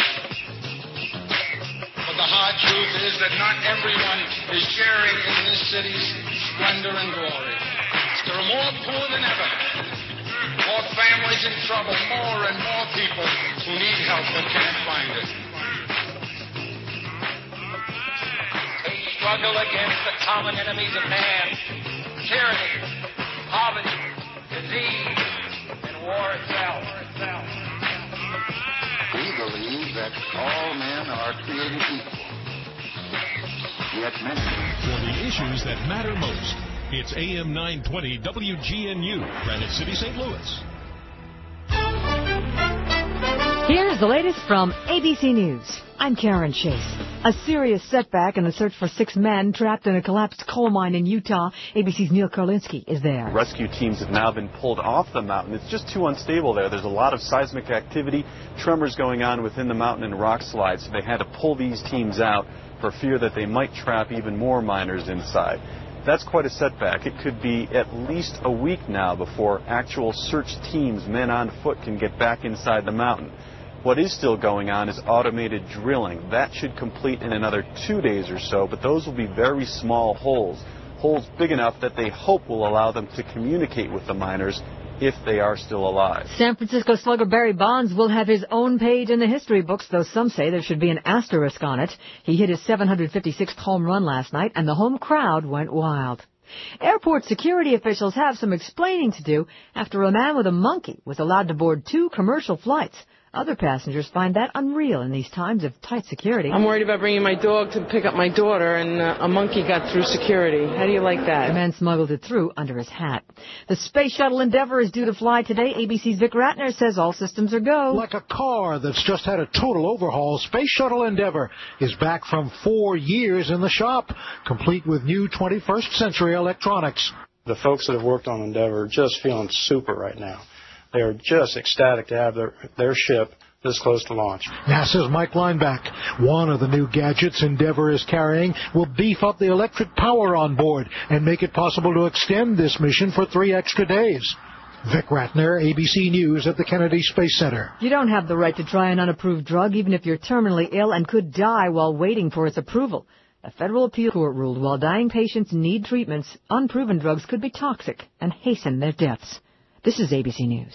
But the hard truth is that not everyone is sharing in this city's splendor and glory. There are more poor than ever, more families in trouble, more and more people who need help but can't find it. They struggle against the common enemies of man, tyranny, poverty, disease, and war itself. We believe that all men are created equal. Yet many. For the issues that matter most, it's A M nine twenty W G N U, Granite City, Saint Louis. Here's the latest from A B C News. I'm Karen Chase. A serious setback in the search for six men trapped in a collapsed coal mine in Utah. A B C's Neil Karlinski is there. Rescue teams have now been pulled off the mountain. It's just too unstable there. There's a lot of seismic activity, tremors going on within the mountain and rock slides, so they had to pull these teams out for fear that they might trap even more miners inside. That's quite a setback. It could be at least a week now before actual search teams, men on foot, can get back inside the mountain. What is still going on is automated drilling. That should complete in another two days or so, but those will be very small holes, holes big enough that they hope will allow them to communicate with the miners if they are still alive. San Francisco slugger Barry Bonds will have his own page in the history books, though some say there should be an asterisk on it. He hit his seven hundred fifty-sixth home run last night, and the home crowd went wild. Airport security officials have some explaining to do after a man with a monkey was allowed to board two commercial flights. Other passengers find that unreal in these times of tight security. I'm worried about bringing my dog to pick up my daughter, and uh, a monkey got through security. How do you like that? The man smuggled it through under his hat. The Space Shuttle Endeavour is due to fly today. A B C's Vic Ratner says all systems are go. Like a car that's just had a total overhaul, Space Shuttle Endeavour is back from four years in the shop, complete with new twenty-first century electronics. The folks that have worked on Endeavour are just feeling super right now. They are just ecstatic to have their, their ship this close to launch. NASA's Mike Lineback. One of the new gadgets Endeavour is carrying will beef up the electric power on board and make it possible to extend this mission for three extra days. Vic Ratner, A B C News at the Kennedy Space Center. You don't have the right to try an unapproved drug even if you're terminally ill and could die while waiting for its approval. A federal appeal court ruled while dying patients need treatments, unproven drugs could be toxic and hasten their deaths. This is A B C News.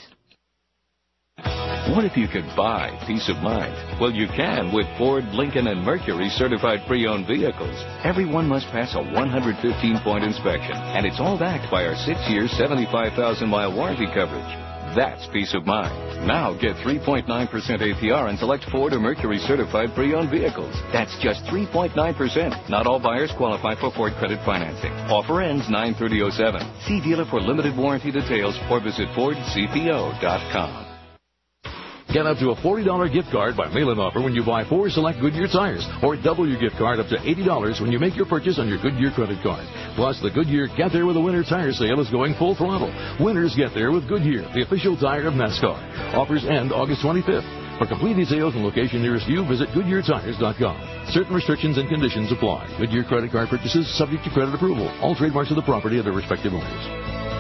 What if you could buy peace of mind? Well, you can with Ford, Lincoln, and Mercury certified pre-owned vehicles. Everyone must pass a one hundred fifteen point inspection, and it's all backed by our six-year, seventy-five thousand mile warranty coverage. That's peace of mind. Now get three point nine percent A P R on select Ford or Mercury certified pre-owned vehicles. That's just three point nine percent. Not all buyers qualify for Ford credit financing. Offer ends nine thirty oh seven. See dealer for limited warranty details or visit Ford C P O dot com. Get up to a forty dollars gift card by mail-in offer when you buy four select Goodyear tires, or double your gift card up to eighty dollars when you make your purchase on your Goodyear credit card. Plus, the Goodyear Get There with a Winter tire sale is going full throttle. Winners get there with Goodyear, the official tire of NASCAR. Offers end August twenty-fifth. For complete details and location nearest you, visit Goodyear Tires dot com. Certain restrictions and conditions apply. Goodyear credit card purchases subject to credit approval. All trademarks of the property of their respective owners.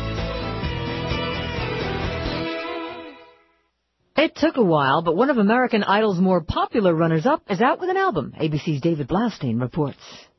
It took a while, but one of American Idol's more popular runners-up is out with an album. A B C's David Blaustein reports.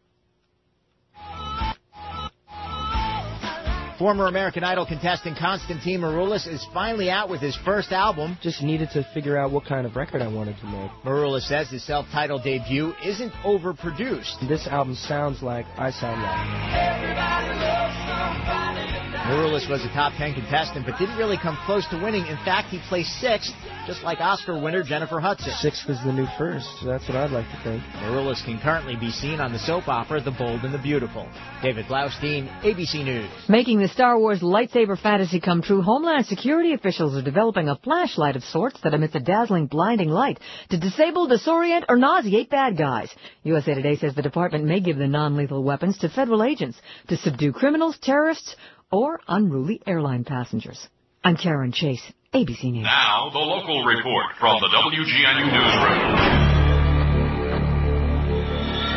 Former American Idol contestant Konstantin Maroulis is finally out with his first album. Just needed to figure out what kind of record I wanted to make. Maroulis says his self-titled debut isn't overproduced. This album sounds like I sound like. Everybody loves somebody. Maroulis was a top ten contestant, but didn't really come close to winning. In fact, he placed sixth, just like Oscar winner Jennifer Hudson. Sixth is the new first, so that's what I'd like to think. Maroulis can currently be seen on the soap opera The Bold and the Beautiful. David Blaustein, A B C News. Making the Star Wars lightsaber fantasy come true, Homeland Security officials are developing a flashlight of sorts that emits a dazzling, blinding light to disable, disorient, or nauseate bad guys. U S A Today says the department may give the non-lethal weapons to federal agents to subdue criminals, terrorists, or unruly airline passengers. I'm Karen Chase, A B C News. Now, the local report from the W G N U Newsroom.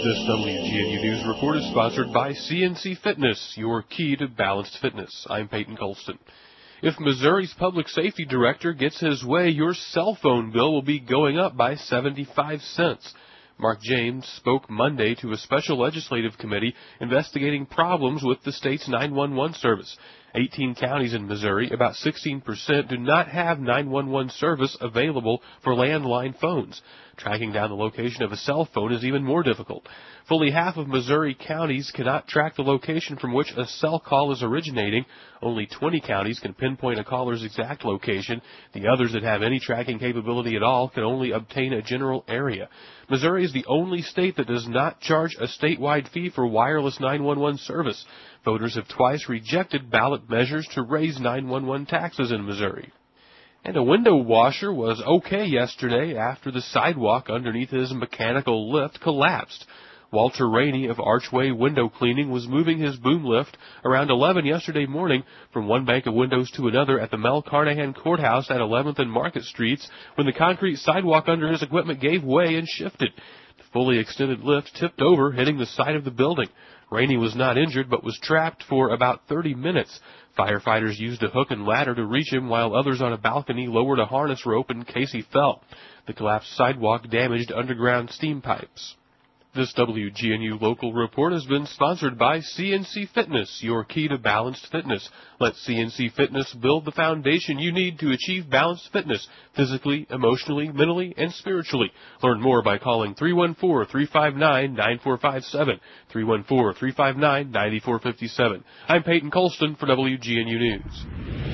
This W G N U News Report is sponsored by C N C Fitness, your key to balanced fitness. I'm Peyton Colston. If Missouri's public safety director gets his way, your cell phone bill will be going up by seventy-five cents. Mark James spoke Monday to a special legislative committee investigating problems with the state's nine one one service. eighteen counties in Missouri, about sixteen percent, do not have nine one one service available for landline phones. Tracking down the location of a cell phone is even more difficult. Fully half of Missouri counties cannot track the location from which a cell call is originating. Only twenty counties can pinpoint a caller's exact location. The others that have any tracking capability at all can only obtain a general area. Missouri is the only state that does not charge a statewide fee for wireless nine one one service. Voters have twice rejected ballot measures to raise nine one one taxes in Missouri. And a window washer was okay yesterday after the sidewalk underneath his mechanical lift collapsed. Walter Rainey of Archway Window Cleaning was moving his boom lift around eleven yesterday morning from one bank of windows to another at the Mel Carnahan Courthouse at eleventh and Market Streets when the concrete sidewalk under his equipment gave way and shifted. The fully extended lift tipped over, hitting the side of the building. Rainey was not injured but was trapped for about thirty minutes. Firefighters used a hook and ladder to reach him, while others on a balcony lowered a harness rope in case he fell. The collapsed sidewalk damaged underground steam pipes. This W G N U local report has been sponsored by C N C Fitness, your key to balanced fitness. Let C N C Fitness build the foundation you need to achieve balanced fitness, physically, emotionally, mentally, and spiritually. Learn more by calling three one four, three five nine, nine four five seven, three one four, three five nine, nine four five seven. I'm Peyton Colston for W G N U News.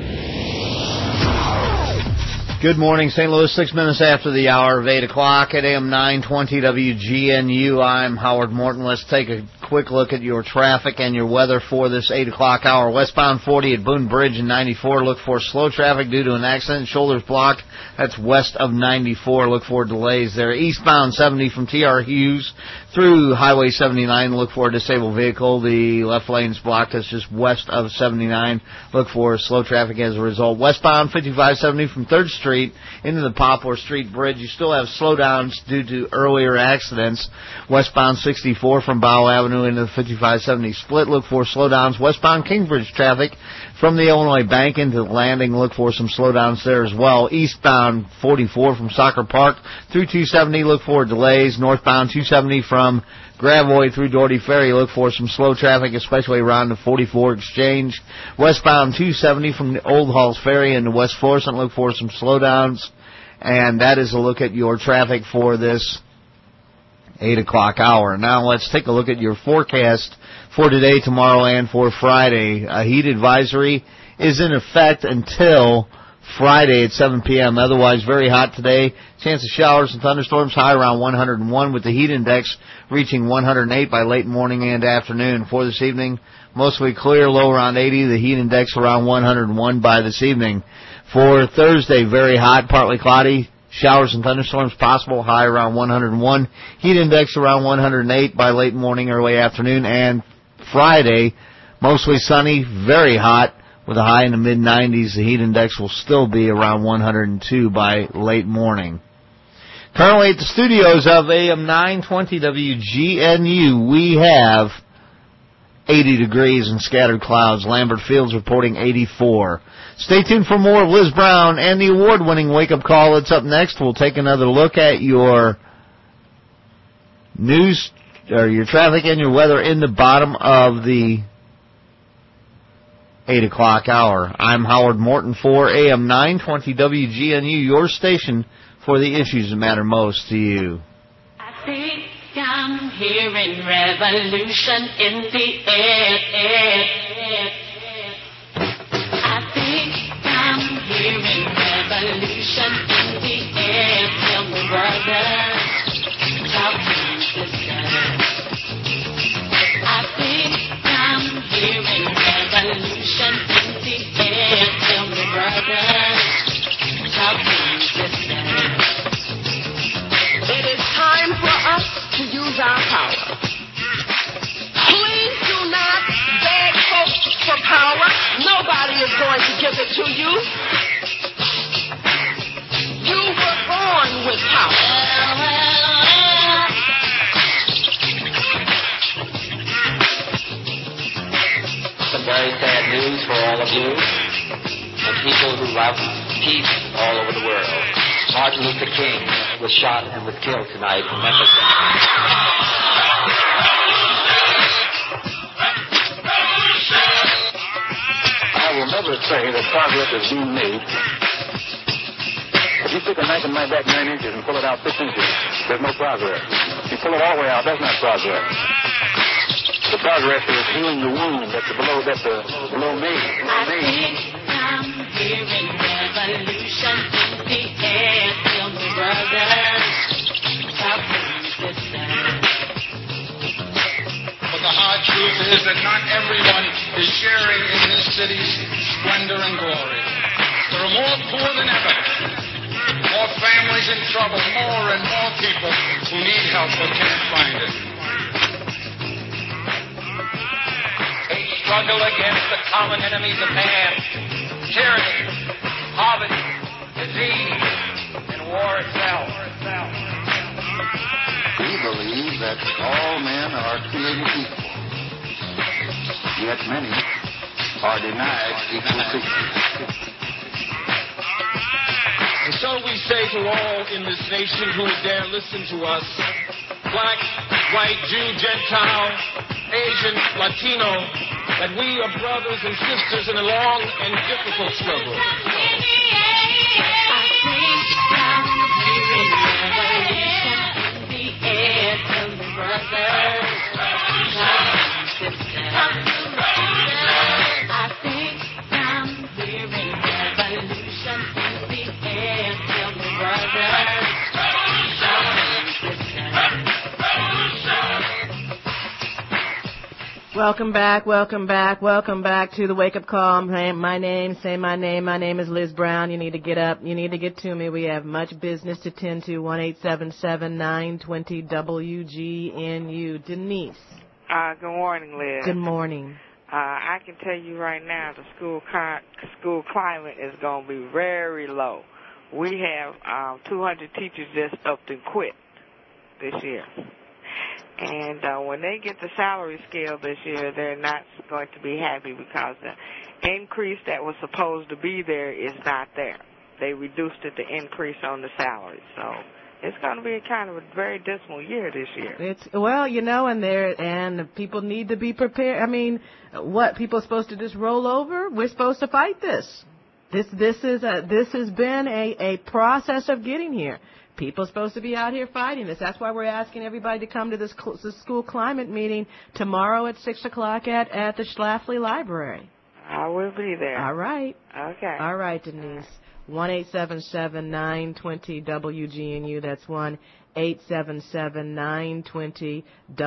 Good morning, Saint Louis, six minutes after the hour of eight o'clock at A M nine twenty W G N U. I'm Howard Morton. Let's take a quick look at your traffic and your weather for this eight o'clock hour. Westbound forty at Boone Bridge and ninety-four. Look for slow traffic due to an accident. Shoulders blocked. That's west of ninety-four. Look for delays there. Eastbound seventy from T R Hughes through Highway seventy-nine. Look for a disabled vehicle. The left lane's blocked. That's just west of seventy-nine. Look for slow traffic as a result. Westbound fifty-five seventy from third Street into the Poplar Street Bridge. You still have slowdowns due to earlier accidents. Westbound sixty-four from Bow Avenue into the fifty-five seventy split. Look for slowdowns. Westbound Kingsbridge traffic from the Illinois Bank into the landing. Look for some slowdowns there as well. Eastbound forty-four from Soccer Park through two seventy. Look for delays. Northbound two seventy from Gravois through Doherty Ferry. Look for some slow traffic, especially around the forty-four Exchange. Westbound two seventy from the Old Halls Ferry into West Florissant. Look for some slowdowns. And that is a look at your traffic for this eight o'clock hour. Now let's take a look at your forecast for today, tomorrow, and for Friday. A heat advisory is in effect until Friday at seven p.m. Otherwise, very hot today. Chance of showers and thunderstorms, high around one hundred one, with the heat index reaching one hundred eight by late morning and afternoon. For this evening, mostly clear, low around eighty. The heat index around one hundred one by this evening. For Thursday, very hot, partly cloudy. Showers and thunderstorms possible, high around one hundred one. Heat index around one hundred eight by late morning, early afternoon. And Friday, mostly sunny, very hot, with a high in the mid nineties. The heat index will still be around one hundred two by late morning. Currently at the studios of A M nine twenty W G N U, we have eighty degrees and scattered clouds. Lambert Fields reporting eighty-four. Stay tuned for more of Liz Brown and the award-winning wake-up call. It's up next. We'll take another look at your news, or your traffic and your weather in the bottom of the eight o'clock hour. I'm Howard Morton for A M nine twenty W G N U, your station for the issues that matter most to you. I think I'm hearing revolution in the air, air, air. I think I'm hearing revolution in the air. Tell me, brother, talk to me, sister. I think I'm hearing revolution in the air. Tell me, brother, talk to me, sister. It is time for us to use our power. Please do not beg folks for power. Nobody is going to give it to you. You were born with power. you and people who love peace all over the world. Martin Luther King was shot and was killed tonight in Memphis. I will never say that progress is being made. If you stick a knife in my back nine inches and pull it out six inches, there's no progress. If you pull it all the way out, that's not progress. The progress is healing the wound that's below, that's uh, below me. I think I'm hearing revolution in the air. Tell me, brothers, how can this stand? But the hard truth is that not everyone is sharing in this city's splendor and glory. There are more poor than ever, more families in trouble, more and more people who need help but can't find it. They struggle against the common enemies of man: tyranny, poverty, disease, and war itself. We believe that all men are created equal, yet many are denied equal treatment. And so we say to all in this nation who would dare listen to us, black, white, Jew, Gentile, Asian, Latino, that we are brothers and sisters in a long and difficult struggle. Welcome back, welcome back, welcome back to the Wake Up Call. My name, say my name, my name is Liz Brown. You need to get up, you need to get to me. We have much business to tend to. one eight seven seven, nine two zero, W G N U. Denise. Uh, good morning, Liz. Good morning. Uh, I can tell you right now the school con- school climate is going to be very low. We have um, two hundred teachers just up and quit this year. And uh, when they get the salary scale this year, they're not going to be happy because the increase that was supposed to be there is not there. They reduced it, the increase on the salary. So it's going to be a kind of a very dismal year this year. It's well, you know, and there and people need to be prepared. I mean, what people are supposed to just roll over? We're supposed to fight this. This this is a this has been a a process of getting here. People are supposed to be out here fighting this. That's why we're asking everybody to come to this, cl- this school climate meeting tomorrow at six o'clock at, at the Schlafly Library. I will be there. All right. Okay. All right, Denise. one eight seven seven, nine two zero, W G N U. That's one eight seven seven, nine two zero,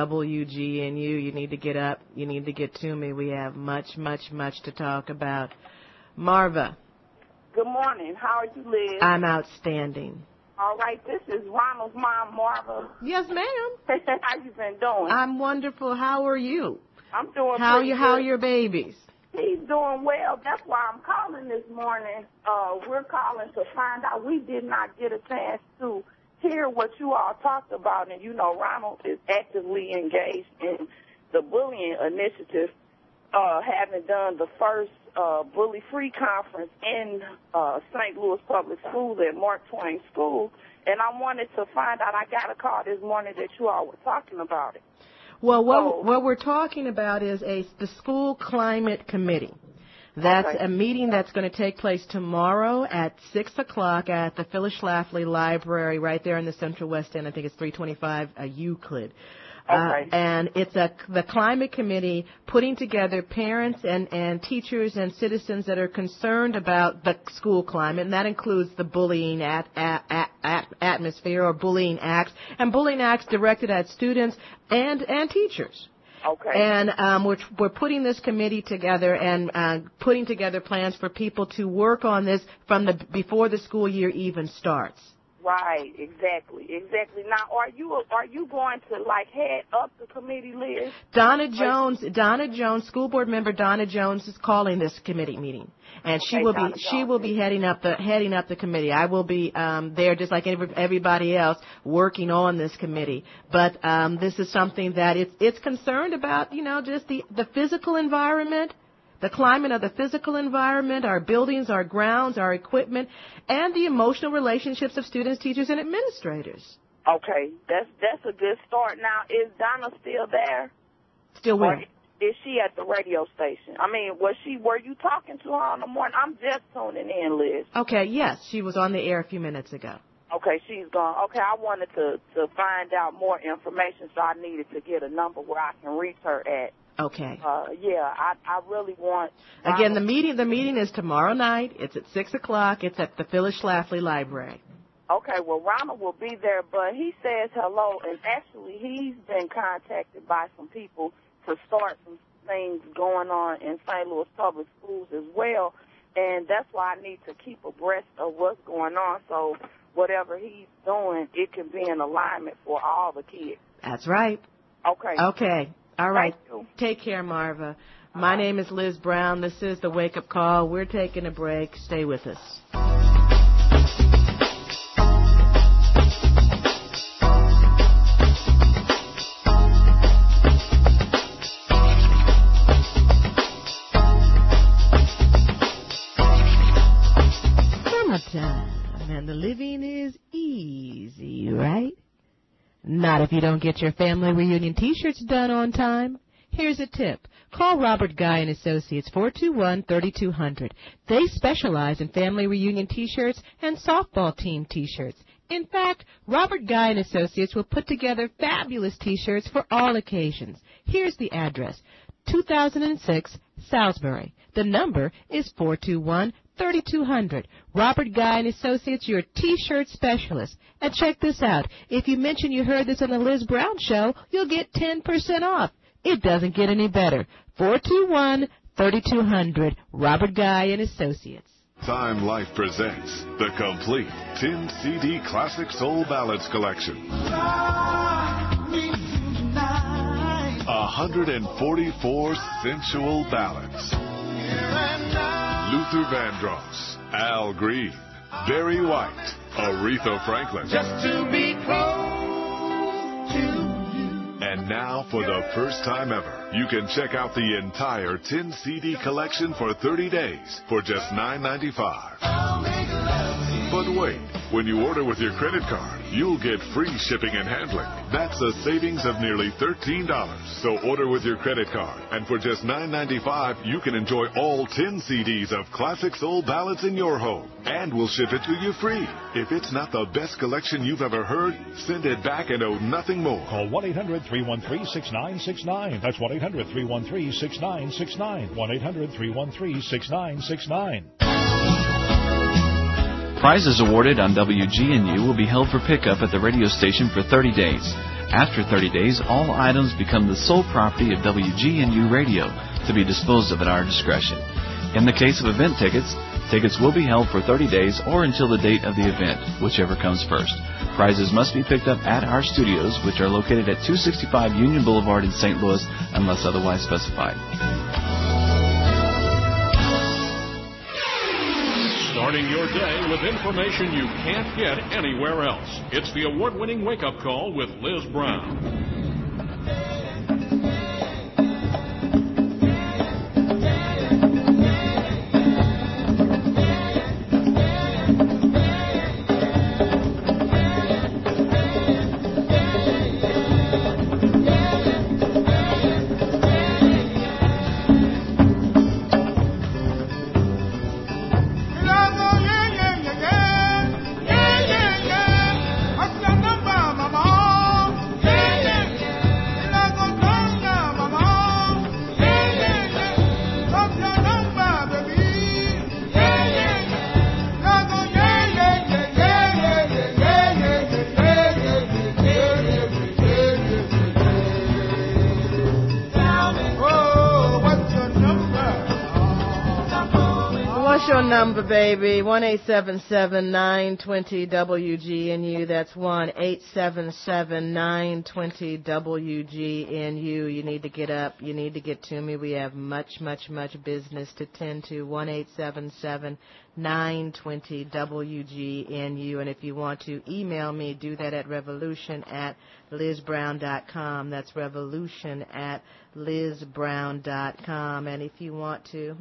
W G N U. You need to get up. You need to get to me. We have much, much, much to talk about. Marva. Good morning. How are you, Liz? I'm outstanding. All right, this is Ronald's mom, Marva. Yes, ma'am. How you been doing? I'm wonderful. How are you? I'm doing How pretty you? good. How are your babies? He's doing well. That's why I'm calling this morning. Uh, we're calling to find out. We did not get a chance to hear what you all talked about. And, you know, Ronald is actively engaged in the bullying initiative, uh, having done the first uh, bully-free conference in uh, Saint Louis Public Schools at Mark Twain School. And I wanted to find out. I got a call this morning that you all were talking about it. Well, what, So- what we're talking about is a the School Climate Committee. That's Okay. a meeting that's going to take place tomorrow at six o'clock at the Phyllis Schlafly Library right there in the Central West End. I think it's three twenty-five uh, Euclid. Okay. Uh, and it's a the climate committee putting together parents and, and teachers and citizens that are concerned about the school climate, and that includes the bullying at, at, at, at atmosphere or bullying acts, and bullying acts directed at students and, and teachers. Okay. And um, we're, we're putting this committee together and uh, putting together plans for people to work on this from the before the school year even starts. Right, exactly, exactly. Now, are you are you going to like head up the committee, Liz? Donna Jones, Donna Jones, school board member Donna Jones is calling this committee meeting, and she Okay, will Donna be she will be heading up the heading up the committee. I will be um, there just like every, everybody else working on this committee. But um, this is something that it's it's concerned about, you know, just the the physical environment. the climate of the physical environment, our buildings, our grounds, our equipment, and the emotional relationships of students, teachers, and administrators. Okay, that's that's a good start. Now, is Donna still there? Still where? Or is she at the radio station? I mean, was she? Were you talking to her in the morning? I'm just tuning in, Liz. Okay, yes, she was on the air a few minutes ago. Okay, she's gone. Okay, I wanted to, to find out more information, so I needed to get a number where I can reach her at. Okay. Uh, yeah, I I really want. Again, the meeting the meeting is tomorrow night. It's at six o'clock. It's at the Phyllis Schlafly Library. Okay, well, Ronald will be there, but he says hello, and actually he's been contacted by some people to start some things going on in Saint Louis Public Schools as well, and that's why I need to keep abreast of what's going on, so whatever he's doing, it can be in alignment for all the kids. That's right. Okay. Okay. All right. Thank you. Take care, Marva. My name is Liz Brown. This is the Wake Up Call. We're taking a break. Stay with us. Summertime, and the living is easy, right? Not if you don't get your family reunion T-shirts done on time. Here's a tip. Call Robert Guy and Associates, four two one, three two zero zero. They specialize in family reunion T-shirts and softball team T-shirts. In fact, Robert Guy and Associates will put together fabulous T-shirts for all occasions. Here's the address, two thousand six Salisbury. The number is four two one, three two zero zero. Robert Guy and Associates, your T-shirt specialist. And check this out. If you mention you heard this on the Liz Brown Show, you'll get ten percent off. It doesn't get any better. four two one, three two zero zero. Robert Guy and Associates. Time Life presents the complete ten C D Classic Soul Ballads Collection. one hundred forty-four sensual ballads. Luther Vandross, Al Green, Barry White, Aretha Franklin. Just to be close to you. And now, for the first time ever, you can check out the entire ten C D collection for thirty days for just nine ninety-five. But wait, when you order with your credit card, you'll get free shipping and handling. That's a savings of nearly thirteen dollars. So order with your credit card, and for just nine ninety-five, you can enjoy all ten C Ds of classic soul ballads in your home. And we'll ship it to you free. If it's not the best collection you've ever heard, send it back and owe nothing more. Call one eight hundred, three one three, six nine six nine. That's one eight hundred, three one three, six nine six nine. one eight hundred, three one three, six nine six nine. Prizes awarded on W G N U will be held for pickup at the radio station for thirty days. After thirty days, all items become the sole property of W G N U Radio to be disposed of at our discretion. In the case of event tickets, tickets will be held for thirty days or until the date of the event, whichever comes first. Prizes must be picked up at our studios, which are located at two sixty-five Union Boulevard in Saint Louis, unless otherwise specified. Starting your day with information you can't get anywhere else. It's the award-winning wake-up call with Liz Brown. number, baby. one eight seven seven, nine two zero, W G N U. That's one eight seven seven, nine two zero, W G N U. You need to get up. You need to get to me. We have much, much, much business to tend to. one eight seven seven, nine two zero, W G N U. And if you want to email me, do that at revolution at liz brown dot com. That's revolution at liz brown dot com. And if you want to...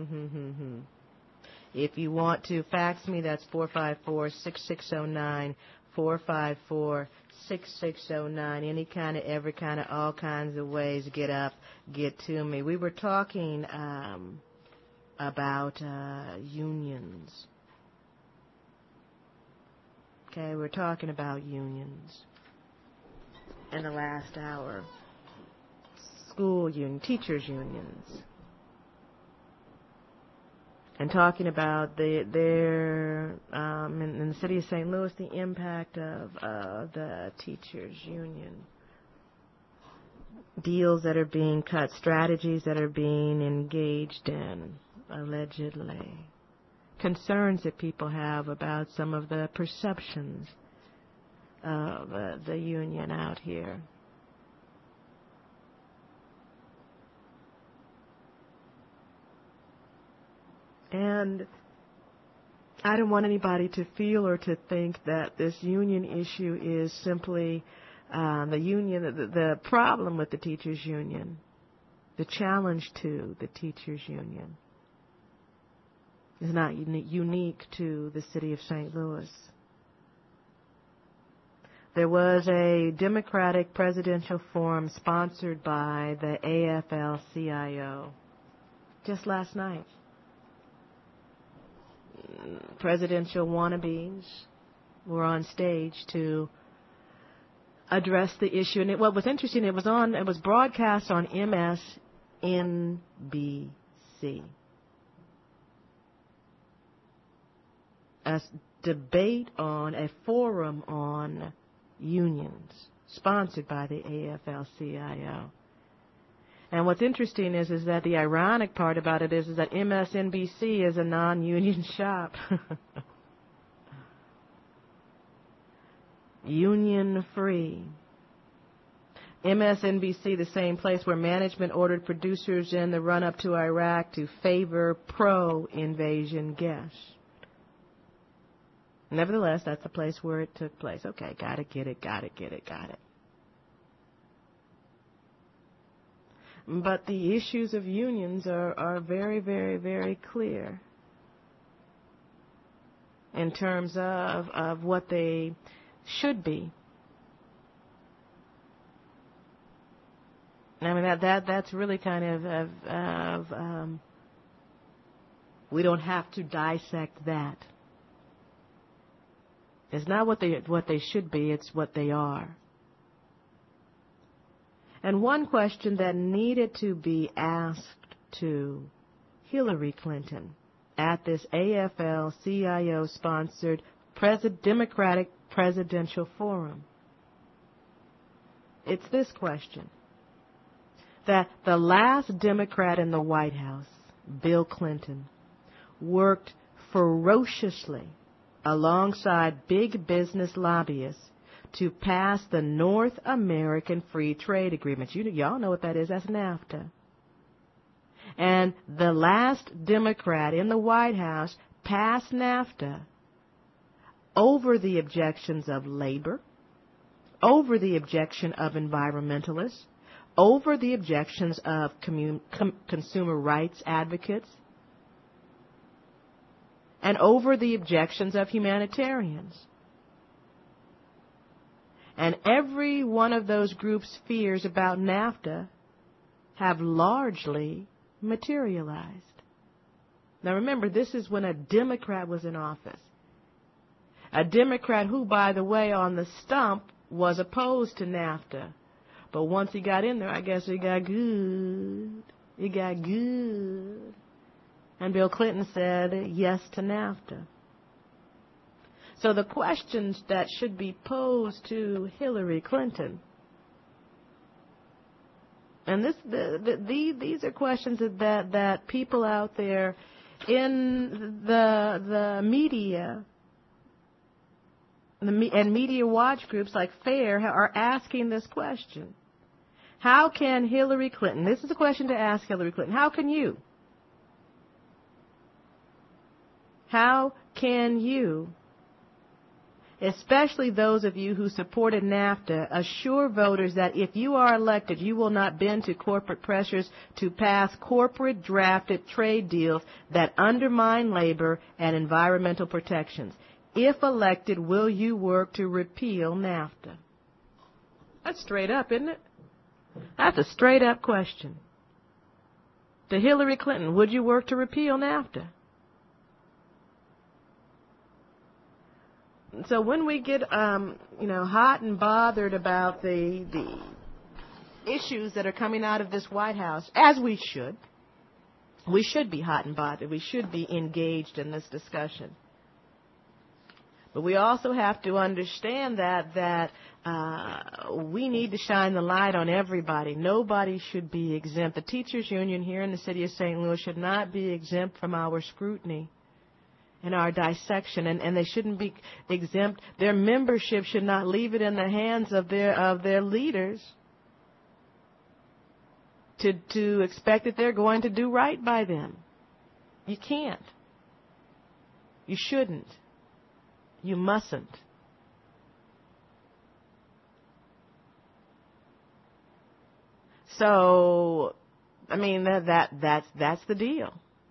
If you want to fax me, that's four five four, six six zero nine, four five four, six six zero nine. Any kind of, every kind of, all kinds of ways. Get up, get to me. We were talking um, about uh, unions. Okay, we're talking about unions in the last hour. School union, teachers unions. And talking about the, their, um, in, in the city of Saint Louis, the impact of uh, the teachers' union. Deals that are being cut, strategies that are being engaged in, allegedly. Concerns that people have about some of the perceptions of uh, the union out here. And I don't want anybody to feel or to think that this union issue is simply um, the union, the, the problem with the teachers' union, the challenge to the teachers' union is not uni- unique to the city of Saint Louis. There was a Democratic presidential forum sponsored by the A F L C I O just last night. Presidential wannabes were on stage to address the issue. And it, what was interesting, it was on, it was broadcast on M S N B C. A debate on, a forum on unions, sponsored by the A F L C I O. And what's interesting is, is that the ironic part about it is, is that M S N B C is a non-union shop. Union-free. M S N B C, the same place where management ordered producers in the run-up to Iraq to favor pro-invasion guests. Nevertheless, that's the place where it took place. Okay, gotta get it, gotta get it, got it. But the issues of unions are, are very, very, very clear in terms of, of what they should be. I mean, that, that that's really kind of, of, of um, we don't have to dissect that. It's not what they what they should be, it's what they are. And one question that needed to be asked to Hillary Clinton at this A F L C I O-sponsored pres- Democratic Presidential Forum, it's this question. That the last Democrat in the White House, Bill Clinton, worked ferociously alongside big business lobbyists to pass the North American Free Trade Agreement. You, y'all know what that is. That's NAFTA. And the last Democrat in the White House passed NAFTA over the objections of labor, over the objection of environmentalists, over the objections of commun- com- consumer rights advocates, and over the objections of humanitarians. And every one of those groups' fears about NAFTA have largely materialized. Now remember, this is when a Democrat was in office. A Democrat who, by the way, on the stump was opposed to NAFTA. But once he got in there, I guess it got good. It got good. And Bill Clinton said yes to NAFTA. So the questions that should be posed to Hillary Clinton, and this, the, the, the, these are questions that, that, that people out there in the the media the me, and media watch groups like FAIR are asking this question. How can Hillary Clinton, this is a question to ask Hillary Clinton, how can you, how can you, especially those of you who supported NAFTA, assure voters that if you are elected, you will not bend to corporate pressures to pass corporate-drafted trade deals that undermine labor and environmental protections? If elected, will you work to repeal NAFTA? That's straight up, isn't it? That's a straight-up question. To Hillary Clinton, would you work to repeal NAFTA? So when we get, um, you know, hot and bothered about the the issues that are coming out of this White House, as we should, we should be hot and bothered. We should be engaged in this discussion. But we also have to understand that that uh, we need to shine the light on everybody. Nobody should be exempt. The teachers union here in the city of Saint Louis should not be exempt from our scrutiny and our dissection, and, and they shouldn't be exempt. Their membership should not leave it in the hands of their of their leaders to to expect that they're going to do right by them. You can't. You shouldn't. You mustn't. So, I mean, that, that that's that's the deal.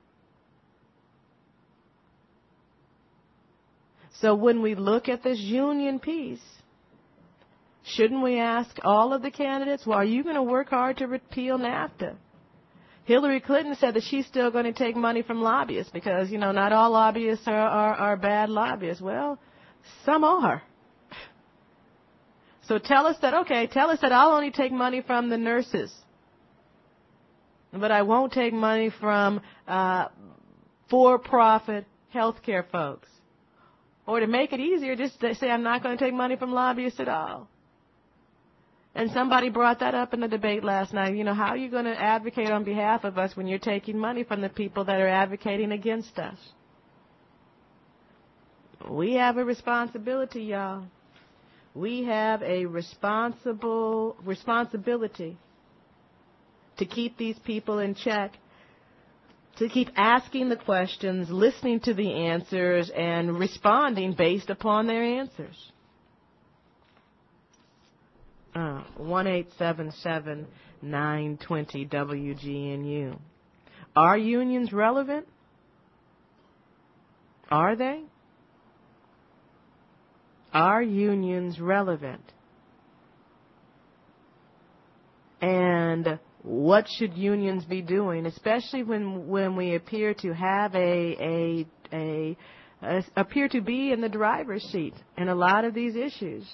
So when we look at this union piece, shouldn't we ask all of the candidates, well, are you going to work hard to repeal NAFTA? Hillary Clinton said that she's still going to take money from lobbyists because, you know, not all lobbyists are, are, are bad lobbyists. Well, some are. So tell us that, okay, tell us that I'll only take money from the nurses, but I won't take money from uh, for-profit healthcare folks. Or to make it easier, just to say I'm not going to take money from lobbyists at all. And somebody brought that up in the debate last night. You know, how are you going to advocate on behalf of us when you're taking money from the people that are advocating against us? We have a responsibility, y'all. We have a responsible responsibility to keep these people in check, to keep asking the questions, listening to the answers, and responding based upon their answers. Uh, one eight seven seven, nine two zero, W G N U. Are unions relevant? Are they? Are unions relevant? And what should unions be doing, especially when when we appear to have a a a, a appear to be in the driver's seat in a lot of these issues?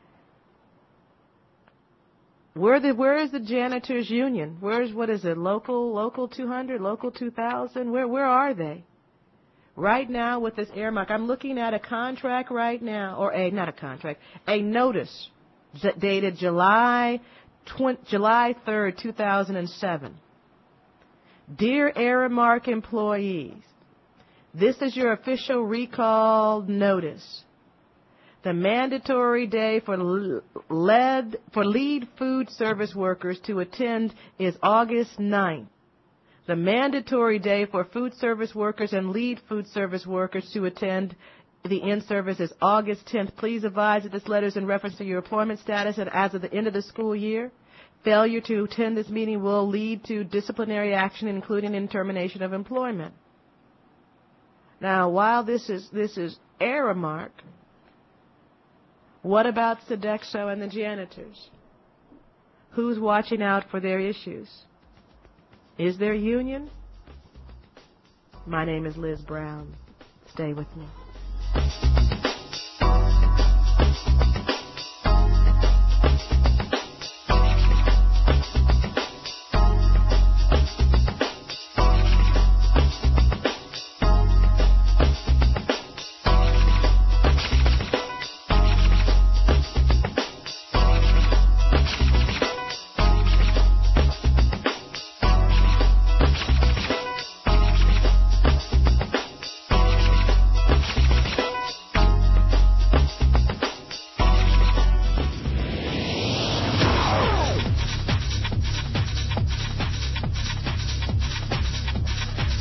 Where the where is the janitors union? Where's what is it? Local local two hundred, local two thousand? Where where are they? Right now with this earmark, I'm looking at a contract right now, or a not a contract, a notice dated July. July third, two thousand seven. Dear Aramark employees, this is your official recall notice. The mandatory day for lead, for lead food service workers to attend is August ninth. The mandatory day for food service workers and lead food service workers to attend the in-service is August tenth. Please advise that this letter is in reference to your employment status and as of the end of the school year. Failure to attend this meeting will lead to disciplinary action, including in termination of employment. Now, while this is this is Aramark, what about Sodexo and the janitors? Who's watching out for their issues? Is there a union? My name is Liz Brown. Stay with me.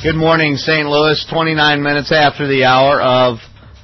Good morning, Saint Louis. twenty-nine minutes after the hour of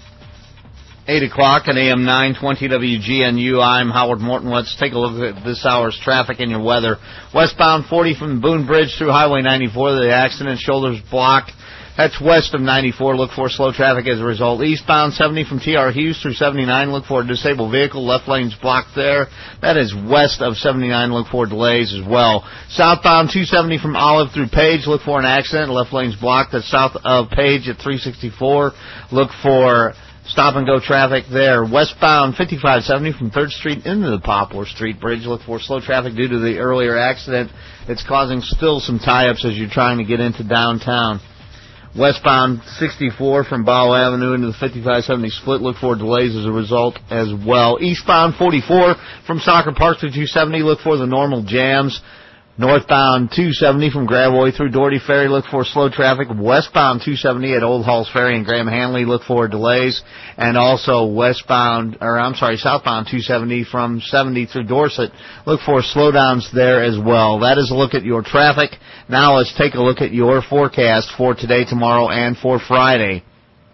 eight o'clock at A M nine twenty W G N U. I'm Howard Morton. Let's take a look at this hour's traffic and your weather. Westbound forty from the Boone Bridge through Highway ninety-four. The accident, shoulders blocked. That's west of ninety-four. Look for slow traffic as a result. Eastbound seventy from T R Hughes through seventy-nine. Look for a disabled vehicle. Left lane's blocked there. That is west of seventy-nine. Look for delays as well. Southbound two seventy from Olive through Page. Look for an accident. Left lane's blocked. That's south of Page at three sixty-four. Look for stop-and-go traffic there. Westbound fifty-five seventy from third Street into the Poplar Street Bridge. Look for slow traffic due to the earlier accident. It's causing still some tie-ups as you're trying to get into downtown. Westbound sixty-four from Bow Avenue into the fifty-five seventy split. Look for delays as a result as well. Eastbound forty-four from Soccer Park to two seventy. Look for the normal jams. Northbound two seventy from Gravois through Doherty Ferry. Look for slow traffic. Westbound two seventy at Old Halls Ferry and Graham Hanley. Look for delays. And also westbound, or I'm sorry, southbound two seventy from seventy through Dorset. Look for slowdowns there as well. That is a look at your traffic. Now let's take a look at your forecast for today, tomorrow, and for Friday.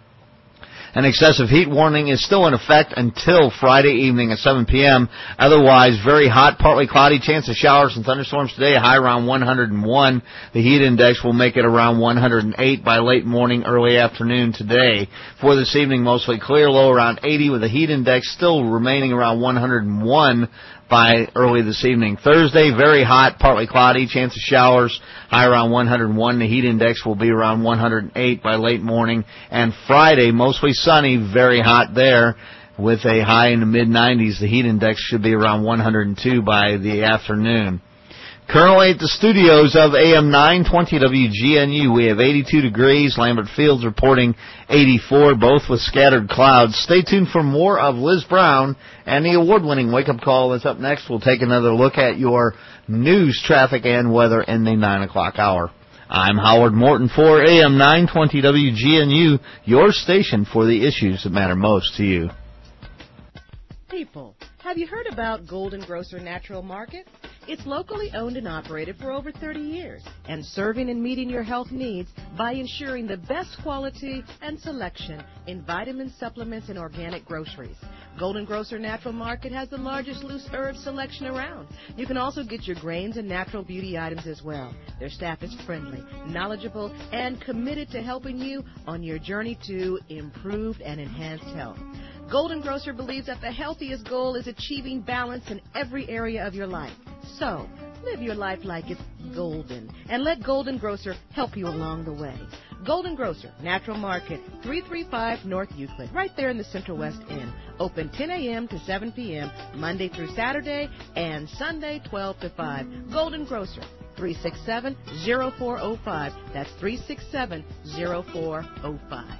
An excessive heat warning is still in effect until Friday evening at seven p.m. Otherwise, very hot, partly cloudy, chance of showers and thunderstorms today, a high around one hundred one. The heat index will make it around one hundred eight by late morning, early afternoon today. For this evening, mostly clear, low around eighty, with the heat index still remaining around one hundred one by early this evening. Thursday, very hot, partly cloudy, chance of showers, high around one hundred one. The heat index will be around one hundred eight by late morning. And Friday, mostly sunny, very hot there, with a high in the mid nineties. The heat index should be around one hundred two by the afternoon. Currently at the studios of A M nine twenty W G N U, we have eighty-two degrees. Lambert Fields reporting eighty-four, both with scattered clouds. Stay tuned for more of Liz Brown and the award-winning wake-up call that's up next. We'll take another look at your news, traffic, and weather in the nine o'clock hour. I'm Howard Morton for A M nine twenty W G N U, your station for the issues that matter most to you. People, have you heard about Golden Grocer Natural Market? It's locally owned and operated for over thirty years and serving and meeting your health needs by ensuring the best quality and selection in vitamins, supplements, and organic groceries. Golden Grocer Natural Market has the largest loose herb selection around. You can also get your grains and natural beauty items as well. Their staff is friendly, knowledgeable, and committed to helping you on your journey to improved and enhanced health. Golden Grocer believes that the healthiest goal is achieving balance in every area of your life. So, live your life like it's golden, and let Golden Grocer help you along the way. Golden Grocer, Natural Market, three thirty-five North Euclid, right there in the Central West End. Open ten a.m. to seven p.m., Monday through Saturday, and Sunday twelve to five. Golden Grocer, three six seven, zero four zero five. That's three six seven, zero four zero five.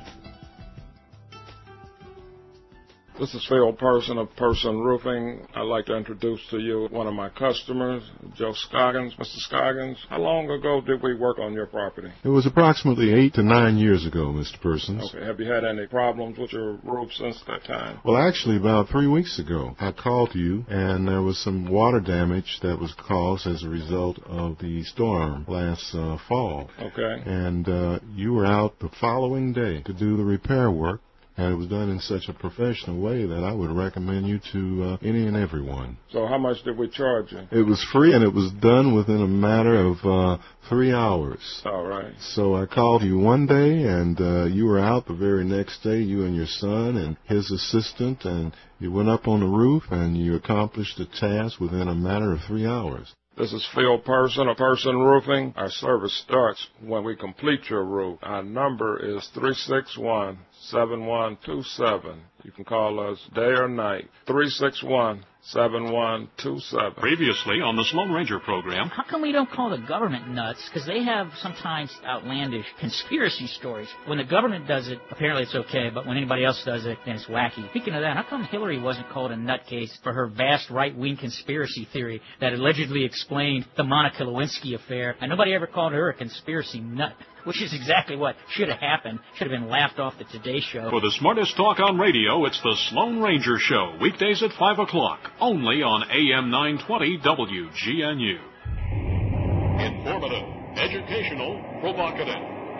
This is Phil Person of Person Roofing. I'd like to introduce to you one of my customers, Joe Scoggins. Mister Scoggins, how long ago did we work on your property? It was approximately eight to nine years ago, Mister Persons. Okay. Have you had any problems with your roof since that time? Well, actually, about three weeks ago, I called you, and there was some water damage that was caused as a result of the storm last uh, fall. Okay. And uh, you were out the following day to do the repair work. And it was done in such a professional way that I would recommend you to uh, any and everyone. So how much did we charge you? It was free, and it was done within a matter of uh, three hours. All right. So I called you one day, and uh, you were out the very next day, you and your son and his assistant, and you went up on the roof, and you accomplished the task within a matter of three hours. This is Phil Person of Person Roofing. Our service starts when we complete your roof. Our number is three six one, seven one two seven. You can call us day or night. three six one, seven one two seven. Previously on the Sloan Ranger program. How come we don't call the government nuts? Because they have sometimes outlandish conspiracy stories. When the government does it, apparently it's okay, but when anybody else does it, then it's wacky. Speaking of that, how come Hillary wasn't called a nutcase for her vast right-wing conspiracy theory that allegedly explained the Monica Lewinsky affair, and nobody ever called her a conspiracy nut? Which is exactly what should have happened. Should have been laughed off the Today Show. For the smartest talk on radio, it's the Sloan Ranger Show, weekdays at five o'clock, only on A M nine twenty W G N U. Informative, educational, provocative.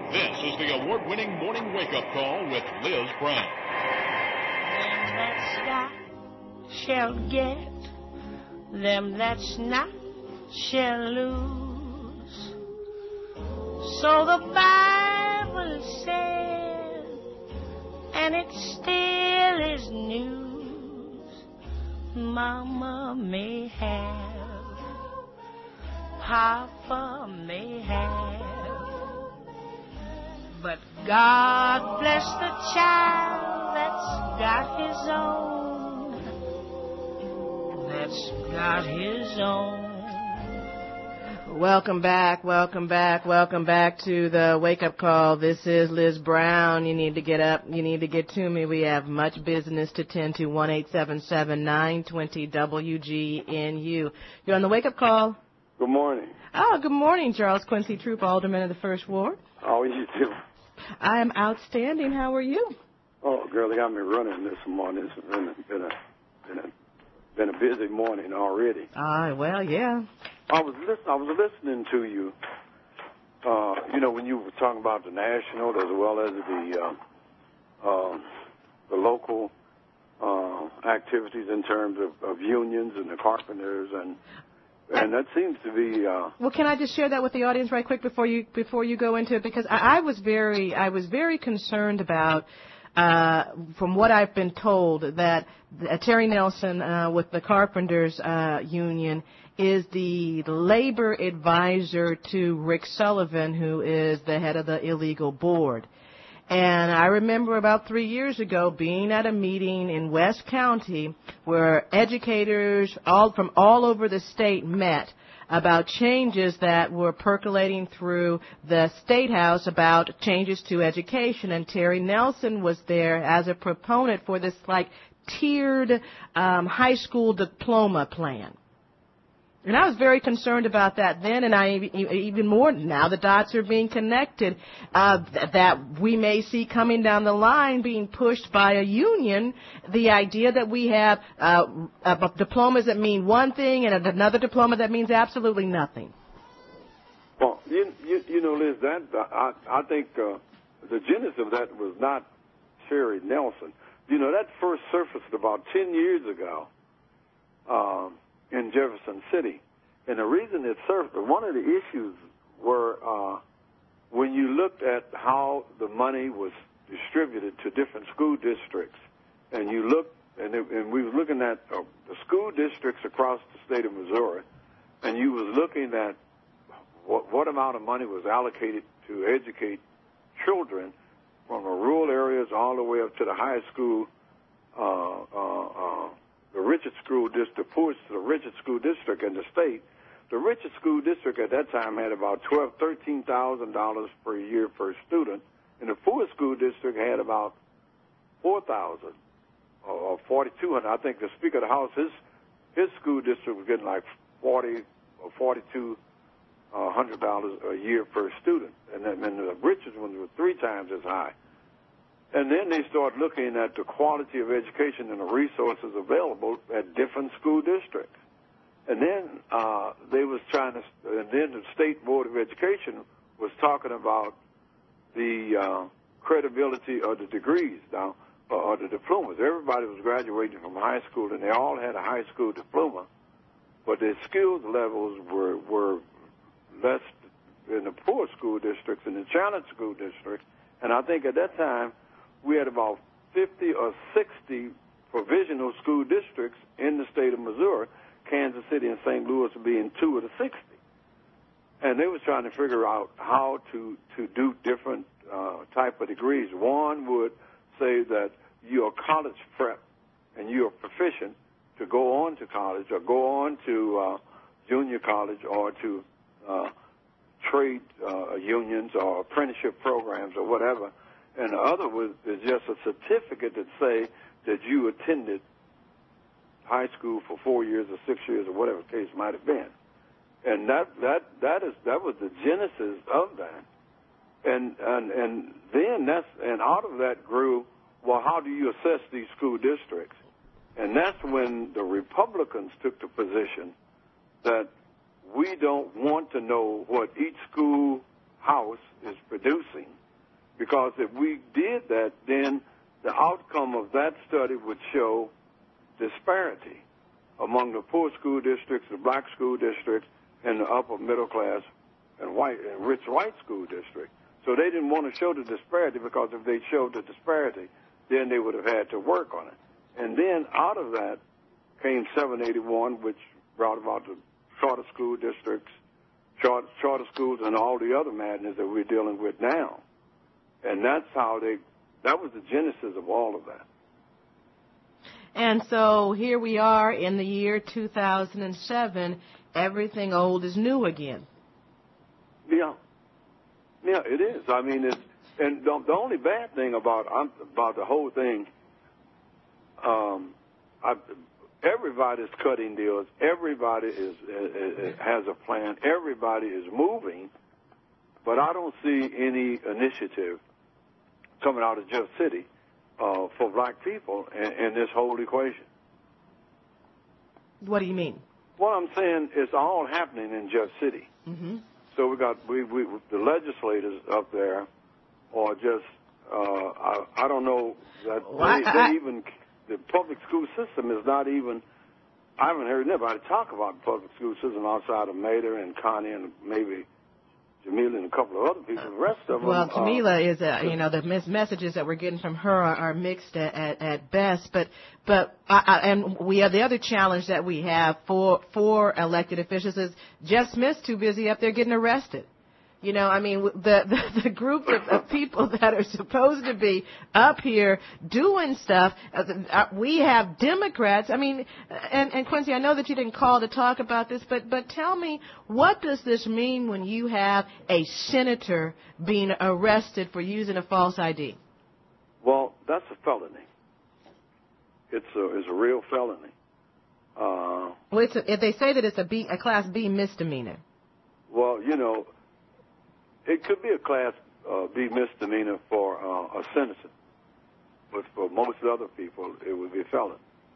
This is the award-winning morning wake-up call with Liz Brown. Them that's got shall get, them that's not shall lose. So the Bible said, and it still is news. Mama may have, Papa may have, but God bless the child that's got his own, that's got his own. Welcome back, welcome back, welcome back to the wake-up call. This is Liz Brown. You need to get up. You need to get to me. We have much business to tend to. one eight seven seven, nine two zero, W G N U. You're on the wake-up call. Good morning. Oh, good morning, Charles Quincy Troop, Alderman of the First Ward. How are you doing? I am outstanding. How are you? Oh, girl, they got me running this morning. It's been a, been a, been a, been a busy morning already. Ah, well, yeah. I was listen, I was listening to you. Uh, you know, when you were talking about the national as well as the uh, uh, the local uh, activities in terms of, of unions and the carpenters, and and that seems to be. Uh, Well, can I just share that with the audience right quick before you before you go into it? Because I, I was very I was very concerned about. Uh, from what I've been told, that uh, Terry Nelson uh, with the Carpenters uh, Union is the labor advisor to Rick Sullivan, who is the head of the illegal board. And I remember about three years ago being at a meeting in West County where educators all from all over the state met about changes that were percolating through the State House about changes to education. And Terry Nelson was there as a proponent for this, like, tiered um, high school diploma plan. And I was very concerned about that then, and I even more now the dots are being connected, uh, th- that we may see coming down the line being pushed by a union, the idea that we have uh, uh, diplomas that mean one thing and another diploma that means absolutely nothing. well, you, you you know, Liz, that I I think uh, the genesis of that was not Terry Nelson. You know, that first surfaced about ten years ago. Um, in Jefferson City. And the reason it surfaced, one of the issues were uh, when you looked at how the money was distributed to different school districts, and you looked, and, it, and we were looking at uh, the school districts across the state of Missouri, and you was looking at what, what amount of money was allocated to educate children from the rural areas all the way up to the high school, uh, uh, uh, the richest school district, the poorest, the richest school district in the state. The richest school district at that time had about twelve, thirteen thousand dollars per year per student, and the poorest school district had about four thousand or forty-two hundred. I think the Speaker of the House, his his school district was getting like forty or forty-two hundred dollars a year per student, and then and the richest ones were three times as high. And then they start looking at the quality of education and the resources available at different school districts. And then uh, they was trying to, and then the State Board of Education was talking about the uh, credibility of the degrees now, or the diplomas. Everybody was graduating from high school, and they all had a high school diploma, but their skills levels were were less in the poor school districts and the challenged school districts. And I think at that time, we had about fifty or sixty provisional school districts in the state of Missouri, Kansas City and Saint Louis being two of the sixty. And they were trying to figure out how to, to do different uh, type of degrees. One would say that you're college prep and you're proficient to go on to college or go on to uh, junior college or to uh, trade uh, unions or apprenticeship programs or whatever. And the other was is just a certificate that say that you attended high school for four years or six years or whatever the case might have been. And that that that is that was the genesis of that. And and and then that's and out of that grew, well, how do you assess these school districts? And that's when the Republicans took the position that we don't want to know what each school house is producing. Because if we did that, then the outcome of that study would show disparity among the poor school districts, the black school districts, and the upper middle class and white and rich white school district. So they didn't want to show the disparity, because if they showed the disparity, then they would have had to work on it. And then out of that came seven eighty-one, which brought about the charter school districts, charter, charter schools, and all the other madness that we're dealing with now. And that's how they, that was the genesis of all of that. And so here we are in the year two thousand seven. Everything old is new again. Yeah. Yeah, it is. I mean, it's, and the, the only bad thing about um, about the whole thing, um, I, everybody's cutting deals. Everybody is, is has a plan. Everybody is moving, but I don't see any initiative coming out of Jeff City uh, for black people in, in this whole equation. What do you mean? What I'm saying is all happening in Jeff City. Mm-hmm. So we got we, we the legislators up there, or just uh, I, I don't know that well, I, they, I, they even the public school system is not even. I haven't heard anybody talk about the public school system outside of Mater and Connie and maybe Jamila and a couple of other people. The rest of them. Well, Jamila uh, is, uh, you know, the mis- messages that we're getting from her are, are mixed at, at, at best. But, but, I, I, and we have the other challenge that we have for for elected officials is Jeff Smith's too busy up there getting arrested. You know, I mean, the the, the group of, of people that are supposed to be up here doing stuff, uh, we have Democrats. I mean, and, and Quincy, I know that you didn't call to talk about this, but but tell me, what does this mean when you have a senator being arrested for using a false I D? Well, that's a felony. It's a it's a real felony. Uh, well, it's a, if they say that it's a B, a Class B misdemeanor. Well, you know. It could be a Class uh, B misdemeanor for uh, a citizen, but for most other people, it would be a felon.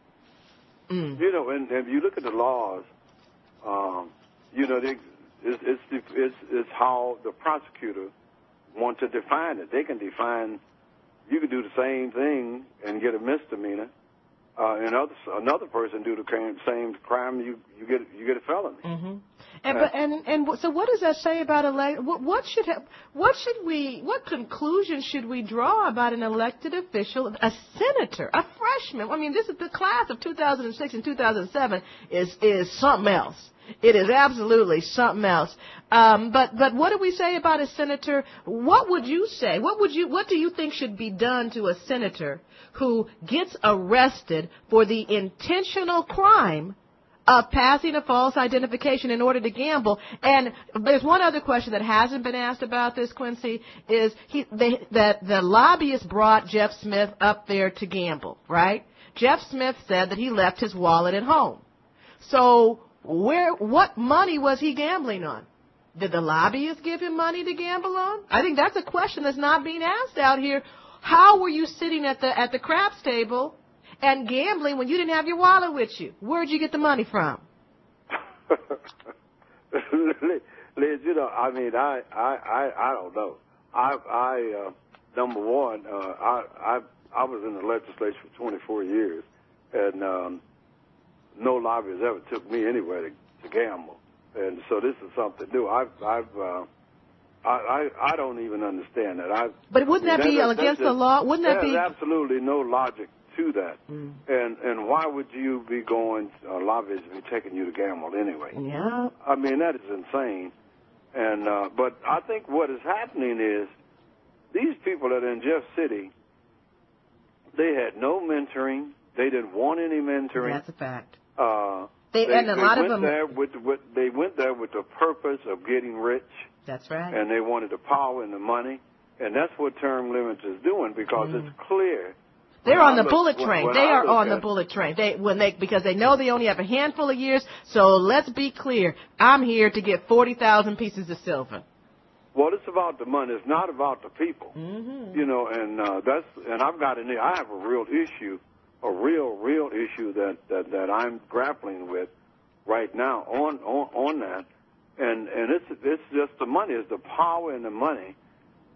Mm. You know, and, and if you look at the laws, um, you know, they, it's, it's, it's, it's how the prosecutor wants to define it. They can define, you can do the same thing and get a misdemeanor, uh, and other, another person do the same crime, you, you get you get a felony. Mm-hmm. And, but, and and so what does that say about elect? What, what should have, what should we? What conclusion should we draw about an elected official, a senator, a freshman? I mean, this is the class of two thousand six and two thousand seven is is something else. It is absolutely something else. Um, but but what do we say about a senator? What would you say? What would you? What do you think should be done to a senator who gets arrested for the intentional crime of passing a false identification in order to gamble? And there's one other question that hasn't been asked about this, Quincy, is he, they, that the lobbyists brought Jeff Smith up there to gamble, right? Jeff Smith said that he left his wallet at home. So where, what money was he gambling on? Did the lobbyists give him money to gamble on? I think that's a question that's not being asked out here. How were you sitting at the at the craps table and gambling when you didn't have your wallet with you? Where'd you get the money from? Liz, you know, I mean, I, I, I, I don't know. I, I, uh, number one, uh, I, I, I was in the legislature for twenty-four years, and um, no lobbyist ever took me anywhere to, to gamble, and so this is something new. I've, I've, uh, I, I, I don't even understand that. I, but wouldn't that, that be that, against that, the law? Wouldn't that there's be? There's absolutely no logic to that. Mm. And and why would you be going, uh, lobbyists be taking you to gamble anyway? Yeah. I mean, that is insane. And uh, but I think what is happening is these people that are in Jeff City, they had no mentoring. They didn't want any mentoring. That's a fact. Uh, they, they, and a they lot went of them. There with, with, they went there with the purpose of getting rich. That's right. And they wanted the power and the money. And that's what term limits is doing, because mm. it's clear. They're when on the look, bullet when, train. when they I are on at, the bullet train. They when they because they know they only have a handful of years. So let's be clear. I'm here to get forty thousand pieces of silver. Well, it's about the money. It's not about the people. Mm-hmm. You know, and uh, that's and I've got an I have a real issue, a real real issue that that, that I'm grappling with right now on, on on that, and and it's it's just the money. It's the power and the money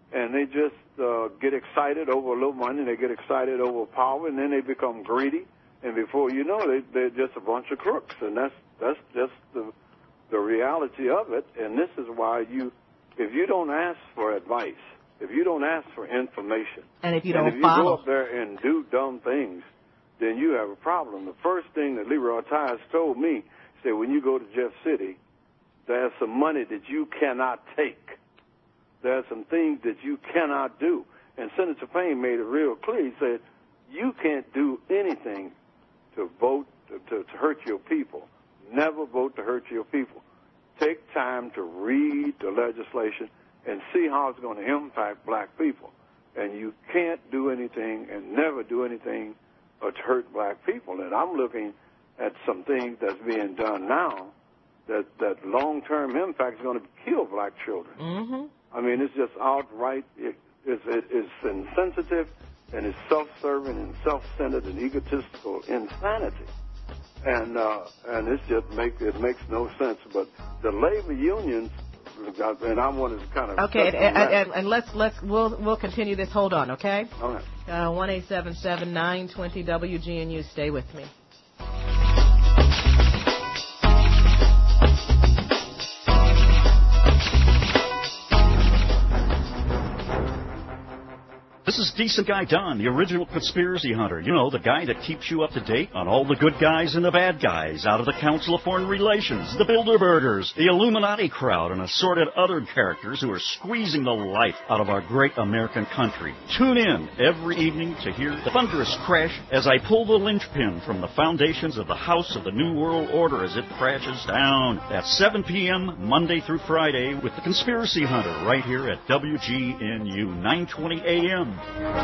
and they just uh, get excited over a little money, they get excited over power, and then they become greedy, and before you know it, they're just a bunch of crooks, and that's that's just the the reality of it. And this is why you, if you don't ask for advice, if you don't ask for information, and if you and don't if you follow, go up there and do dumb things, then you have a problem. The first thing that Leroy Tyers told me, he said, when you go to Jeff City, there's some money that you cannot take. There are some things that you cannot do. And Senator Payne made it real clear. He said, you can't do anything to vote, to, to, to hurt your people. Never vote to hurt your people. Take time to read the legislation and see how it's going to impact black people. And you can't do anything and never do anything uh, to hurt black people. And I'm looking at some things that's being done now that, that long-term impact is going to kill black children. Mm-hmm. I mean, it's just outright, it, it's, it, it's insensitive, and it's self-serving and self-centered and egotistical insanity. And uh, and it's just make it makes no sense. But the labor unions, and I wanted to kind of okay, and, and, and, and let's let's we'll we'll continue this. Hold on, okay? All right. Uh, one eight seven seven nine twenty W G N U. Stay with me. This is Decent Guy Don, the original conspiracy hunter. You know, the guy that keeps you up to date on all the good guys and the bad guys out of the Council of Foreign Relations, the Bilderbergers, the Illuminati crowd, and assorted other characters who are squeezing the life out of our great American country. Tune in every evening to hear the thunderous crash as I pull the linchpin from the foundations of the House of the New World Order as it crashes down at seven p.m. Monday through Friday with the Conspiracy Hunter right here at W G N U nine twenty A M.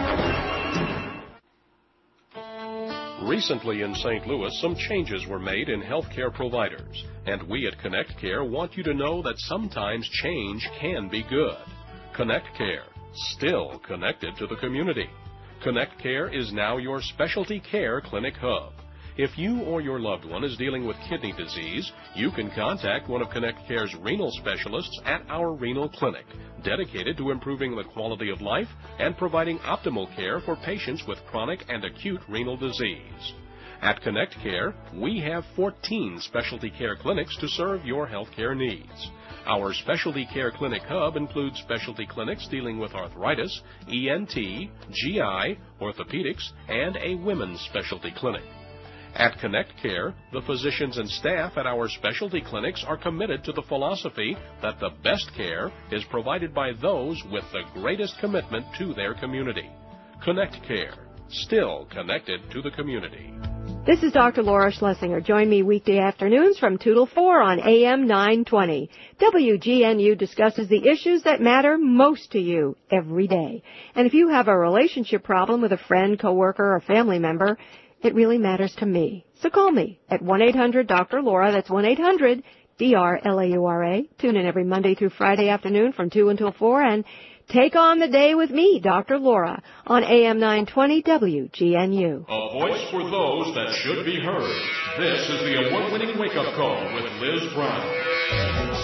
Recently in Saint Louis, some changes were made in healthcare providers, and we at Connect Care want you to know that sometimes change can be good. Connect Care, still connected to the community. Connect Care is now your specialty care clinic hub. If you or your loved one is dealing with kidney disease, you can contact one of Connect Care's renal specialists at our renal clinic, dedicated to improving the quality of life and providing optimal care for patients with chronic and acute renal disease. At Connect Care, we have fourteen specialty care clinics to serve your healthcare needs. Our specialty care clinic hub includes specialty clinics dealing with arthritis, E N T, G I, orthopedics, and a women's specialty clinic. At Connect Care, the physicians and staff at our specialty clinics are committed to the philosophy that the best care is provided by those with the greatest commitment to their community. Connect Care, still connected to the community. This is Doctor Laura Schlesinger. Join me weekday afternoons from two till four on A M nine twenty. W G N U discusses the issues that matter most to you every day. And if you have a relationship problem with a friend, coworker, or family member, it really matters to me. So call me at one eight hundred Doctor Laura. That's one eight hundred D R L A U R A. Tune in every Monday through Friday afternoon from two until four and take on the day with me, Doctor Laura, on A M nine twenty W G N U. A voice for those that should be heard. This is the award-winning wake-up call with Liz Brown.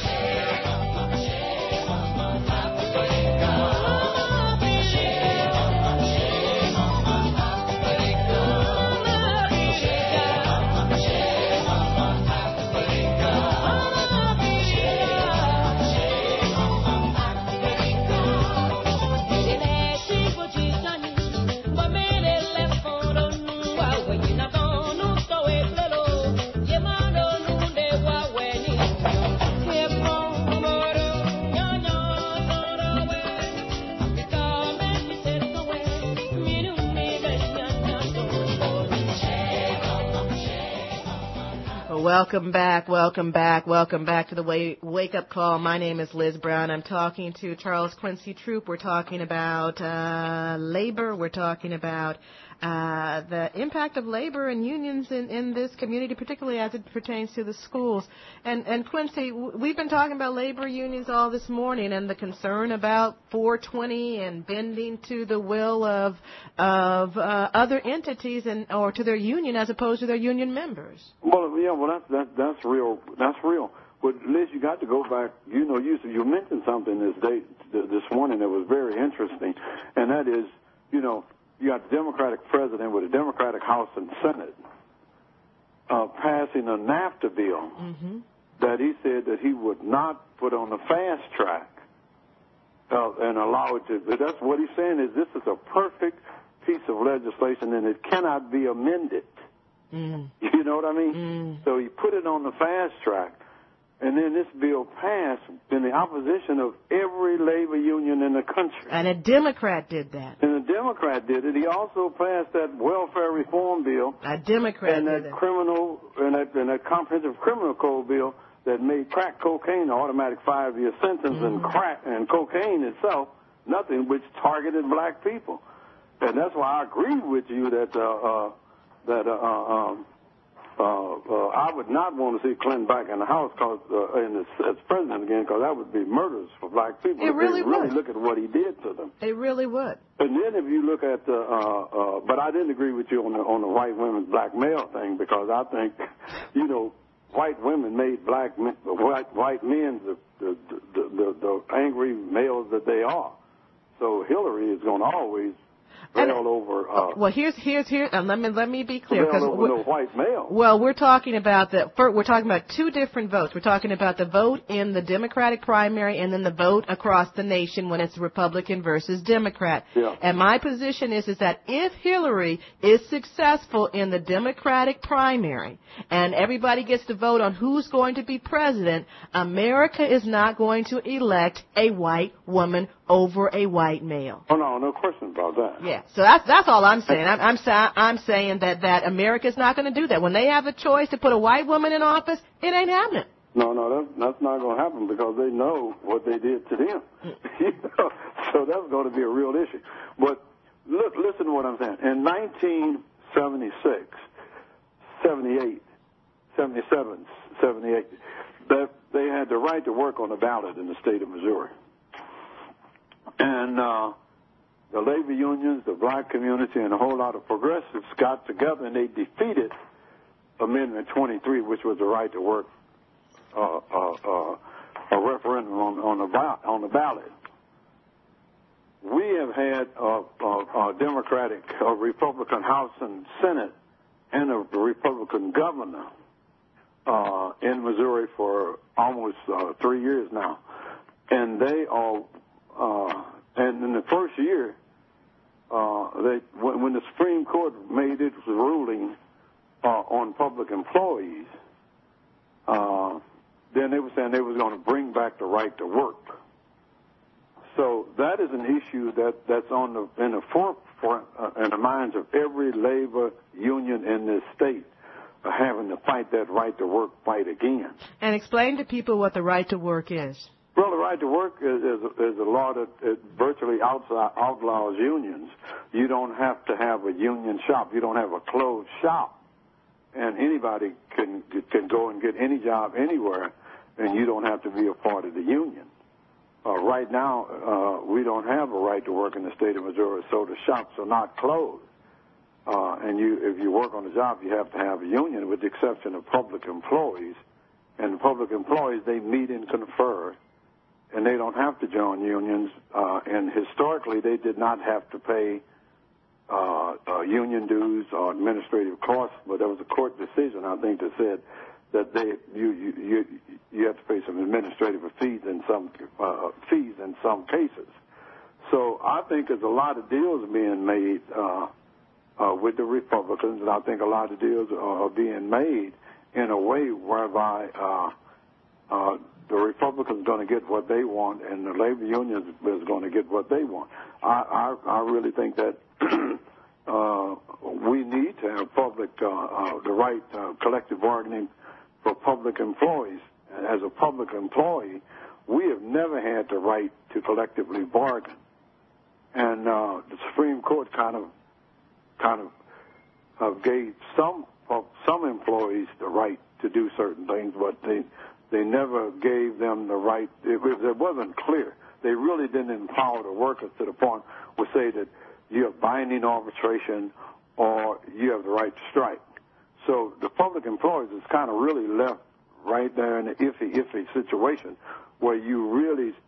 Welcome back, welcome back, welcome back to the Wake Up Call. My name is Liz Brown. I'm talking to Charles Quincy Troop. We're talking about uh, labor. We're talking about uh, the impact of labor and unions in, in this community, particularly as it pertains to the schools. And, and Quincy, we've been talking about labor unions all this morning and the concern about four twenty and bending to the will of of uh, other entities and or to their union as opposed to their union members. Well, yeah, well, that's that, that's real. That's real. But Liz, you got to go back. You know, you you mentioned something this day th- this morning that was very interesting, and that is, you know, you got the Democratic president with a Democratic House and Senate uh, passing a NAFTA bill Mm-hmm. that he said that he would not put on the fast track uh, and allow it to. But that's what he's saying is this is a perfect piece of legislation and it cannot be amended. Mm. You know what I mean? Mm. So he put it on the fast track, and then this bill passed in the opposition of every labor union in the country. And a Democrat did that. And the Democrat did it. He also passed that welfare reform bill. A Democrat and did that it. criminal and that, and that comprehensive criminal code bill that made crack cocaine an automatic five-year sentence, Mm-hmm. and crack and cocaine itself nothing, which targeted black people. And that's why I agree with you that uh, uh, that uh, um, uh, uh, I would not want to see Clinton back in the House cause, uh, in this, as president again, because that would be murderous for black people. It If really they really would. look at what he did to them. They really would. And then if you look at the, uh, uh, but I didn't agree with you on the on the white women's black male thing, because I think, you know, white women made black men, white white men the the, the the the angry males that they are. So Hillary is going to always rail over. Uh, Well, here's here's here. And let me let me be clear, rail because over no white male. well, we're talking about the first, we're talking about two different votes. We're talking about the vote in the Democratic primary and then the vote across the nation when it's Republican versus Democrat. Yeah. And my position is is that if Hillary is successful in the Democratic primary and everybody gets to vote on who's going to be president, America is not going to elect a white woman over a white male. Oh no, no question about that. Yeah, so that's that's all I'm saying. I'm I'm, sa- I'm saying that that America's not going to do that. When they have a choice to put a white woman in office, it ain't happening. No, no, that, that's not going to happen because they know what they did to them. You know? So that's going to be a real issue. But look, listen to what I'm saying. In nineteen seventy-six, seventy-eight, seventy-seven, seventy-eight, that they had the right to work on the ballot in the state of Missouri. And uh, the labor unions, the black community, and a whole lot of progressives got together and they defeated Amendment twenty-three, which was the right to work uh, uh, uh, a referendum on, on, the, ba- on the ballot. We have had a, a, a Democratic, a Republican House and Senate, and a Republican governor uh, in Missouri for almost uh, three years now. And they all, uh, and in the first year, uh, they when, when the Supreme Court made its ruling uh, on public employees, uh, then they were saying they was going to bring back the right to work. So that is an issue that, that's on the in the forefront uh, in the minds of every labor union in this state, uh, having to fight that right to work fight again. And explain to people what the right to work is. Well, the right to work is, is, is a law that it virtually outside, outlaws unions. You don't have to have a union shop. You don't have a closed shop. And anybody can can go and get any job anywhere, and you don't have to be a part of the union. Uh, right now, uh, we don't have a right to work in the state of Missouri, so the shops are not closed. Uh, and you, if you work on a job, you have to have a union, with the exception of public employees. And the public employees, they meet and confer, and they don't have to join unions. Uh, and historically, they did not have to pay uh, uh, union dues or administrative costs, but there was a court decision, I think, that said that they you you you, you have to pay some administrative fees in some uh, fees in some cases. So I think there's a lot of deals being made uh, uh, with the Republicans, and I think a lot of deals are being made in a way whereby uh, uh, the Republicans are going to get what they want, and the labor unions is going to get what they want. I I, I really think that. uh, we need to have public, uh, uh, the right uh, collective bargaining for public employees. As a public employee, we have never had the right to collectively bargain. And uh, the Supreme Court kind of, kind of uh, gave some uh, some employees the right to do certain things, but they they never gave them the right. It, it wasn't clear. They really didn't empower the workers to the point where say that you have binding arbitration or you have the right to strike. So the public employees is kind of really left right there in an iffy, iffy situation where you really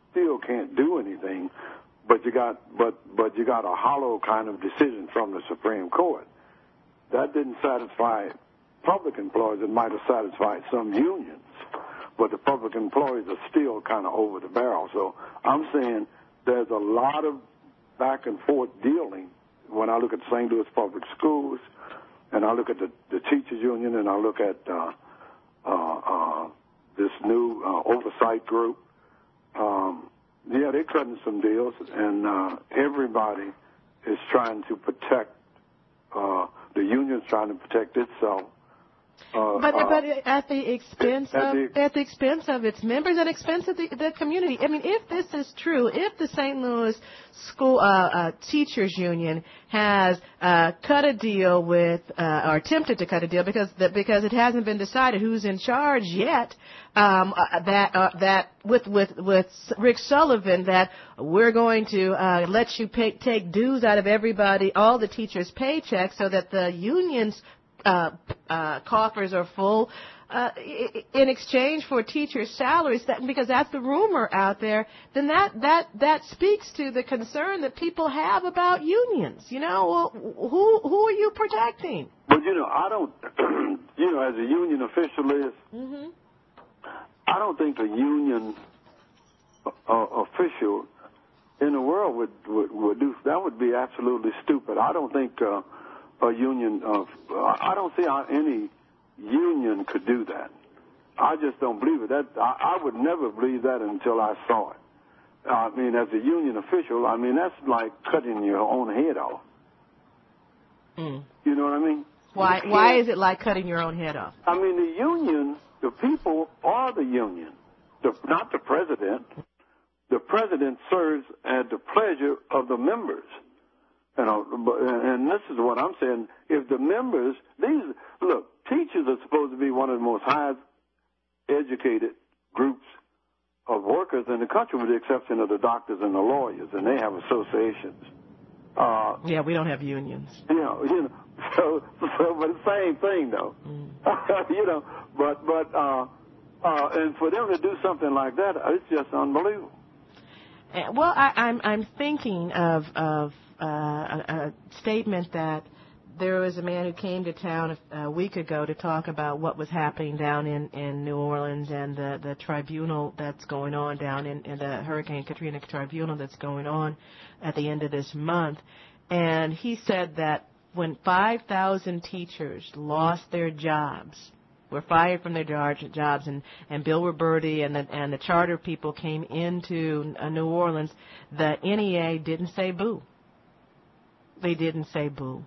still can't do anything. But you got, but but you got a hollow kind of decision from the Supreme Court. That didn't satisfy public employees. It might have satisfied some unions, but the public employees are still kind of over the barrel. So I'm saying there's a lot of back and forth dealing when I look at Saint Louis Public Schools, and I look at the, the teachers union, and I look at uh, uh, uh, this new uh, oversight group. Um, yeah, they're cutting some deals, and uh, everybody is trying to protect, uh, the union's trying to protect itself. Uh, but uh, but at the expense at of the- at the expense of its members, at the expense of the, the community. I mean, if this is true, if the Saint Louis School uh, uh, Teachers Union has uh, cut a deal with uh, or attempted to cut a deal because the, because it hasn't been decided who's in charge yet, um, uh, that uh, that with with with Rick Sullivan, that we're going to uh, let you pay, take dues out of everybody, all the teachers' paychecks, so that the unions. Uh, uh, coffers are full uh, in exchange for teachers' salaries, that, because that's the rumor out there, then that, that, that speaks to the concern that people have about unions. You know, well, who, who are you protecting? But, you know, I don't, you know, as a union official is, Mm-hmm. I don't think a union uh, official in the world would, would, would do, that would be absolutely stupid. I don't think uh, a union of, I don't see how any union could do that. I just don't believe it. That I, I would never believe that until I saw it. I mean, as a union official, I mean, that's like cutting your own head off. Mm. You know what I mean? Why, why is it like cutting your own head off? I mean, the union, the people are the union, the, not the president. The president serves at the pleasure of the members. You know, and this is what I'm saying. If the members, these, look, teachers are supposed to be one of the most highest educated groups of workers in the country, with the exception of the doctors and the lawyers, and they have associations. Uh, yeah, we don't have unions. You know, you know, so, so but the same thing, though. Mm. you know, but, but, uh, uh, and for them to do something like that, it's just unbelievable. Well, I, I'm, I'm thinking of, of, Uh, a, a statement that there was a man who came to town a, a week ago to talk about what was happening down in, in New Orleans and the, the tribunal that's going on down in, in the Hurricane Katrina tribunal that's going on at the end of this month. And he said that when five thousand teachers lost their jobs, were fired from their jobs, and, and Bill Roberti and the, and the charter people came into uh, New Orleans, the N E A didn't say boo. They didn't say boo.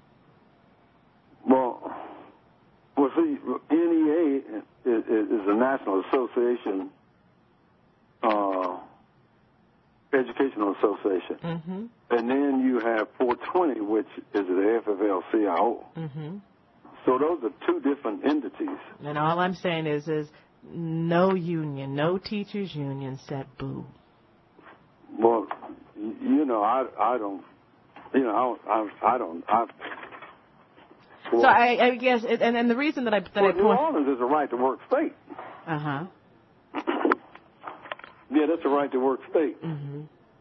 Well, well, see, N E A is, is a National Association, uh, Educational Association. Mm-hmm. And then you have four twenty, which is the F F L C I O. Mm-hmm. So those are two different entities. And all I'm saying is, is no union, no teachers union said boo. Well, you know, I, I don't. You know, I, I, I don't. I, well, so I, I guess, it, and, and the reason that I that well, I point. New Orleans is a right to work state. Uh huh. Yeah, that's a right to work state. Mm-hmm.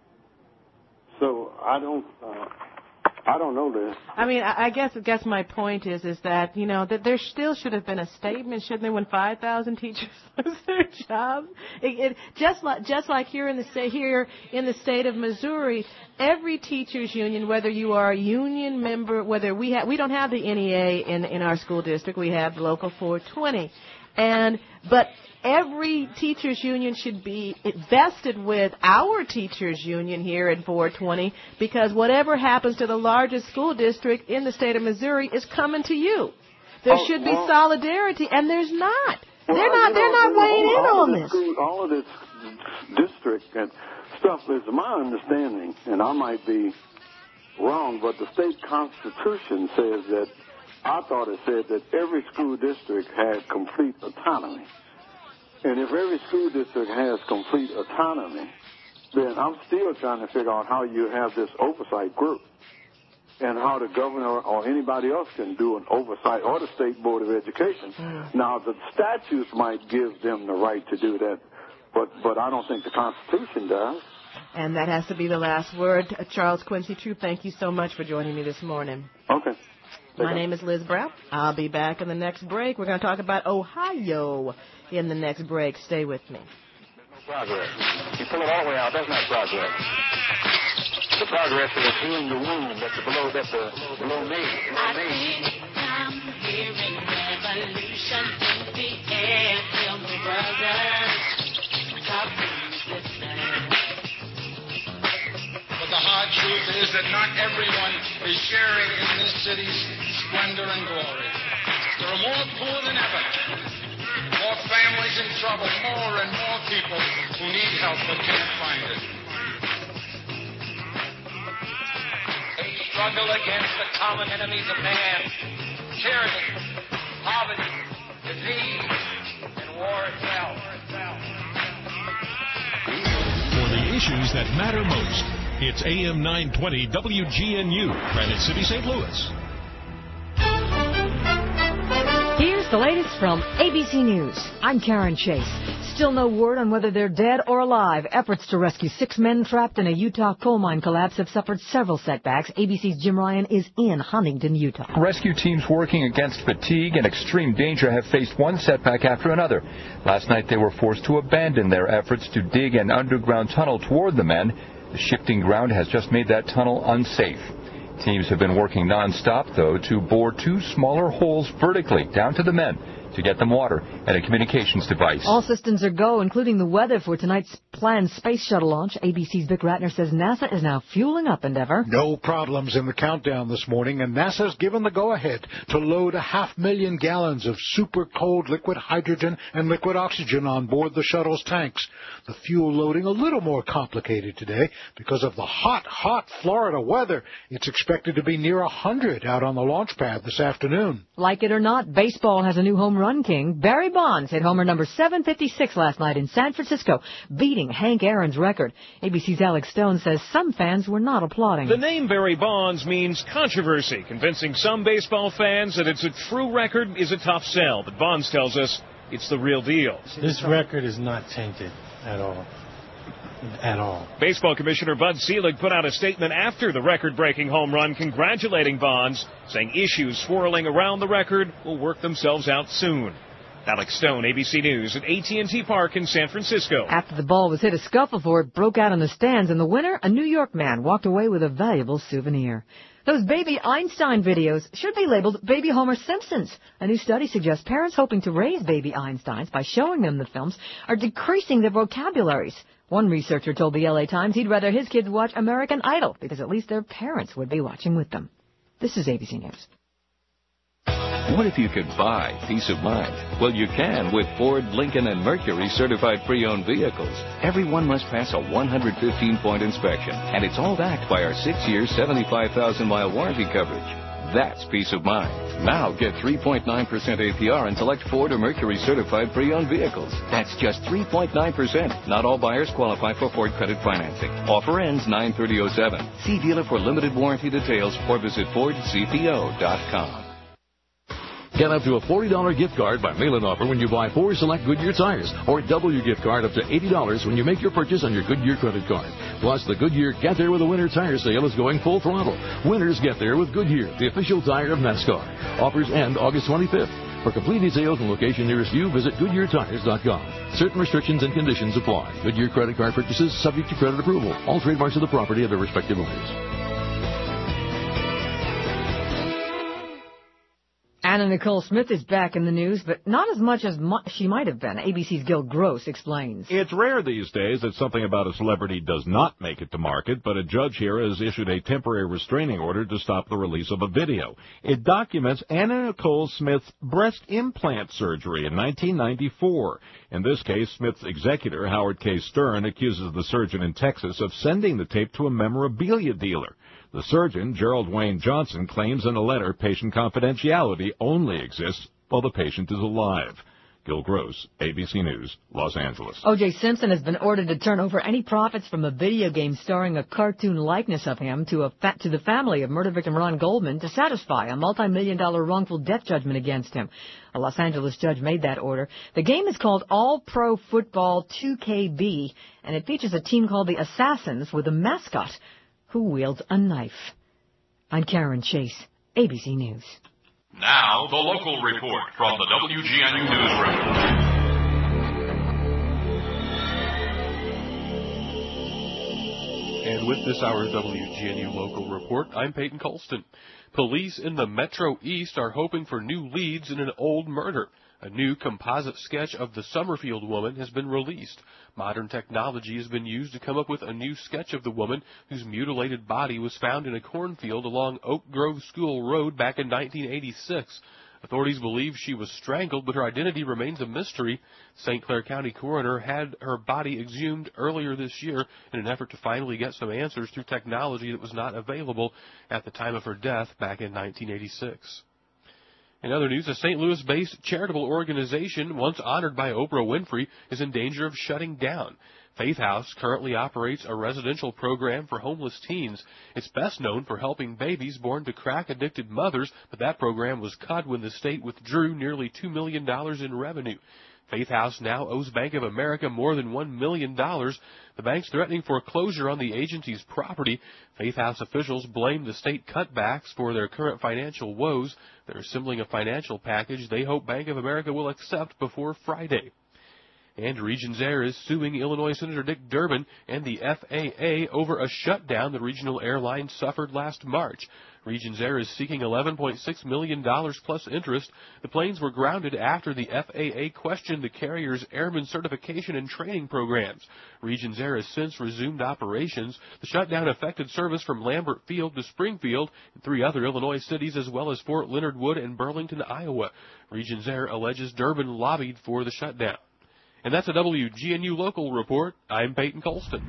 So I don't. Uh, I don't know this. I mean, I, I guess I guess my point is is that, you know, that there still should have been a statement, shouldn't there, when five thousand teachers lose their jobs? It, it, just like just like here in the state here in the state of Missouri, every teachers union, whether you are a union member, whether we have we don't have the N E A in in our school district, we have the local four twenty, and but. Every teachers union should be vested with our teachers union here in four twenty, because whatever happens to the largest school district in the state of Missouri is coming to you. There oh, should be well, solidarity, and there's not. Well, they're not. You know, they're not weighing in all on of this. School, all of this district and stuff is my understanding, and I might be wrong, but the state constitution says that, I thought it said that every school district had complete autonomy. And if every school district has complete autonomy, then I'm still trying to figure out how you have this oversight group and how the governor or anybody else can do an oversight, or the State Board of Education. Mm. Now, the statutes might give them the right to do that, but, but I don't think the Constitution does. And that has to be the last word. Uh, Charles Quincy Troop, thank you so much for joining me this morning. Okay. My name is Liz Brown. I'll be back in the next break. We're going to talk about Ohio in the next break. Stay with me. Progress. You pull it all the way out, that's not progress. The progress is healing the wound that's below, that's the below me. Below me. I'm hearing revolution in the air. Tell me, brothers, stop resisting. But the hard truth is that not everyone is sharing in this city's splendor and glory. There are more poor than ever, more families in trouble, more and more people who need help but can't find it. A struggle against the common enemies of man, tyranny, poverty, disease, and war itself. For the issues that matter most, it's A M nine twenty W G N U, Granite City, Saint Louis. Here's the latest from A B C News. I'm Karen Chase. Still no word on whether they're dead or alive. Efforts to rescue six men trapped in a Utah coal mine collapse have suffered several setbacks. A B C's Jim Ryan is in Huntington, Utah. Rescue teams working against fatigue and extreme danger have faced one setback after another. Last night they were forced to abandon their efforts to dig an underground tunnel toward the men. The shifting ground has just made that tunnel unsafe. Teams have been working nonstop, though, to bore two smaller holes vertically down to the men to get them water and a communications device. All systems are go, including the weather for tonight's planned space shuttle launch. A B C's Vic Ratner says NASA is now fueling up, Endeavor. No problems in the countdown this morning, and NASA's given the go-ahead to load a half million gallons of super cold liquid hydrogen and liquid oxygen on board the shuttle's tanks. The fuel loading a little more complicated today because of the hot, hot Florida weather. It's expected to be near one hundred out on the launch pad this afternoon. Like it or not, baseball has a new home run king. Barry Bonds hit homer number seven fifty-six last night in San Francisco, beating Hank Aaron's record. A B C's Alex Stone says some fans were not applauding. The name Barry Bonds means controversy, convincing some baseball fans that it's a true record is a tough sell. But Bonds tells us it's the real deal. This record is not tainted at all. At all. Baseball Commissioner Bud Selig put out a statement after the record-breaking home run congratulating Bonds, saying issues swirling around the record will work themselves out soon. Alex Stone, A B C News at A T and T Park in San Francisco. After the ball was hit, a scuffle for it broke out in the stands, and the winner, a New York man, walked away with a valuable souvenir. Those baby Einstein videos should be labeled Baby Homer Simpsons. A new study suggests parents hoping to raise baby Einsteins by showing them the films are decreasing their vocabularies. One researcher told the L A Times he'd rather his kids watch American Idol because at least their parents would be watching with them. This is A B C News. What if you could buy peace of mind? Well, you can with Ford, Lincoln, and Mercury certified pre-owned vehicles. Everyone must pass a one hundred fifteen point inspection, and it's all backed by our six-year, seventy-five thousand mile warranty coverage. That's peace of mind. Now get three point nine percent A P R and select Ford or Mercury certified pre-owned vehicles. That's just three point nine percent. Not all buyers qualify for Ford credit financing. Offer ends nine thirty oh seven. See dealer for limited warranty details or visit Ford C P O dot com. Get up to a forty dollars gift card by mail-in offer when you buy four select Goodyear tires, or double your gift card up to eighty dollars when you make your purchase on your Goodyear credit card. Plus, the Goodyear Get There with a Winter tire sale is going full throttle. Winners get there with Goodyear, the official tire of NASCAR. Offers end August twenty-fifth. For complete details and location nearest you, visit Goodyear Tires dot com. Certain restrictions and conditions apply. Goodyear credit card purchases subject to credit approval. All trademarks are the property of their respective owners. Anna Nicole Smith is back in the news, but not as much as mu- she might have been. A B C's Gil Gross explains. It's rare these days that something about a celebrity does not make it to market, but a judge here has issued a temporary restraining order to stop the release of a video. It documents Anna Nicole Smith's breast implant surgery in nineteen ninety-four. In this case, Smith's executor, Howard K. Stern, accuses the surgeon in Texas of sending the tape to a memorabilia dealer. The surgeon, Gerald Wayne Johnson, claims in a letter patient confidentiality only exists while the patient is alive. Gil Gross, A B C News, Los Angeles. O J. Simpson has been ordered to turn over any profits from a video game starring a cartoon likeness of him to, a fa- to the family of murder victim Ron Goldman to satisfy a multi-million dollar wrongful death judgment against him. A Los Angeles judge made that order. The game is called All Pro Football two K B, and it features a team called the Assassins with a mascot who wields a knife. I'm Karen Chase, A B C News. Now, the local report from the W G N U newsroom. And with this hour's W G N U local report, I'm Peyton Colston. Police in the Metro East are hoping for new leads in an old murder. A new composite sketch of the Summerfield woman has been released. Modern technology has been used to come up with a new sketch of the woman whose mutilated body was found in a cornfield along Oak Grove School Road back in nineteen eighty-six. Authorities believe she was strangled, but her identity remains a mystery. Saint Clair County coroner had her body exhumed earlier this year in an effort to finally get some answers through technology that was not available at the time of her death back in nineteen eighty-six. In other news, a Saint Louis-based charitable organization once honored by Oprah Winfrey is in danger of shutting down. Faith House currently operates a residential program for homeless teens. It's best known for helping babies born to crack-addicted mothers, but that program was cut when the state withdrew nearly two million dollars in revenue. Faith House now owes Bank of America more than one million dollars. The bank's threatening foreclosure on the agency's property. Faith House officials blame the state cutbacks for their current financial woes. They're assembling a financial package they hope Bank of America will accept before Friday. And Regions Air is suing Illinois Senator Dick Durbin and the F A A over a shutdown the regional airline suffered last March. Regions Air is seeking eleven point six million dollars plus interest. The planes were grounded after the F A A questioned the carrier's airman certification and training programs. Regions Air has since resumed operations. The shutdown affected service from Lambert Field to Springfield and three other Illinois cities, as well as Fort Leonard Wood and Burlington, Iowa. Regions Air alleges Durbin lobbied for the shutdown. And that's a W G N U local report. I'm Peyton Colston.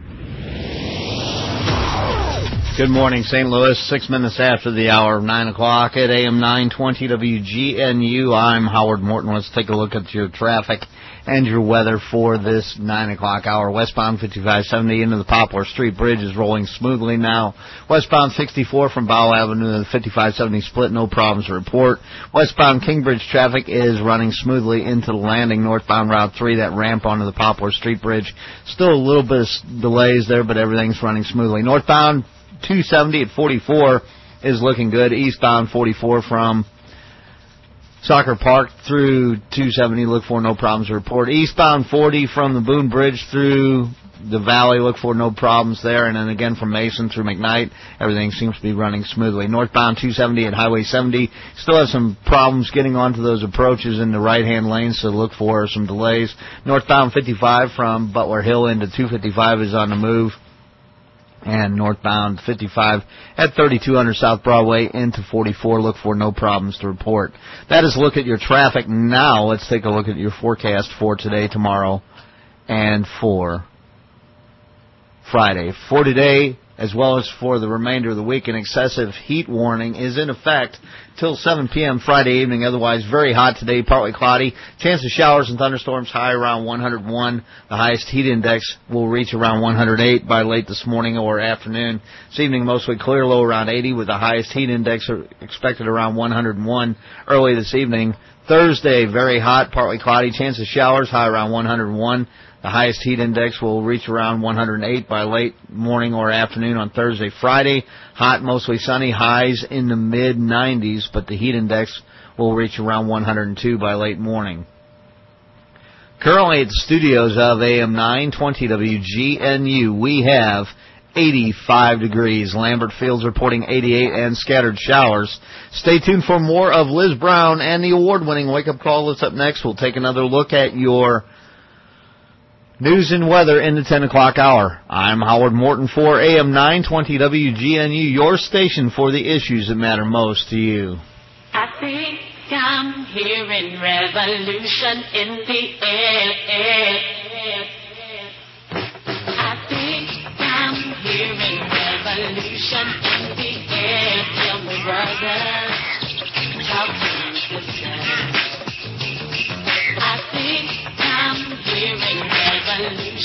Good morning, Saint Louis. Six minutes after the hour of nine o'clock at A M nine twenty W G N U. I'm Howard Morton. Let's take a look at your traffic and your weather for this nine o'clock hour. Westbound fifty-five seventy into the Poplar Street Bridge is rolling smoothly now. Westbound sixty-four from Bow Avenue to the fifty-five seventy split, no problems to report. Westbound Kingbridge traffic is running smoothly into the landing. Northbound Route three, that ramp onto the Poplar Street Bridge. Still a little bit of delays there, but everything's running smoothly. Northbound two seventy at forty-four is looking good. Eastbound forty-four from Soccer Park through two seventy, look for no problems to report. Eastbound forty from the Boone Bridge through the Valley, look for no problems there. And then again from Mason through McKnight, everything seems to be running smoothly. Northbound two seventy at Highway seventy, still have some problems getting onto those approaches in the right-hand lane, so look for some delays. Northbound fifty-five from Butler Hill into two fifty-five is on the move. And northbound fifty-five at thirty-two hundred South Broadway into forty-four. Look for no problems to report. That is a look at your traffic. Now let's take a look at your forecast for today, tomorrow, and for Friday. For today, as well as for the remainder of the week, an excessive heat warning is in effect till seven p.m. Friday evening. Otherwise, very hot today, partly cloudy. Chance of showers and thunderstorms high around one hundred one. The highest heat index will reach around one hundred eight by late this morning or afternoon. This evening, mostly clear, low around eighty, with the highest heat index expected around one hundred one early this evening. Thursday, very hot, partly cloudy. Chance of showers high around one hundred one. The highest heat index will reach around one hundred eight by late morning or afternoon on Thursday. Friday, hot, mostly sunny, highs in the mid nineties, but the heat index will reach around one hundred two by late morning. Currently at the studios of A M nine twenty W G N U, we have eighty-five degrees. Lambert Fields reporting eighty-eight and scattered showers. Stay tuned for more of Liz Brown and the award-winning wake-up call that's up next. We'll take another look at your news and weather in the ten o'clock hour. I'm Howard Morton for A M nine twenty W G N U, your station for the issues that matter most to you. I think I'm hearing revolution in the air. I think I'm hearing revolution in the air. Tell me, brother, talk to me, sister. I think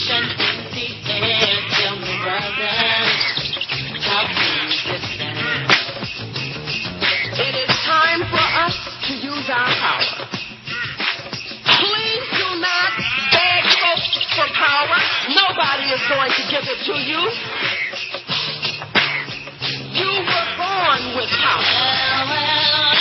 revolution in the air. Tell me, brothers, how can we get there? It is time for us to use our power. Please do not beg folks for power. Nobody is going to give it to you. You were born with power.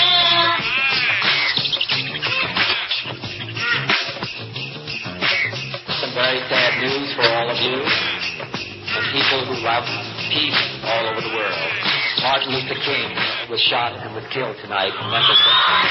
Some very sad news for all of you and people who love peace all over the world. Martin Luther King was shot and was killed tonight in Memphis.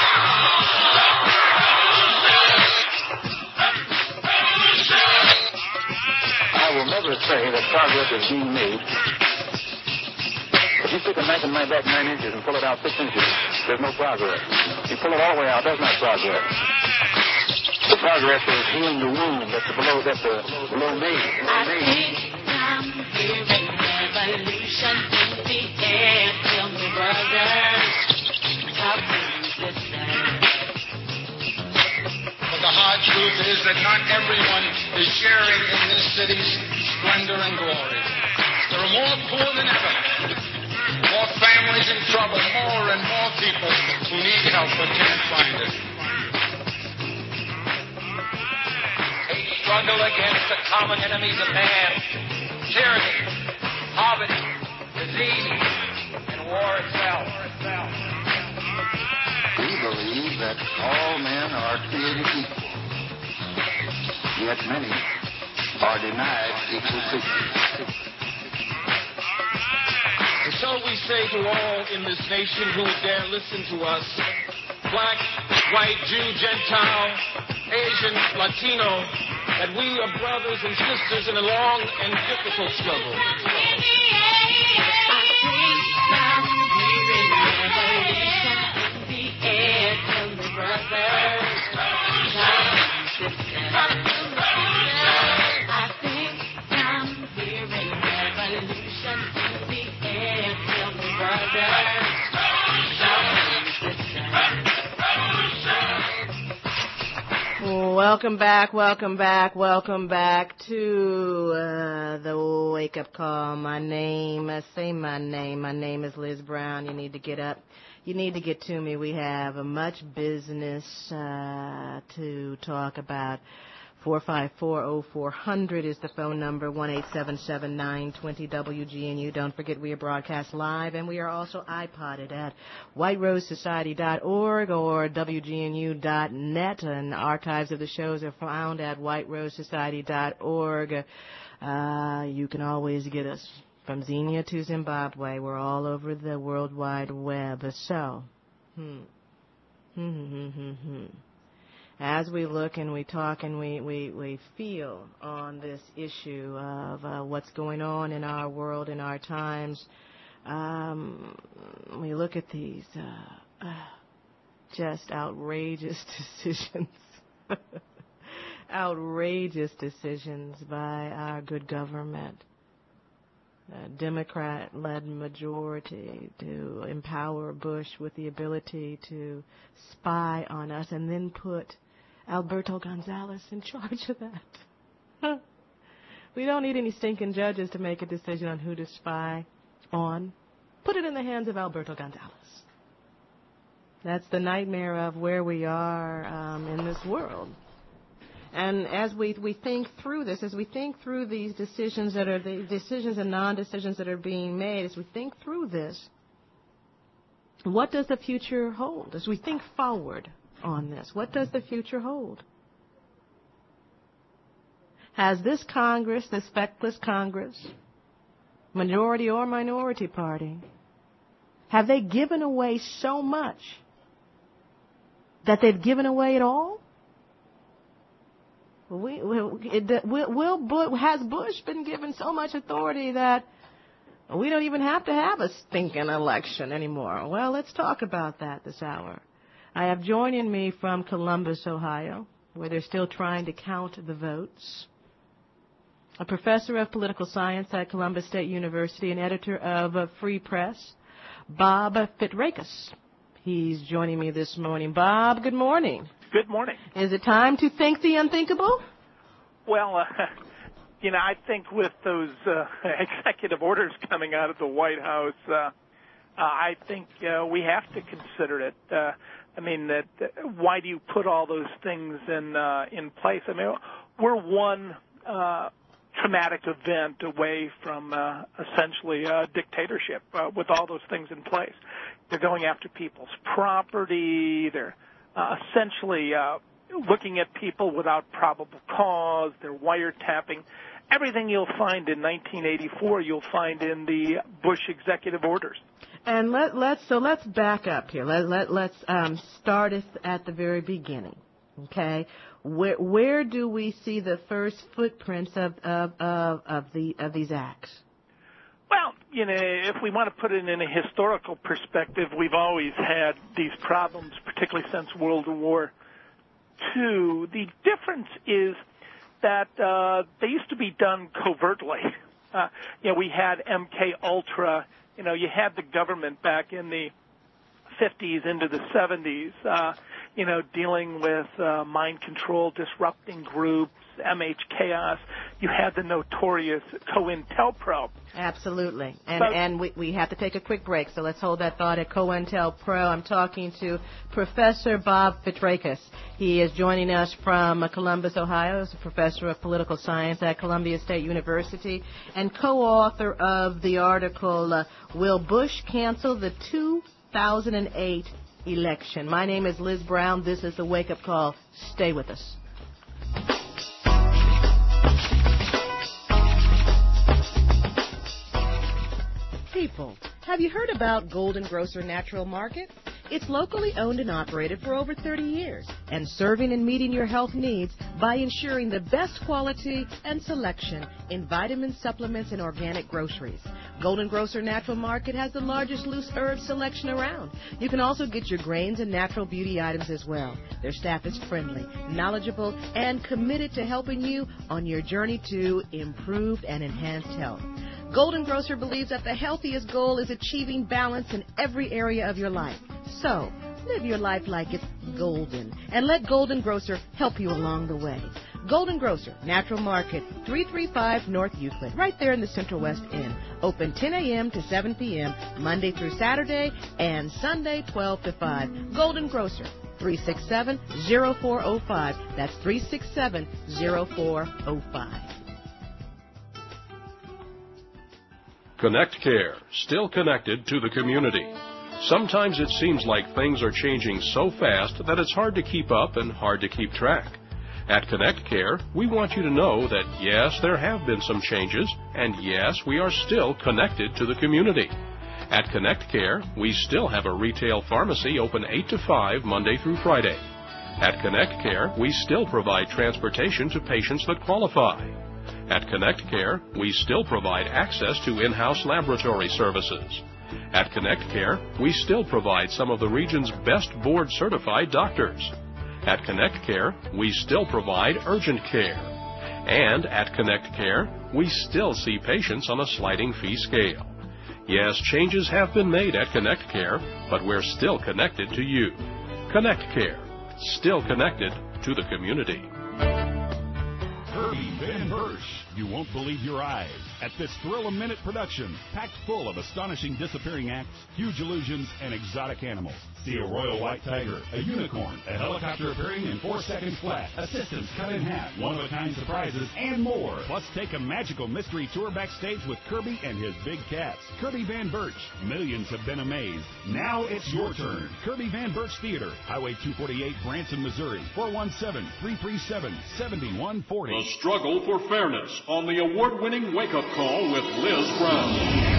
I will never say that progress is being made. If you stick a knife in my back nine inches and pull it out six inches, there's no progress. You pull it all the way out, that's not progress. The progress is healing the wound that's below, that's uh, below me. I think I'm hearing revolution in the air. Tell me, brothers, how can we get there? But the hard truth is that not everyone is sharing in this city's splendor and glory. There are more poor than ever, more families in trouble, more and more people who need help but can't find it. A struggle against the common enemies of man, tyranny, poverty, disease, and war itself. We believe that all men are created equal, yet many are denied equal treatment. And so we say to all in this nation who would dare listen to us, black, white, Jew, Gentile, Asian, Latino, that we are brothers and sisters in a long and difficult struggle. Welcome back, welcome back, welcome back to uh, the wake-up call. My name, uh, say my name, my name is Liz Brown. You need to get up. You need to get to me. We have uh, much business uh, to talk about. four five four, oh four hundred is the phone number, one eight seven seven, nine two zero, W G N U. Don't forget we are broadcast live, and we are also iPodded at white rose society dot org or W G N U dot net, and archives of the shows are found at white rose society dot org. Uh, you can always get us from Xenia to Zimbabwe. We're all over the World Wide Web. So, hmm, hmm, hmm, hmm, hmm. As we look and we talk and we, we, we feel on this issue of uh, what's going on in our world, in our times, um, we look at these uh, uh, just outrageous decisions, outrageous decisions by our good government, a Democrat-led majority to empower Bush with the ability to spy on us and then put Alberto Gonzales in charge of that. We don't need any stinking judges to make a decision on who to spy on. Put it in the hands of Alberto Gonzales. That's the nightmare of where we are um, in this world. And as we we think through this, as we think through these decisions that are the decisions and non-decisions that are being made, as we think through this, what does the future hold? As we think forward on this, what does the future hold? Has this Congress, this feckless Congress, majority or minority party, have they given away so much that they've given away it all? We, we, it, will, will Bush, has Bush been given so much authority that we don't even have to have a stinking election anymore? Well, let's talk about that this hour. I have joining me from Columbus, Ohio, where they're still trying to count the votes, a professor of political science at Columbus State University and editor of uh, Free Press, Bob Fitrakis. He's joining me this morning. Bob, good morning. Good morning. Is it time to think the unthinkable? Well, uh, you know, I think with those uh, executive orders coming out of the White House, uh, uh, I think uh, we have to consider it. Uh, I mean, that uh, why do you put all those things in uh, in place? I mean, we're one uh, traumatic event away from uh, essentially a dictatorship uh, with all those things in place. They're going after people's property. They're uh, essentially uh, looking at people without probable cause. They're wiretapping. Everything you'll find in nineteen eighty-four, you'll find in the Bush executive orders. And let, let's so let's back up here. Let, let, let's um, start at, at the very beginning. Okay, where where do we see the first footprints of of of, of the of these acts? Well, you know, if we want to put it in a historical perspective, we've always had these problems, particularly since World War Two. The difference is that uh, they used to be done covertly. Uh, you know, we had M K Ultra. You know, you had the government back in the fifties into the seventies, uh, you know, dealing with uh, mind control, disrupting groups, M H Chaos. You had the notorious COINTELPRO. Absolutely. And But- and we, we have to take a quick break, so let's hold that thought at COINTELPRO. I'm talking to Professor Bob Fitrakis. He is joining us from uh, Columbus, Ohio. He's a professor of political science at Columbia State University and co-author of the article, uh, Will Bush Cancel the two thousand eight Election? My name is Liz Brown. This is the Wake Up Call. Stay with us. People, have you heard about Golden Grocer Natural Market? It's locally owned and operated for over thirty years and serving and meeting your health needs by ensuring the best quality and selection in vitamin supplements and organic groceries. Golden Grocer Natural Market has the largest loose herb selection around. You can also get your grains and natural beauty items as well. Their staff is friendly, knowledgeable, and committed to helping you on your journey to improved and enhanced health. Golden Grocer believes that the healthiest goal is achieving balance in every area of your life. So, live your life like it's golden, and let Golden Grocer help you along the way. Golden Grocer, Natural Market, three thirty-five North Euclid, right there in the Central West End. Open ten a.m. to seven p.m., Monday through Saturday, and Sunday twelve to five. Golden Grocer, three six seven, zero four zero five. That's three six seven, zero four zero five. Connect Care, still connected to the community. Sometimes it seems like things are changing so fast that it's hard to keep up and hard to keep track. At Connect Care, we want you to know that yes, there have been some changes, and yes, we are still connected to the community. At Connect Care, we still have a retail pharmacy open eight to five Monday through Friday. At Connect Care, we still provide transportation to patients that qualify. At Connect Care, we still provide access to in-house laboratory services. At Connect Care, we still provide some of the region's best board-certified doctors. At Connect Care, we still provide urgent care. And at Connect Care, we still see patients on a sliding fee scale. Yes, changes have been made at Connect Care, but we're still connected to you. Connect Care, still connected to the community. Herbie Van Bursch. You won't believe your eyes at this thrill-a-minute production, packed full of astonishing disappearing acts, huge illusions, and exotic animals. See a royal white tiger, a unicorn, a helicopter appearing in four seconds flat, assistants cut in half, one-of-a-kind surprises, and more. Plus, take a magical mystery tour backstage with Kirby and his big cats. Kirby Van Burch. Millions have been amazed. Now it's your turn. Kirby Van Burch Theater, Highway two forty-eight, Branson, Missouri, four one seven, three three seven, seven one four zero. The struggle for fairness on the award-winning Wake-Up Call with Liz Brown.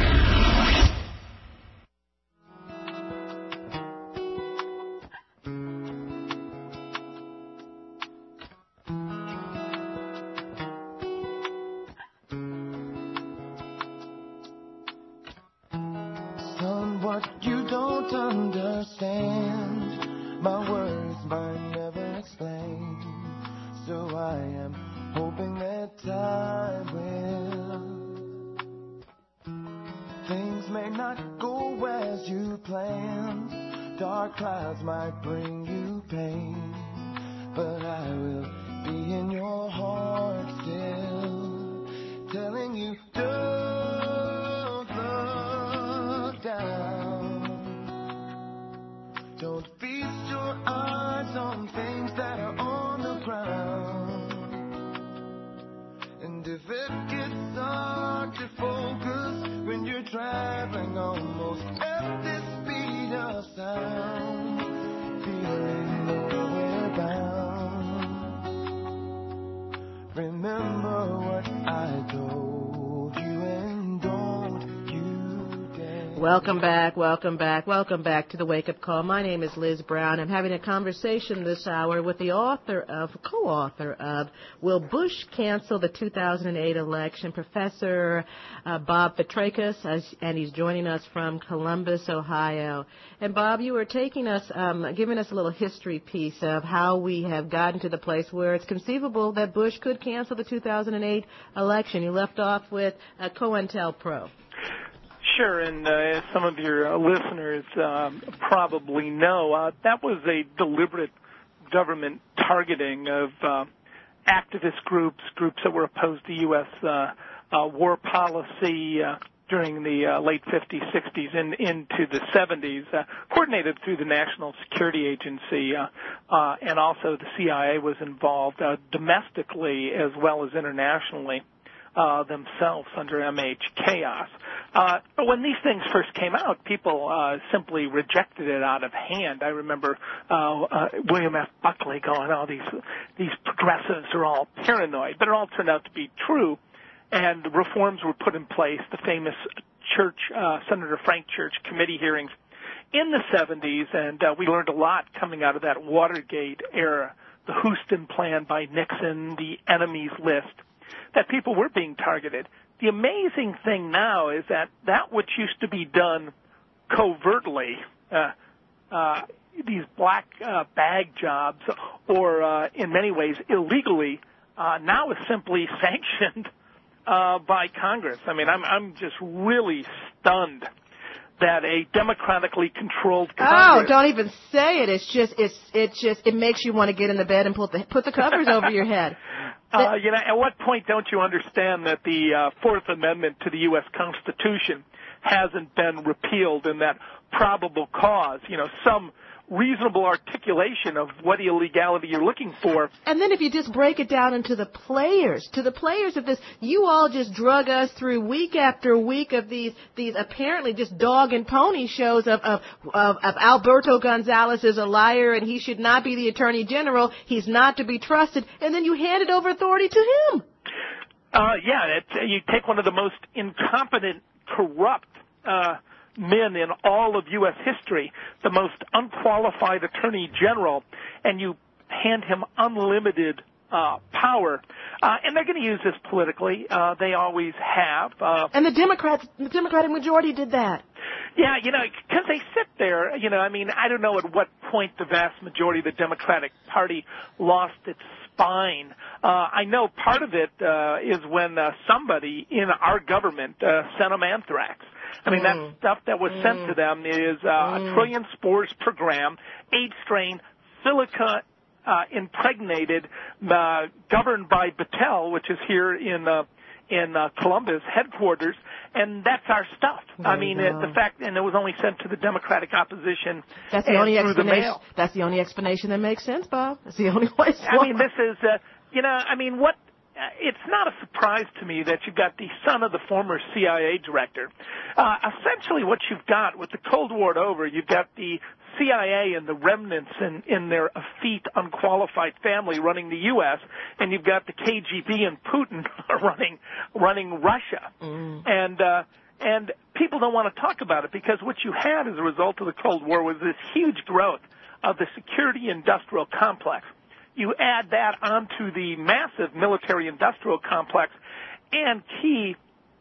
Son, what you don't understand, my words might never explain. So I am hoping that time will. Things may not go as you planned. Dark clouds might bring you pain, but I will be in your heart still. And if it gets hard to focus when you're traveling almost at the speed of sound, feeling nowhere bound, remember what I told you and don't you dare. Welcome back, welcome back, welcome back to the Wake Up Call. My name is Liz Brown. I'm having a conversation this hour with the author of, co-author of Will Bush Cancel the two thousand eight Election, Professor uh, Bob Petrakis, and he's joining us from Columbus, Ohio. And Bob, you were taking us, um, giving us a little history piece of how we have gotten to the place where it's conceivable that Bush could cancel the two thousand eight election. You left off with uh, COINTELPRO. Sure, and uh, as some of your uh, listeners um, probably know, uh, that was a deliberate government targeting of uh, activist groups, groups that were opposed to U S uh, uh, war policy uh, during the uh, late fifties, sixties, and into the seventies, uh, coordinated through the National Security Agency, uh, uh, and also the C I A was involved uh, domestically as well as internationally. Uh, themselves under M H chaos. Uh, but when these things first came out, people uh, simply rejected it out of hand. I remember uh, uh, William F. Buckley going, oh, these, these progressives are all paranoid. But it all turned out to be true, and reforms were put in place, the famous Church, uh, Senator Frank Church committee hearings in the seventies, and uh, we learned a lot coming out of that Watergate era, the Houston Plan by Nixon, the enemies list, that people were being targeted. The amazing thing now is that that which used to be done covertly, uh, uh, these black uh, bag jobs, or uh, in many ways illegally, uh, now is simply sanctioned uh, by Congress. I mean, I'm, I'm just really stunned that a democratically controlled Congress... Oh, don't even say it. It's just, it's, it's just, it makes you want to get in the bed and put the, put the covers over your head. Uh, you know, at what point don't you understand that the uh, Fourth Amendment to the U S Constitution hasn't been repealed, and that probable cause, you know, some reasonable articulation of what illegality you're looking for. And then if you just break it down into the players, to the players of this, you all just drug us through week after week of these these apparently just dog and pony shows of of, of, of Alberto Gonzalez is a liar and he should not be the Attorney General. He's not to be trusted. And then you handed over authority to him. Uh, yeah, it, you take one of the most incompetent, corrupt uh men in all of U S history, the most unqualified Attorney General, and you hand him unlimited uh, power. Uh, and they're going to use this politically. Uh, they always have. Uh, and the Democrats, the Democratic majority did that. Yeah, you know, because they sit there, you know, I mean, I don't know at what point the vast majority of the Democratic Party lost its spine. Uh, I know part of it uh, is when uh, somebody in our government uh, sent them anthrax. I mean, Mm. that stuff that was Mm. sent to them is uh, Mm. a trillion spores per gram, eight strain, silica uh, impregnated, uh, governed by Battelle, which is here in uh, in uh, Columbus headquarters, and that's our stuff. There I you mean, go. it, the fact, and it was only sent to the Democratic opposition. That's the and only through the explanation. mail. That's the only explanation that makes sense, Bob. That's the only way. I mean, this is, uh, you know, I mean, what? Uh, it's not a surprise to me that you've got the son of the former C I A director. Uh, essentially, what you've got with the Cold War over, you've got the C I A and the remnants in, in their effete, unqualified family running the U S, and you've got the K G B and Putin running running Russia. Mm. And uh, and people don't want to talk about it because what you had as a result of the Cold War was this huge growth of the security-industrial complex. You add that onto the massive military-industrial complex, and key,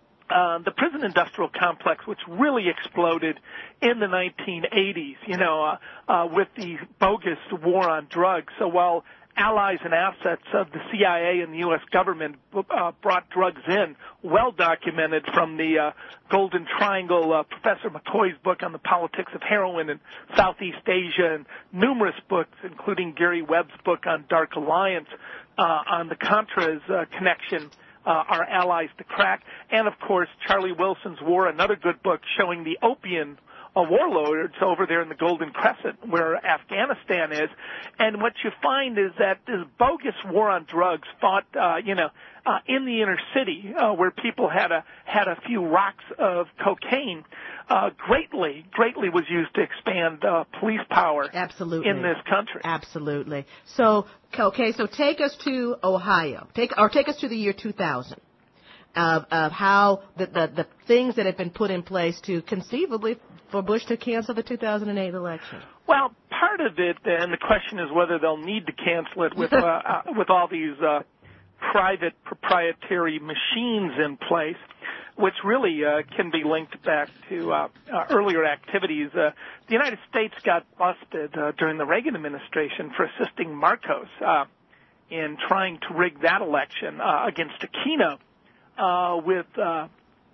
uh, the prison-industrial complex, which really exploded in the nineteen eighties, you know, uh, uh, with the bogus war on drugs. So while allies and assets of the C I A and the U S government uh, brought drugs in, well documented from the uh, Golden Triangle, uh, Professor McCoy's book on the politics of heroin in Southeast Asia, and numerous books, including Gary Webb's book on Dark Alliance, uh, on the Contras uh, connection, uh, our allies to crack, and of course Charlie Wilson's War, another good book showing the opium uh, warlords over there in the Golden Crescent, where Afghanistan is. And what you find is that this bogus war on drugs fought, uh, you know, uh, in the inner city, uh, where people had a had a few rocks of cocaine, uh, greatly, greatly was used to expand uh, police power Absolutely. in this country. Absolutely. So, okay, so take us to Ohio. Take or take us to the year two thousand. Of, of how the, the the things that have been put in place to conceivably for Bush to cancel the two thousand eight election. Well, part of it, and the question is whether they'll need to cancel it with uh, uh, with all these uh, private proprietary machines in place, which really uh, can be linked back to uh, uh, earlier activities. Uh, the United States got busted uh, during the Reagan administration for assisting Marcos uh, in trying to rig that election uh, against Aquino. Uh, with uh,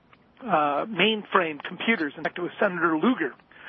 uh, mainframe computers. In fact, it was Senator Lugar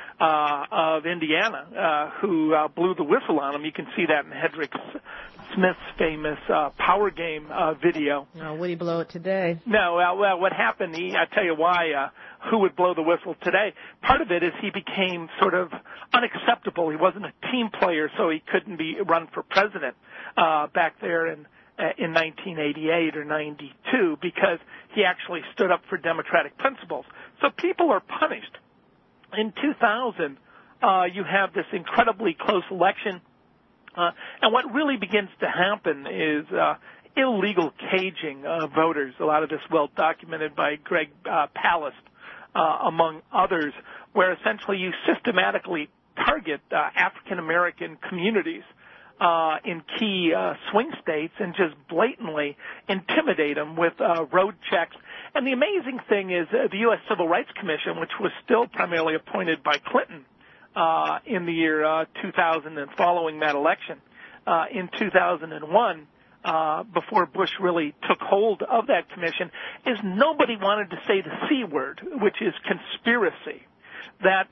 uh, of Indiana uh, who uh, blew the whistle on him. You can see that in Hedrick Smith's famous uh, Power Game uh, video. Oh, would he blow it today? No, uh, well, what happened, he, I tell you why, uh, who would blow the whistle today. Part of it is he became sort of unacceptable. He wasn't a team player, so he couldn't be run for president uh, back there in in nineteen eighty-eight or ninety-two because he actually stood up for democratic principles. So people are punished. In two thousand, uh, you have this incredibly close election, uh, and what really begins to happen is uh, illegal caging of voters. A lot of this well documented by Greg uh, Palast, uh, among others, where essentially you systematically target uh, African American communities Uh, in key uh, swing states and just blatantly intimidate them with uh, road checks. And the amazing thing is uh, the U S Civil Rights Commission, which was still primarily appointed by Clinton uh, in the year uh, two thousand and following that election, uh, in two thousand one, uh, before Bush really took hold of that commission, is nobody wanted to say the C word, which is conspiracy, that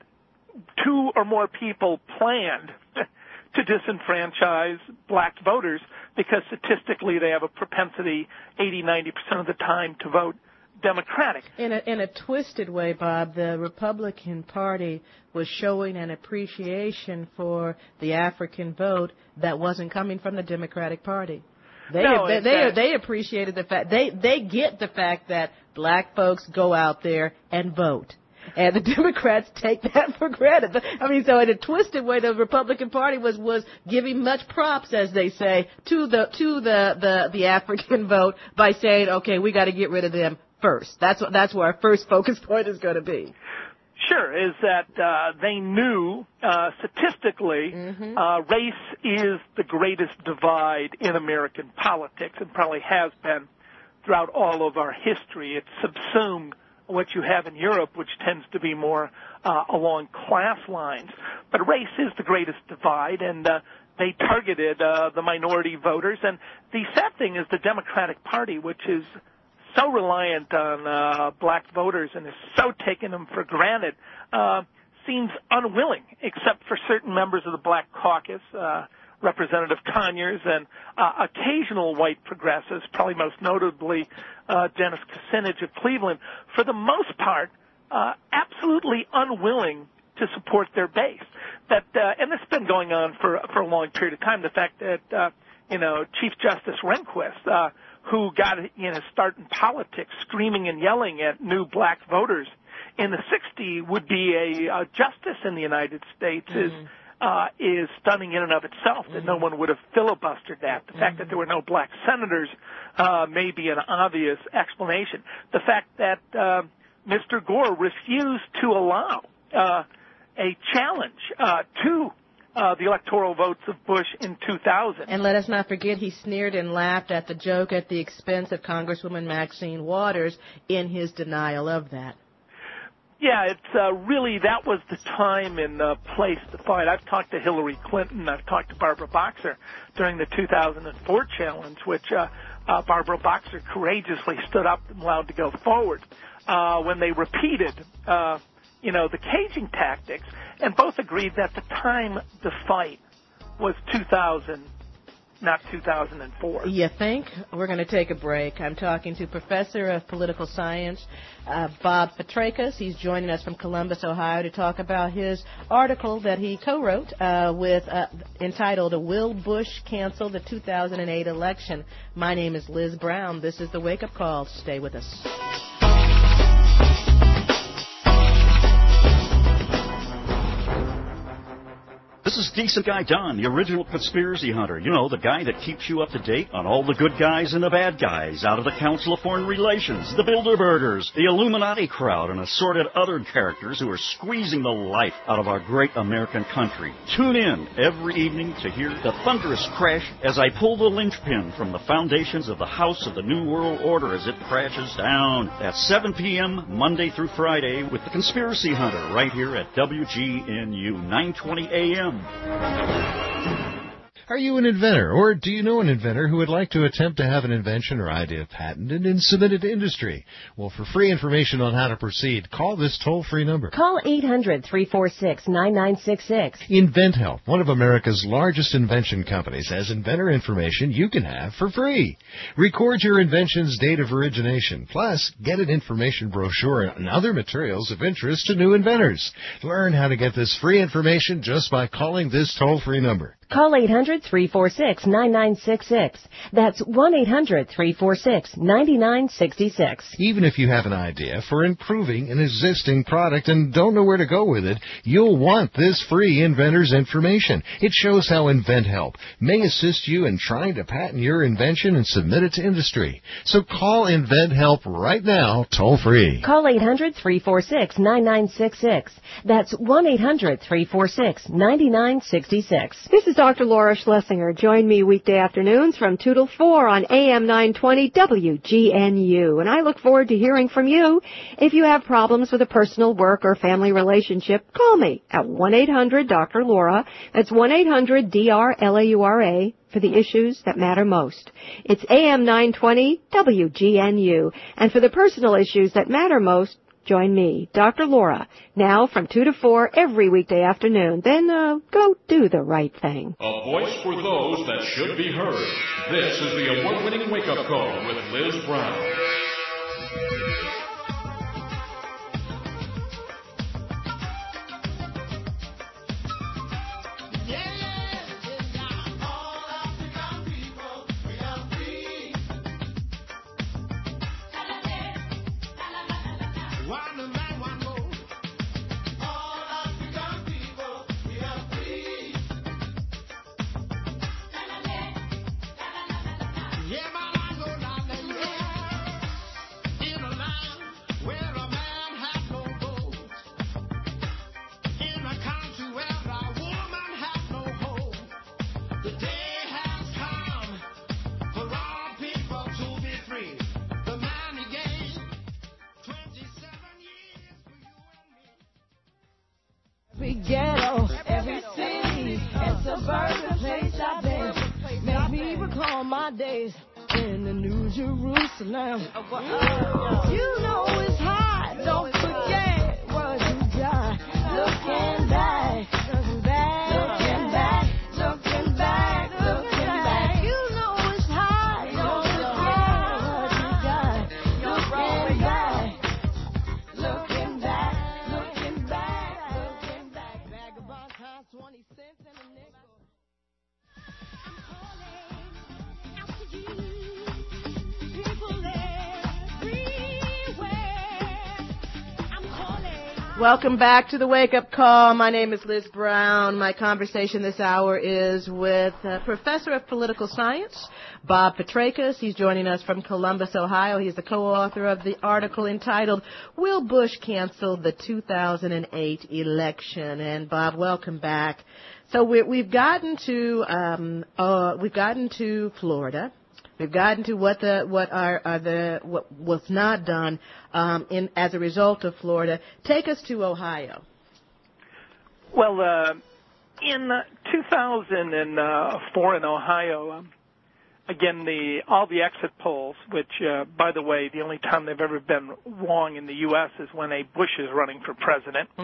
two or more people planned to disenfranchise black voters because statistically they have a propensity eighty, ninety percent of the time to vote Democratic. In a, in a twisted way, Bob, the Republican Party was showing an appreciation for the African vote that wasn't coming from the Democratic Party. They no, they, they, they appreciated the fact, they, they get the fact that black folks go out there and vote. And the Democrats take that for granted. I mean, so in a twisted way, the Republican Party was, was giving much props, as they say, to the to the, the, the African vote by saying, okay, we got to get rid of them first. That's what that's where our first focus point is going to be. Sure, is that uh, they knew uh, statistically mm-hmm. uh, race is the greatest divide in American politics and probably has been throughout all of our history. It's subsumed what you have in Europe, which tends to be more uh, along class lines. But race is the greatest divide, and uh, they targeted uh, the minority voters. And the sad thing is the Democratic Party, which is so reliant on uh, black voters and is so taking them for granted, uh, seems unwilling, except for certain members of the Black Caucus, uh, Representative Conyers, and uh, occasional white progressives, probably most notably uh, Dennis Kucinich of Cleveland, for the most part, uh, absolutely unwilling to support their base. That uh, and this has been going on for for a long period of time. The fact that uh, you know Chief Justice Rehnquist, uh, who got you know start in politics, screaming and yelling at new black voters in the sixties, would be a uh, justice in the United States mm-hmm. is. Uh, is stunning in and of itself, that no one would have filibustered that. The fact that there were no black senators uh, may be an obvious explanation. The fact that uh, Mister Gore refused to allow uh, a challenge uh, to uh, the electoral votes of Bush in two thousand. And let us not forget he sneered and laughed at the joke at the expense of Congresswoman Maxine Waters in his denial of that. Yeah, it's uh, really, that was the time and uh, place to fight. I've talked to Hillary Clinton. I've talked to Barbara Boxer during the two thousand four challenge, which uh, uh, Barbara Boxer courageously stood up and allowed to go forward uh, when they repeated, uh, you know, the caging tactics, and both agreed that the time to fight was two thousand not two thousand four. You think? We're going to take a break. I'm talking to Professor of Political Science, uh, Bob Petrakis. He's joining us from Columbus, Ohio, to talk about his article that he co-wrote uh, with uh, entitled "Will Bush Cancel the two thousand eight Election?" My name is Liz Brown. This is the Wake Up Call. Stay with us. This is Decent Guy Don, the original conspiracy hunter. You know, the guy that keeps you up to date on all the good guys and the bad guys out of the Council of Foreign Relations, the Bilderbergers, the Illuminati crowd, and assorted other characters who are squeezing the life out of our great American country. Tune in every evening to hear the thunderous crash as I pull the linchpin from the foundations of the House of the New World Order as it crashes down at seven p.m. Monday through Friday with the Conspiracy Hunter right here at W G N U nine twenty A M. Are you an inventor, or do you know an inventor who would like to attempt to have an invention or idea patented and submitted to industry? Well, for free information on how to proceed, call this toll-free number. Call eight hundred, three four six, nine nine six six. InventHelp, one of America's largest invention companies, has inventor information you can have for free. Record your invention's date of origination, plus get an information brochure and other materials of interest to new inventors. Learn how to get this free information just by calling this toll-free number. Call eight hundred, three four six, nine nine six six. That's one eight hundred, three four six, nine nine six six. Even if you have an idea for improving an existing product and don't know where to go with it, you'll want this free inventor's information. It shows how InventHelp may assist you in trying to patent your invention and submit it to industry. So call InventHelp right now, toll free. Call eight hundred, three four six, nine nine six six. That's one eight hundred, three four six, nine nine six six. This is Doctor Laura Schlesinger. Join me weekday afternoons from two till four on A M nine twenty W G N U. And I look forward to hearing from you. If you have problems with a personal, work, or family relationship, call me at one eight hundred Doctor Laura. That's one eight hundred D R L A U R A for the issues that matter most. It's A M nine twenty W G N U. And for the personal issues that matter most, join me, Doctor Laura, now from two to four every weekday afternoon. Then uh, go do the right thing. A voice for those that should be heard. This is the award-winning wake-up call with Liz Brown. Every ghetto, every city, and suburban place I've been, make me recall my days in the New Jerusalem. You know it's hot, don't forget what you got. Looking back, looking back, looking back, looking back, looking back. You know it's hot, don't forget what you got. Looking back, looking back, looking back. twenty cents and a nickel. I'm calling out to you, people everywhere. I'm calling. Welcome back to the Wake Up Call. My name is Liz Brown. My conversation this hour is with uh, Professor of Political Science, Bob Petrakis. He's joining us from Columbus, Ohio. He's the co-author of the article entitled, Will Bush Cancel the two thousand eight Election? And Bob, welcome back. So we're, we've gotten to um, uh, we've gotten to Florida. We've gotten to what the what are, are the what was not done um, in as a result of Florida. Take us to Ohio. Well, uh, in uh, two thousand four in Ohio, um, again, the all the exit polls, which, uh, by the way, the only time they've ever been wrong in the U S is when a Bush is running for president. Mm.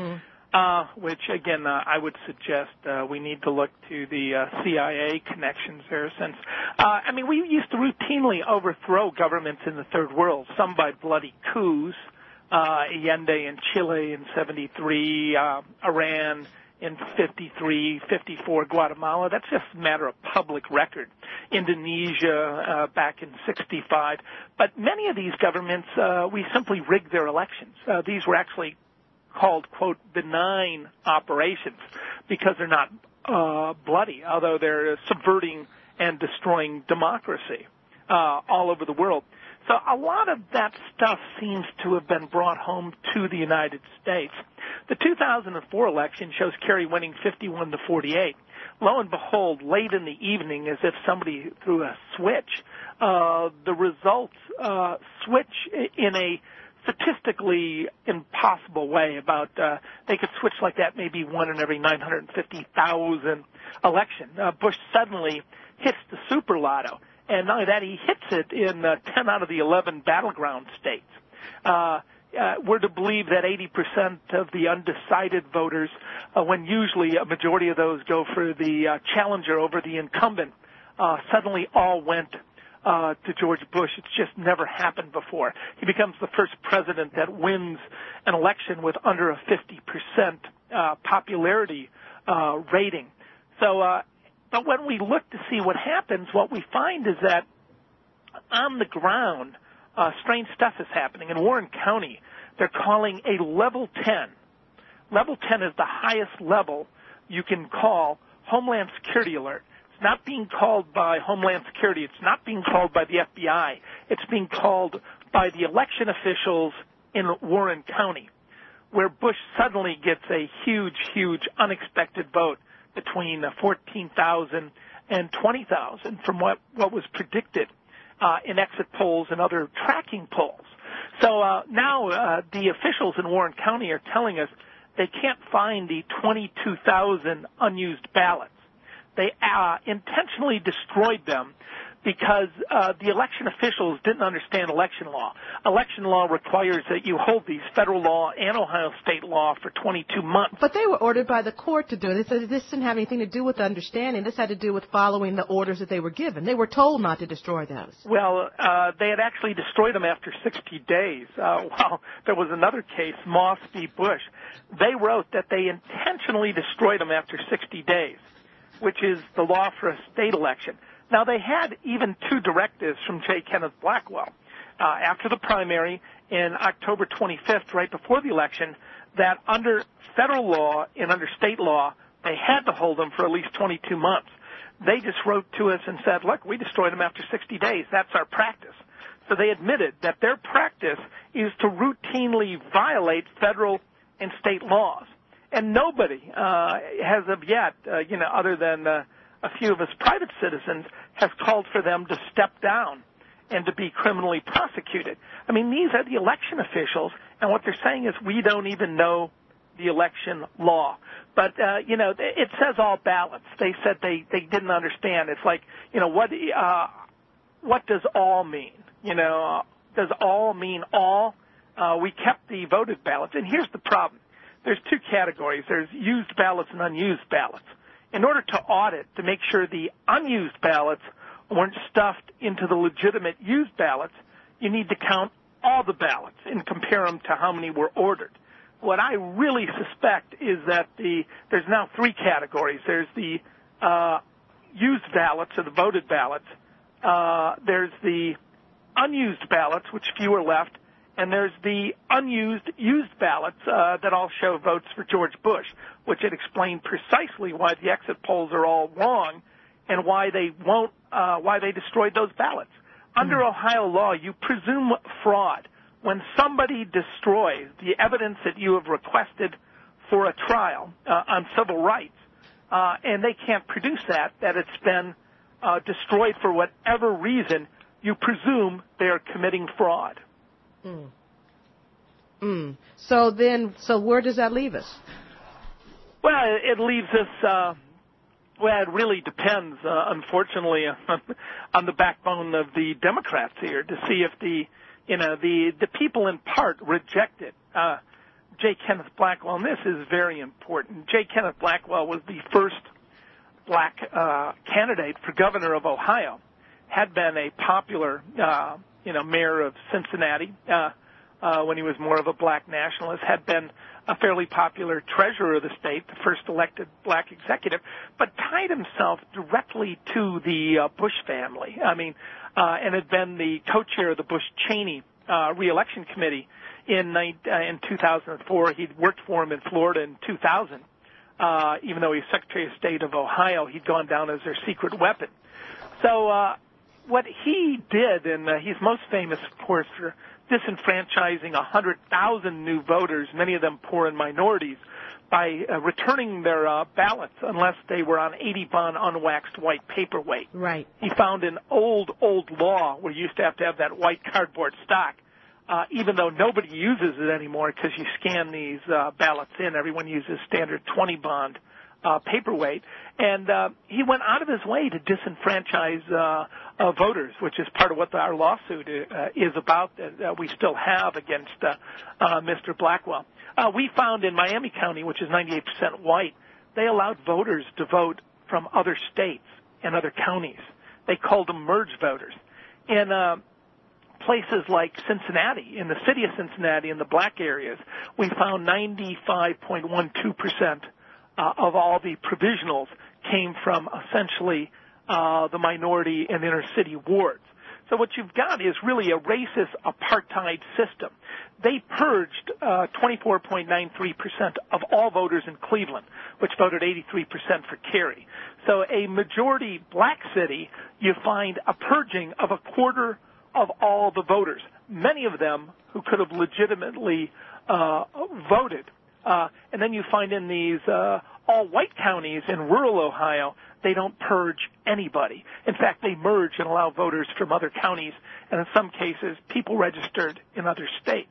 Uh, which, again, uh, I would suggest uh, we need to look to the uh, C I A connections there since, uh, I mean, we used to routinely overthrow governments in the third world, some by bloody coups, uh, Allende in Chile in seventy-three, uh, Iran in fifty-three, fifty-four, Guatemala. That's just a matter of public record. Indonesia uh, back in sixty-five. But many of these governments, uh, we simply rigged their elections. Uh, these were actually called, quote, benign operations because they're not uh, bloody, although they're subverting and destroying democracy uh, all over the world. So a lot of that stuff seems to have been brought home to the United States. The two thousand four election shows Kerry winning fifty-one to forty-eight. Lo and behold, late in the evening, as if somebody threw a switch, uh, the results uh, switch in a statistically impossible way. About uh, they could switch like that maybe one in every nine hundred fifty thousand election. Uh, Bush suddenly hits the super lotto, and not only that, he hits it in uh, ten out of the eleven battleground states. Uh, uh, we're to believe that eighty percent of the undecided voters, uh, when usually a majority of those go for the uh, challenger over the incumbent, uh, suddenly all went Uh, to George Bush. It's just never happened before. He becomes the first president that wins an election with under a fifty percent uh, popularity uh, rating. So, uh, but when we look to see what happens, what we find is that on the ground, uh, strange stuff is happening. In Warren County, they're calling a level ten. Level ten is the highest level you can call Homeland Security alert. Not being called by Homeland Security. It's not being called by the F B I. It's being called by the election officials in Warren County, where Bush suddenly gets a huge, huge unexpected vote between fourteen thousand and twenty thousand from what, what was predicted uh, in exit polls and other tracking polls. So uh, now uh, the officials in Warren County are telling us they can't find the twenty-two thousand unused ballots. They uh, intentionally destroyed them because uh, the election officials didn't understand election law. Election law requires that you hold these federal law and Ohio state law for twenty-two months. But they were ordered by the court to do it. They said this didn't have anything to do with understanding. This had to do with following the orders that they were given. They were told not to destroy those. Well, uh, they had actually destroyed them after sixty days. Uh, well, there was another case, Moss v. Bush. They wrote that they intentionally destroyed them after sixty days, which is the law for a state election. Now, they had even two directives from J. Kenneth Blackwell uh, after the primary in October twenty-fifth, right before the election, that under federal law and under state law, they had to hold them for at least twenty-two months. They just wrote to us and said, look, we destroyed them after sixty days. That's our practice. So they admitted that their practice is to routinely violate federal and state laws. And nobody uh, has of yet, uh, you know, other than uh, a few of us private citizens, has called for them to step down and to be criminally prosecuted. I mean, these are the election officials, and what they're saying is we don't even know the election law. But, uh, you know, it says all ballots. They said they, they didn't understand. It's like, you know, what uh, what does all mean? You know, does all mean all? Uh, we kept the voted ballots. And here's the problem. There's two categories. There's used ballots and unused ballots. In order to audit, to make sure the unused ballots weren't stuffed into the legitimate used ballots, you need to count all the ballots and compare them to how many were ordered. What I really suspect is that the there's now three categories. There's the uh, used ballots or the voted ballots. Uh, there's the unused ballots, which few are left, and there's the unused used ballots uh, that all show votes for George Bush, which had explained precisely why the exit polls are all wrong and why they won't, uh, why they destroyed those ballots. Under mm. Ohio law, you presume fraud when somebody destroys the evidence that you have requested for a trial uh, on civil rights, uh, and they can't produce that, that it's been uh, destroyed for whatever reason, you presume they are committing fraud. Mm. Mm. So then, so where does that leave us? Well, it leaves us, uh, well, it really depends, uh, unfortunately, on, on the backbone of the Democrats here to see if the, you know, the, the people in part rejected. Uh, J. Kenneth Blackwell, and this is very important. J. Kenneth Blackwell was the first black uh, candidate for governor of Ohio, had been a popular, uh, you know, mayor of Cincinnati uh, uh, when he was more of a black nationalist, had been a fairly popular treasurer of the state, the first elected black executive, but tied himself directly to the uh, Bush family. I mean, uh, and had been the co-chair of the Bush-Cheney uh, re-election committee in, uh, in two thousand four. He'd worked for him in Florida in two thousand. Uh, even though he's Secretary of State of Ohio, he'd gone down as their secret weapon. So uh, what he did, and uh, he's most famous, of course, for disenfranchising one hundred thousand new voters, many of them poor and minorities, by uh, returning their uh, ballots unless they were on eighty bond unwaxed white paperweight. Right. He found an old, old law where you used to have to have that white cardboard stock, uh, even though nobody uses it anymore because you scan these uh, ballots in. Everyone uses standard twenty bond uh, paperweight. And uh, he went out of his way to disenfranchise uh, uh, voters, which is part of what our lawsuit uh, is about that uh, we still have against uh, uh, Mister Blackwell. Uh, we found in Miami County, which is ninety-eight percent white, they allowed voters to vote from other states and other counties. They called them merge voters. In uh, places like Cincinnati, in the city of Cincinnati, in the black areas, we found ninety-five point one two percent uh, of all the provisionals came from essentially uh, the minority and inner city wards. So what you've got is really a racist apartheid system. They purged uh, twenty-four point nine three percent of all voters in Cleveland, which voted eighty-three percent for Kerry. So a majority black city, you find a purging of a quarter of all the voters, many of them who could have legitimately uh, voted. Uh, and then you find in these uh, all-white counties in rural Ohio, they don't purge anybody. In fact, they merge and allow voters from other counties, and in some cases, people registered in other states.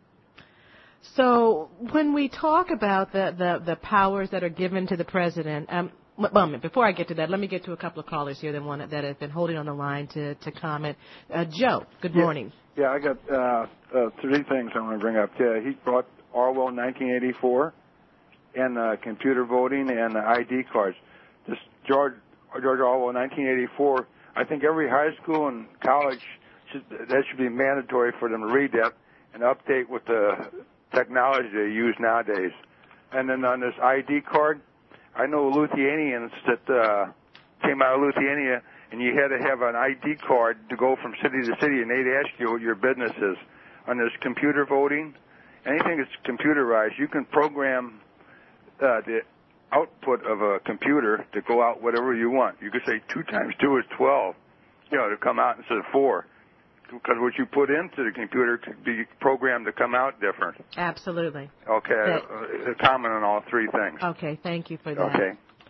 So when we talk about the, the, the powers that are given to the president, um, well, before I get to that, let me get to a couple of callers here that want that have been holding on the line to, to comment. Uh, Joe, good morning. Yeah, yeah I got uh, uh, three things I want to bring up. Yeah, he brought Orwell nineteen eighty-four and uh, computer voting and uh, I D cards. This George George Orwell nineteen eighty-four, I think every high school and college, should, that should be mandatory for them to read that and update with the technology they use nowadays. And then on this I D card, I know Lithuanians that uh, came out of Lithuania, and you had to have an I D card to go from city to city, and they'd ask you what your business is. On this computer voting, anything that's computerized, you can program uh, the output of a computer to go out whatever you want. You could say two times two is twelve, you know, to come out instead of four. Because what you put into the computer could be programmed to come out different. Absolutely. Okay, That, uh, comment on all three things. okay, thank you for that. Okay.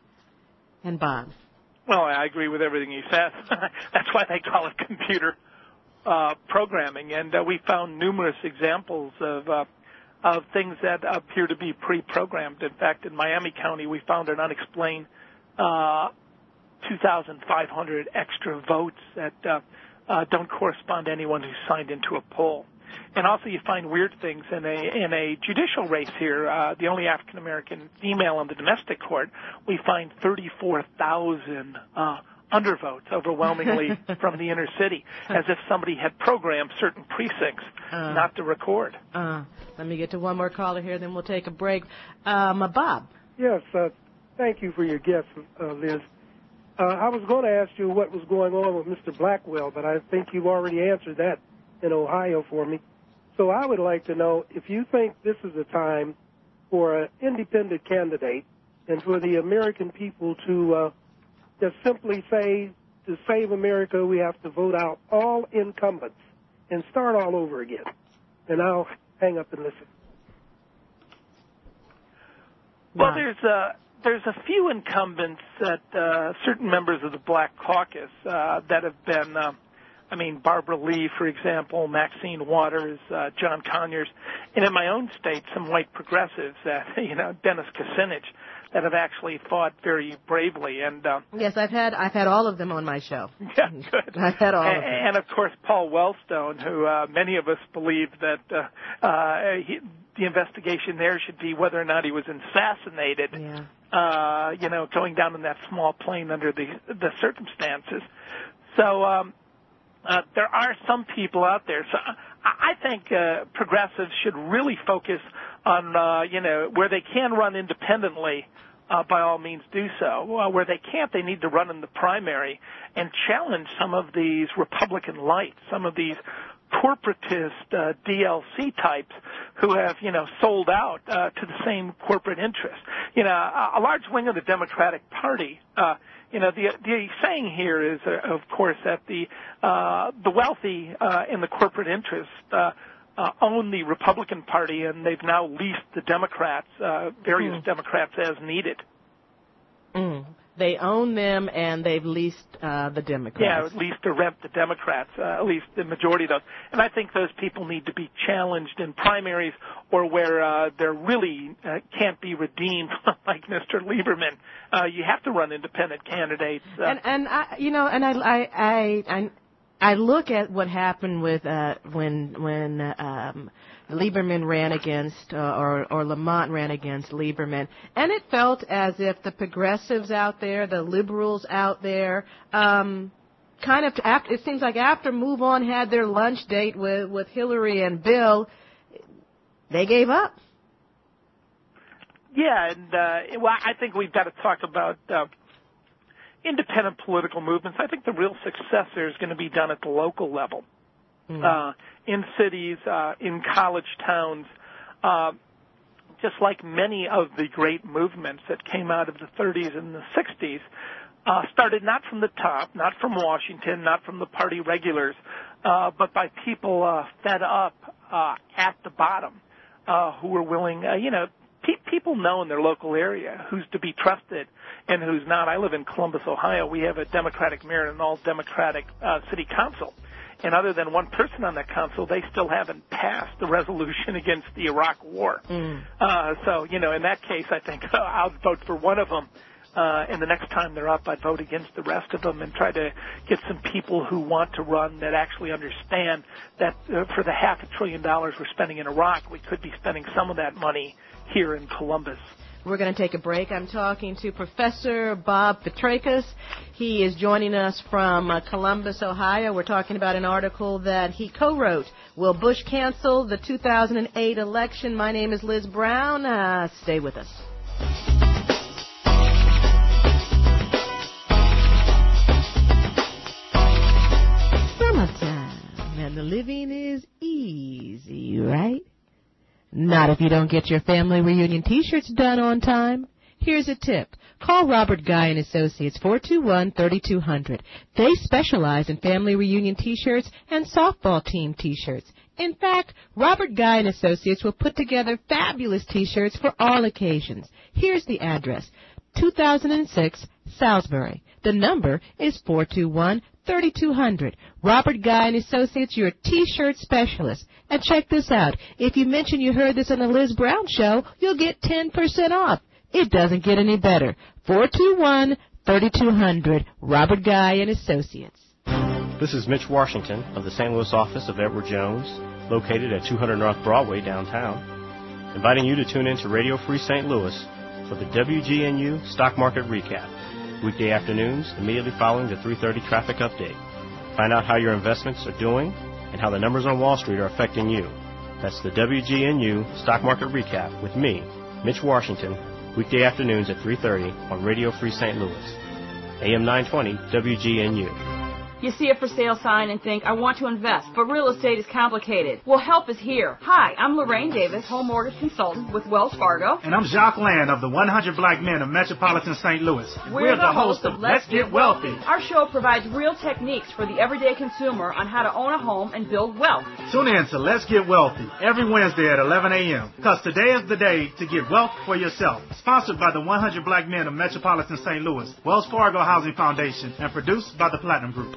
And Bob. Well, I agree with everything you said. That's why they call it computer uh, programming. And uh, we found numerous examples of uh, of things that appear to be pre-programmed. In fact, in Miami County, we found an unexplained uh, two thousand five hundred extra votes that uh, uh, don't correspond to anyone who signed into a poll. And also you find weird things in a in a judicial race here. Uh, the only African-American female on the domestic court, we find thirty-four thousand uh, undervotes, overwhelmingly from the inner city, as if somebody had programmed certain precincts uh, not to record. Uh, let me get to one more caller here, then we'll take a break. Um, uh, Bob. Yes, uh, thank you for your guest, uh, Liz. Uh, I was going to ask you what was going on with Mister Blackwell, but I think you've already answered that in Ohio for me. So I would like to know if you think this is a time for an independent candidate and for the American people to uh, just simply say, to save America, we have to vote out all incumbents and start all over again. And I'll hang up and listen. Well, there's a, there's a few incumbents that uh, certain members of the Black Caucus uh, that have been, uh, I mean, Barbara Lee, for example, Maxine Waters, uh, John Conyers, and in my own state, some white progressives, uh, you know, Dennis Kucinich, that have actually fought very bravely. And uh, yes, I've had I've had all of them on my show. Yeah, good. I've had all and, of them. And of course, Paul Wellstone, who uh, many of us believe that uh, uh, he, the investigation there should be whether or not he was assassinated. Yeah. Uh, you know, going down in that small plane under the the circumstances. So um, uh, there are some people out there. So I, I think uh, progressives should really focus on, uh, you know, where they can run independently. Uh, by all means do so. Well, where they can't, they need to run in the primary and challenge some of these Republican lights, some of these corporatist uh, D L C types who have, you know, sold out uh, to the same corporate interests. You know, a, a large wing of the Democratic Party, uh, you know, the the saying here is, uh, of course, that the uh, the wealthy uh, and the corporate interests uh, Uh, own the Republican Party, and they've now leased the Democrats, uh, various mm. Democrats as needed. Mm. They own them, and they've leased uh, the Democrats. Yeah, at least to rent the Democrats, uh, at least the majority of those. And I think those people need to be challenged in primaries or where uh, they're really uh, can't be redeemed, like Mister Lieberman. Uh, you have to run independent candidates. Uh, and and I, you know, and I I I. I I look at what happened with uh, when when uh, um, Lieberman ran against uh, or or Lamont ran against Lieberman, and it felt as if the progressives out there, the liberals out there, um, kind of after, it seems like after Move On had their lunch date with with Hillary and Bill, they gave up. Yeah, and uh, well, I think we've got to talk about. Uh, independent political movements. I think the real success there is going to be done at the local level, mm. uh, in cities, uh, in college towns, uh, just like many of the great movements that came out of the thirties and the sixties, uh, started not from the top, not from Washington, not from the party regulars, uh, but by people uh, fed up uh, at the bottom uh, who were willing, uh, you know, people know in their local area who's to be trusted and who's not. I live in Columbus, Ohio. We have a Democratic mayor and an all-Democratic uh, city council. And other than one person on that council, they still haven't passed the resolution against the Iraq War. Mm. Uh, so, you know, in that case, I think uh, I'll vote for one of them. Uh, and the next time they're up, I'd vote against the rest of them and try to get some people who want to run that actually understand that uh, for the half a trillion dollars we're spending in Iraq, we could be spending some of that money here in Columbus. We're going to take a break. I'm talking to Professor Bob Petrakis. He is joining us from uh, Columbus, Ohio. We're talking about an article that he co-wrote. Will Bush cancel the two thousand eight election? My name is Liz Brown. Uh, stay with us. Summertime, and the living is easy, right? Not if you don't get your family reunion T-shirts done on time. Here's a tip. Call Robert Guy and Associates, four two one, three two zero zero. They specialize in family reunion T-shirts and softball team T-shirts. In fact, Robert Guy and Associates will put together fabulous T-shirts for all occasions. Here's the address. two thousand six, Salisbury. The number is four two one, three two zero zero. Robert Guy and Associates, your T-shirt specialist. And check this out. If you mention you heard this on the Liz Brown Show, you'll get ten percent off. It doesn't get any better. four two one, three two zero zero. Robert Guy and Associates. This is Mitch Washington of the Saint Louis office of Edward Jones, located at two hundred North Broadway downtown, inviting you to tune in to Radio Free Saint Louis for the W G N U Stock Market Recap, weekday afternoons immediately following the three thirty traffic update. Find out how your investments are doing and how the numbers on Wall Street are affecting you. That's the W G N U Stock Market Recap with me, Mitch Washington, weekday afternoons at three thirty on Radio Free Saint Louis, A M nine twenty W G N U. You see a for sale sign and think, I want to invest, but real estate is complicated. Well, help is here. Hi, I'm Lorraine Davis, home mortgage consultant with Wells Fargo. And I'm Jacques Land of the one hundred Black Men of Metropolitan Saint Louis. We're, We're the, the host of Let's Get Wealthy. Our show provides real techniques for the everyday consumer on how to own a home and build wealth. Tune in to Let's Get Wealthy every Wednesday at eleven a.m. because today is the day to get wealth for yourself. Sponsored by the one hundred Black Men of Metropolitan Saint Louis, Wells Fargo Housing Foundation, and produced by the Platinum Group.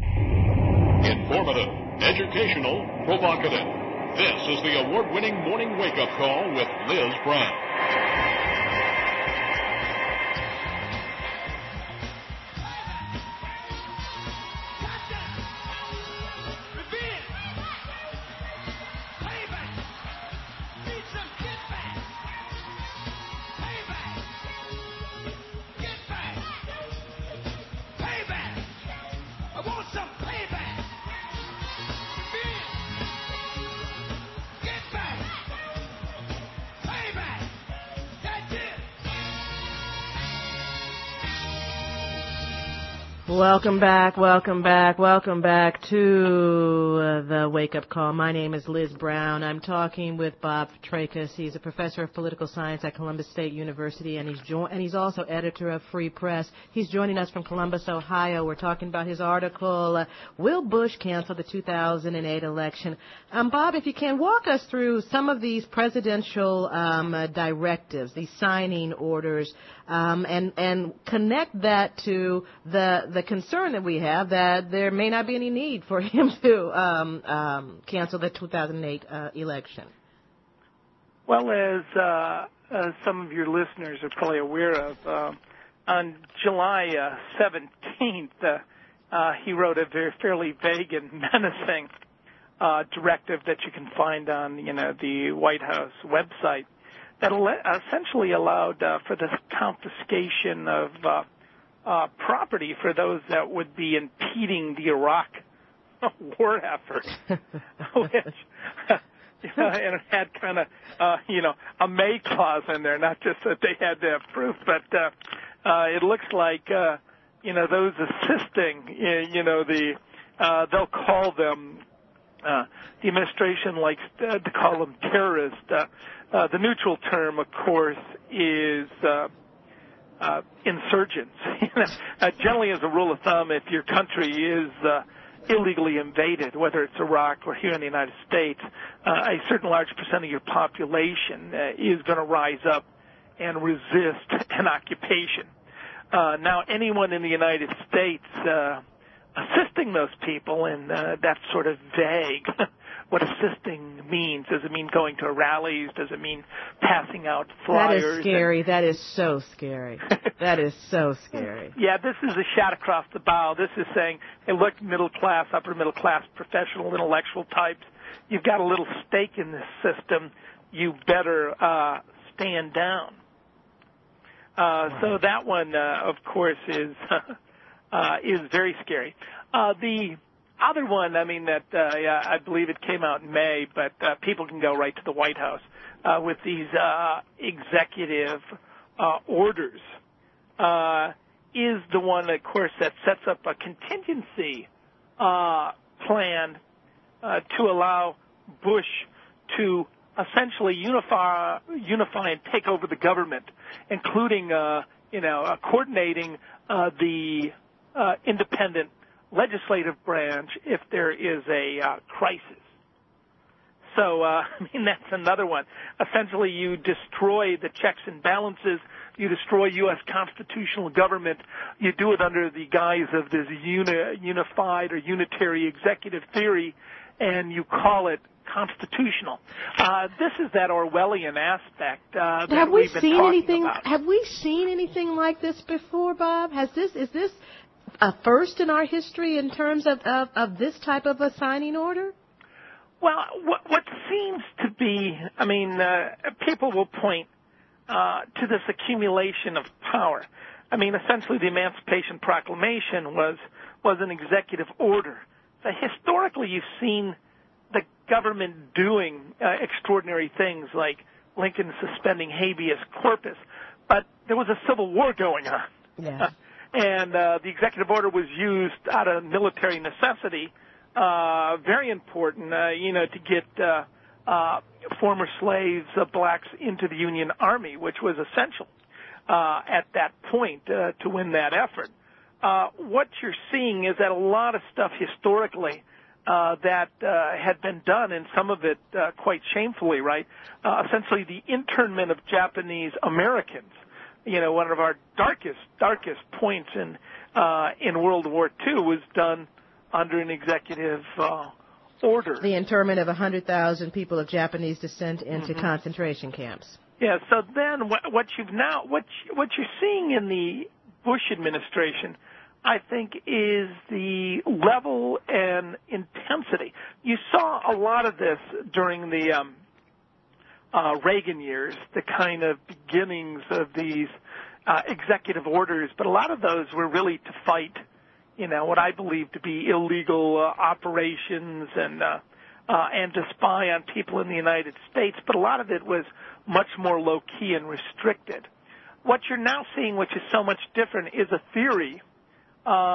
Informative, educational, provocative. This is the award-winning morning wake-up call with Liz Brown. Welcome back, welcome back, welcome back to uh, the Wake Up Call. My name is Liz Brown. I'm talking with Bob Tracus. He's a professor of political science at Columbus State University, and he's jo- and he's also editor of Free Press. He's joining us from Columbus, Ohio. We're talking about his article, uh, Will Bush Cancel the two thousand eight Election? Um, Bob, if you can, walk us through some of these presidential um, uh, directives, these signing orders, um, and, and connect that to the, the concern that we have that there may not be any need for him to um, um, cancel the two thousand eight uh, election. Well, as uh, uh, some of your listeners are probably aware of, uh, on July uh, seventeenth, uh, uh, he wrote a very fairly vague and menacing uh, directive that you can find on, you know, the White House website that essentially allowed uh, for the confiscation of uh, uh, property for those that would be impeding the Iraq war effort, which, you know, and it had kind of, uh, you know, a may clause in there, not just that they had to have proof, but uh, uh, it looks like, uh, you know, those assisting, you know, the, uh, they'll call them, uh, the administration likes to, to call them terrorists. Uh, uh, the neutral term, of course, is uh, uh, insurgents. uh, generally, as a rule of thumb, if your country is uh, illegally invaded, whether it's Iraq or here in the United States, uh, a certain large percent of your population uh, is going to rise up and resist an occupation. Uh, now, anyone in the United States uh, assisting those people, and uh, that's sort of vague. What assisting means. Does it mean going to rallies? Does it mean passing out flyers? That is scary. That is so scary. That is so scary. Yeah, this is a shot across the bow. This is saying, hey, look, middle class, upper middle class, professional, intellectual types, you've got a little stake in this system. You better uh, stand down. Uh, so that one, uh, of course, is uh, is very scary. Uh, the other one, I mean, that uh, yeah, I believe it came out in May, but uh, people can go right to the White House uh, with these uh, executive uh, orders, uh, is the one, of course, that sets up a contingency uh, plan uh, to allow Bush to essentially unify, unify and take over the government, including, uh, you know, uh, coordinating uh, the uh, independent legislative branch if there is a uh, crisis. So, uh, I mean, that's another one. Essentially, you destroy the checks and balances. You destroy U S constitutional government. You do it under the guise of this uni- unified or unitary executive theory, and you call it constitutional. Uh, this is that Orwellian aspect uh, that have we we've been seen talking anything? about. Have we seen anything like this before, Bob? Has this is this a first in our history in terms of, of, of this type of a signing order? Well, what, what seems to be, I mean, uh, people will point uh, to this accumulation of power. I mean, essentially the Emancipation Proclamation was was an executive order. So historically, you've seen the government doing uh, extraordinary things like Lincoln suspending habeas corpus, but there was a civil war going on. Yeah. And uh, the executive order was used out of military necessity, uh, very important, uh, you know, to get uh, uh, former slaves, uh, blacks, into the Union Army, which was essential uh, at that point uh, to win that effort. Uh, what you're seeing is that a lot of stuff historically uh, that uh, had been done, and some of it uh, quite shamefully, right, uh, essentially the internment of Japanese Americans. You know, one of our darkest, darkest points in uh, in World War Two was done under an executive uh, order. The internment of one hundred thousand people of Japanese descent into Mm-hmm. concentration camps. Yeah. So then, what, what you've now, what what you're seeing in the Bush administration, I think, is the level and intensity. You saw a lot of this during the um, Uh, Reagan years, the kind of beginnings of these uh, executive orders, but a lot of those were really to fight, you know, what I believe to be illegal uh, operations and uh, uh, and to spy on people in the United States, but a lot of it was much more low-key and restricted. What you're now seeing, which is so much different, is a theory uh,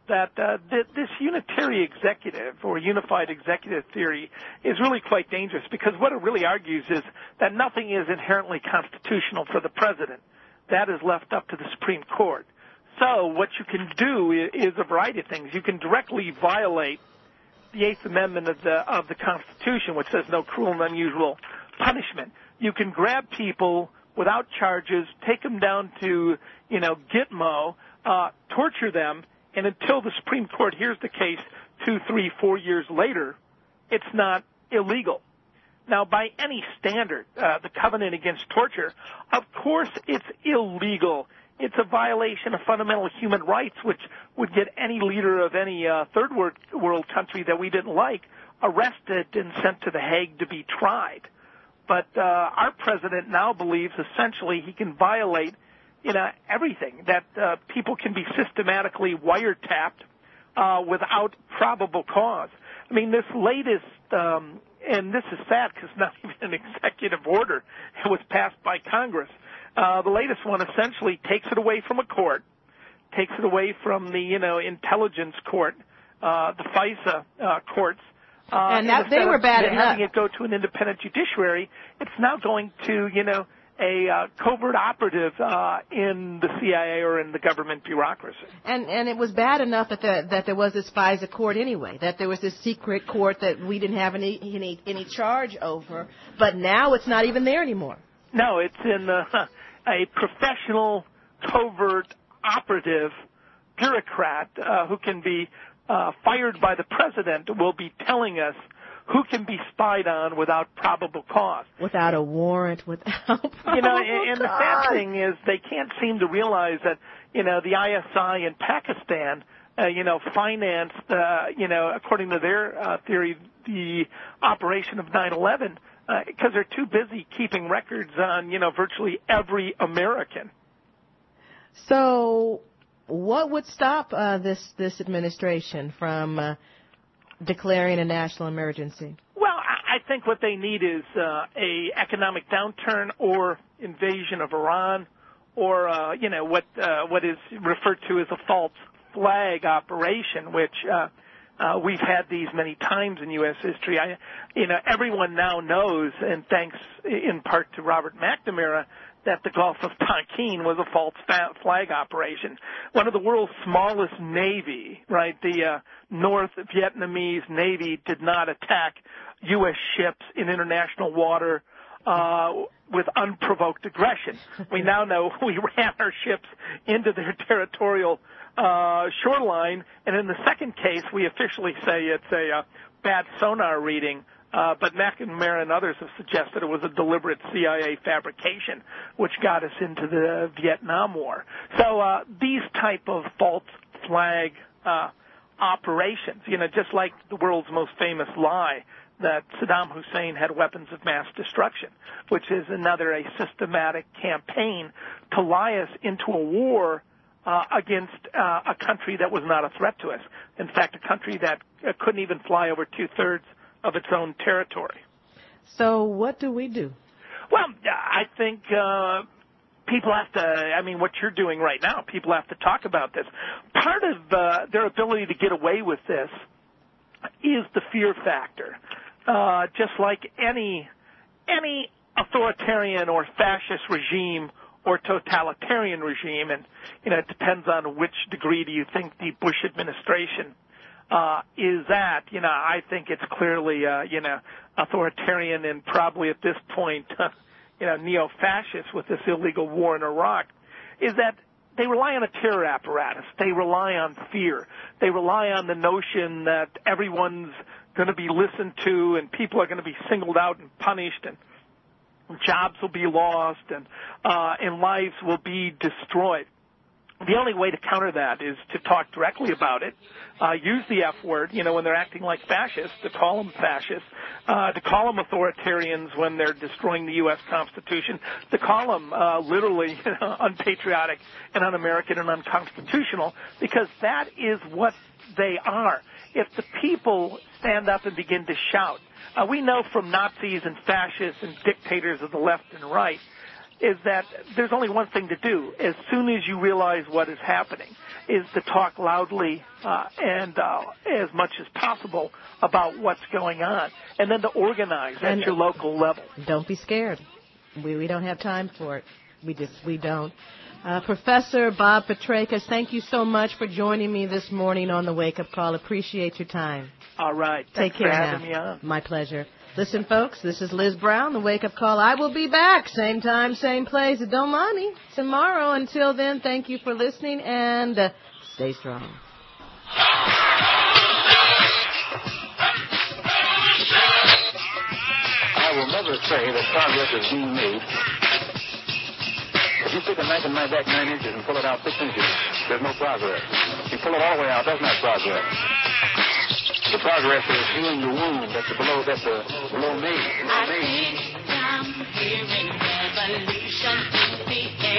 that uh, th- this unitary executive or unified executive theory is really quite dangerous, because what it really argues is that nothing is inherently constitutional for the president. That is left up to the Supreme Court. So what you can do is a variety of things. You can directly violate the Eighth Amendment of the of the Constitution, which says no cruel and unusual punishment. You can grab people without charges, take them down to, you know, Gitmo, uh, torture them, and until the Supreme Court hears the case two, three, four years later, it's not illegal. Now, by any standard, uh, the Covenant Against Torture, of course it's illegal. It's a violation of fundamental human rights, which would get any leader of any uh, third world country that we didn't like arrested and sent to The Hague to be tried. But uh, our president now believes essentially he can violate, you know, everything, that uh, people can be systematically wiretapped uh, without probable cause. I mean, this latest, um, and this is sad because it's not even an executive order. It was passed by Congress. Uh, the latest one essentially takes it away from a court, takes it away from the, you know, intelligence court, uh, the FISA uh, courts. Uh, and that, they were bad enough. Having it go to an independent judiciary, it's now going to, you know, a uh, covert operative uh, in the C I A or in the government bureaucracy. And and it was bad enough that the, that there was this FISA court anyway, that there was this secret court that we didn't have any any, any charge over, but now it's not even there anymore. No, it's in uh, a professional covert operative bureaucrat uh, who can be uh, fired by the president will be telling us who can be spied on without probable cause. Without a warrant, without probable You know, and, and the sad thing is they can't seem to realize that, you know, the I S I in Pakistan, uh, you know, financed, uh, you know, according to their uh, theory, the operation of nine eleven, because uh, they're too busy keeping records on, you know, virtually every American. So what would stop uh, this this administration from uh, declaring a national emergency? Well, I think what they need is uh, a economic downturn or invasion of Iran, or uh, you know what uh, what is referred to as a false flag operation, which uh, uh, we've had these many times in U S history. I, you know, everyone now knows, and thanks in part to Robert McNamara, that the Gulf of Tonkin was a false flag operation. One of the world's smallest navy, right, the uh, North Vietnamese Navy did not attack U S ships in international water uh, with unprovoked aggression. We now know we ran our ships into their territorial uh, shoreline, and in the second case, we officially say it's a uh, bad sonar reading. Uh, but McNamara and others have suggested it was a deliberate C I A fabrication, which got us into the Vietnam War. So uh, these type of false flag uh, operations, you know, just like the world's most famous lie that Saddam Hussein had weapons of mass destruction, which is another a systematic campaign to lie us into a war uh, against uh, a country that was not a threat to us. In fact, a country that uh, couldn't even fly over two-thirds of its own territory. So what do we do? Well, I think uh, people have to, I mean, what you're doing right now, people have to talk about this. Part of uh, their ability to get away with this is the fear factor. Uh, just like any any authoritarian or fascist regime or totalitarian regime, and, you know, it depends on which degree do you think the Bush administration Uh, is that, you know, I think it's clearly, uh, you know, authoritarian and probably at this point, uh, you know, neo-fascist with this illegal war in Iraq, is that they rely on a terror apparatus. They rely on fear. They rely on the notion that everyone's going to be listened to and people are going to be singled out and punished and jobs will be lost and, uh, and lives will be destroyed. The only way to counter that is to talk directly about it, uh, use the F word, you know, when they're acting like fascists, to call them fascists, uh, to call them authoritarians when they're destroying the U S Constitution, to call them uh, literally you know, unpatriotic and un-American and unconstitutional, because that is what they are. If the people stand up and begin to shout, uh, we know from Nazis and fascists and dictators of the left and right, is that there's only one thing to do. As soon as you realize what is happening, is to talk loudly uh, and uh, as much as possible about what's going on, and then to organize at And your local level. Don't be scared. We we don't have time for it. We just we don't. Uh, Professor Bob Petrakis, thank you so much for joining me this morning on the Wake Up Call. Appreciate your time. All right. Take Thanks care for now. having me on. My pleasure. Listen, folks, this is Liz Brown, the Wake Up Call. I will be back, same time, same place. Don't mind me, tomorrow. Until then, thank you for listening, and uh, stay strong. I will never say that progress is being made. If you stick a knife in my back nine inches and pull it out six inches, there's no progress. If you pull it all the way out, that's not progress. The progress is healing the wound that's below, that's uh, below me. Below me. I think I'm hearing revolution in the air.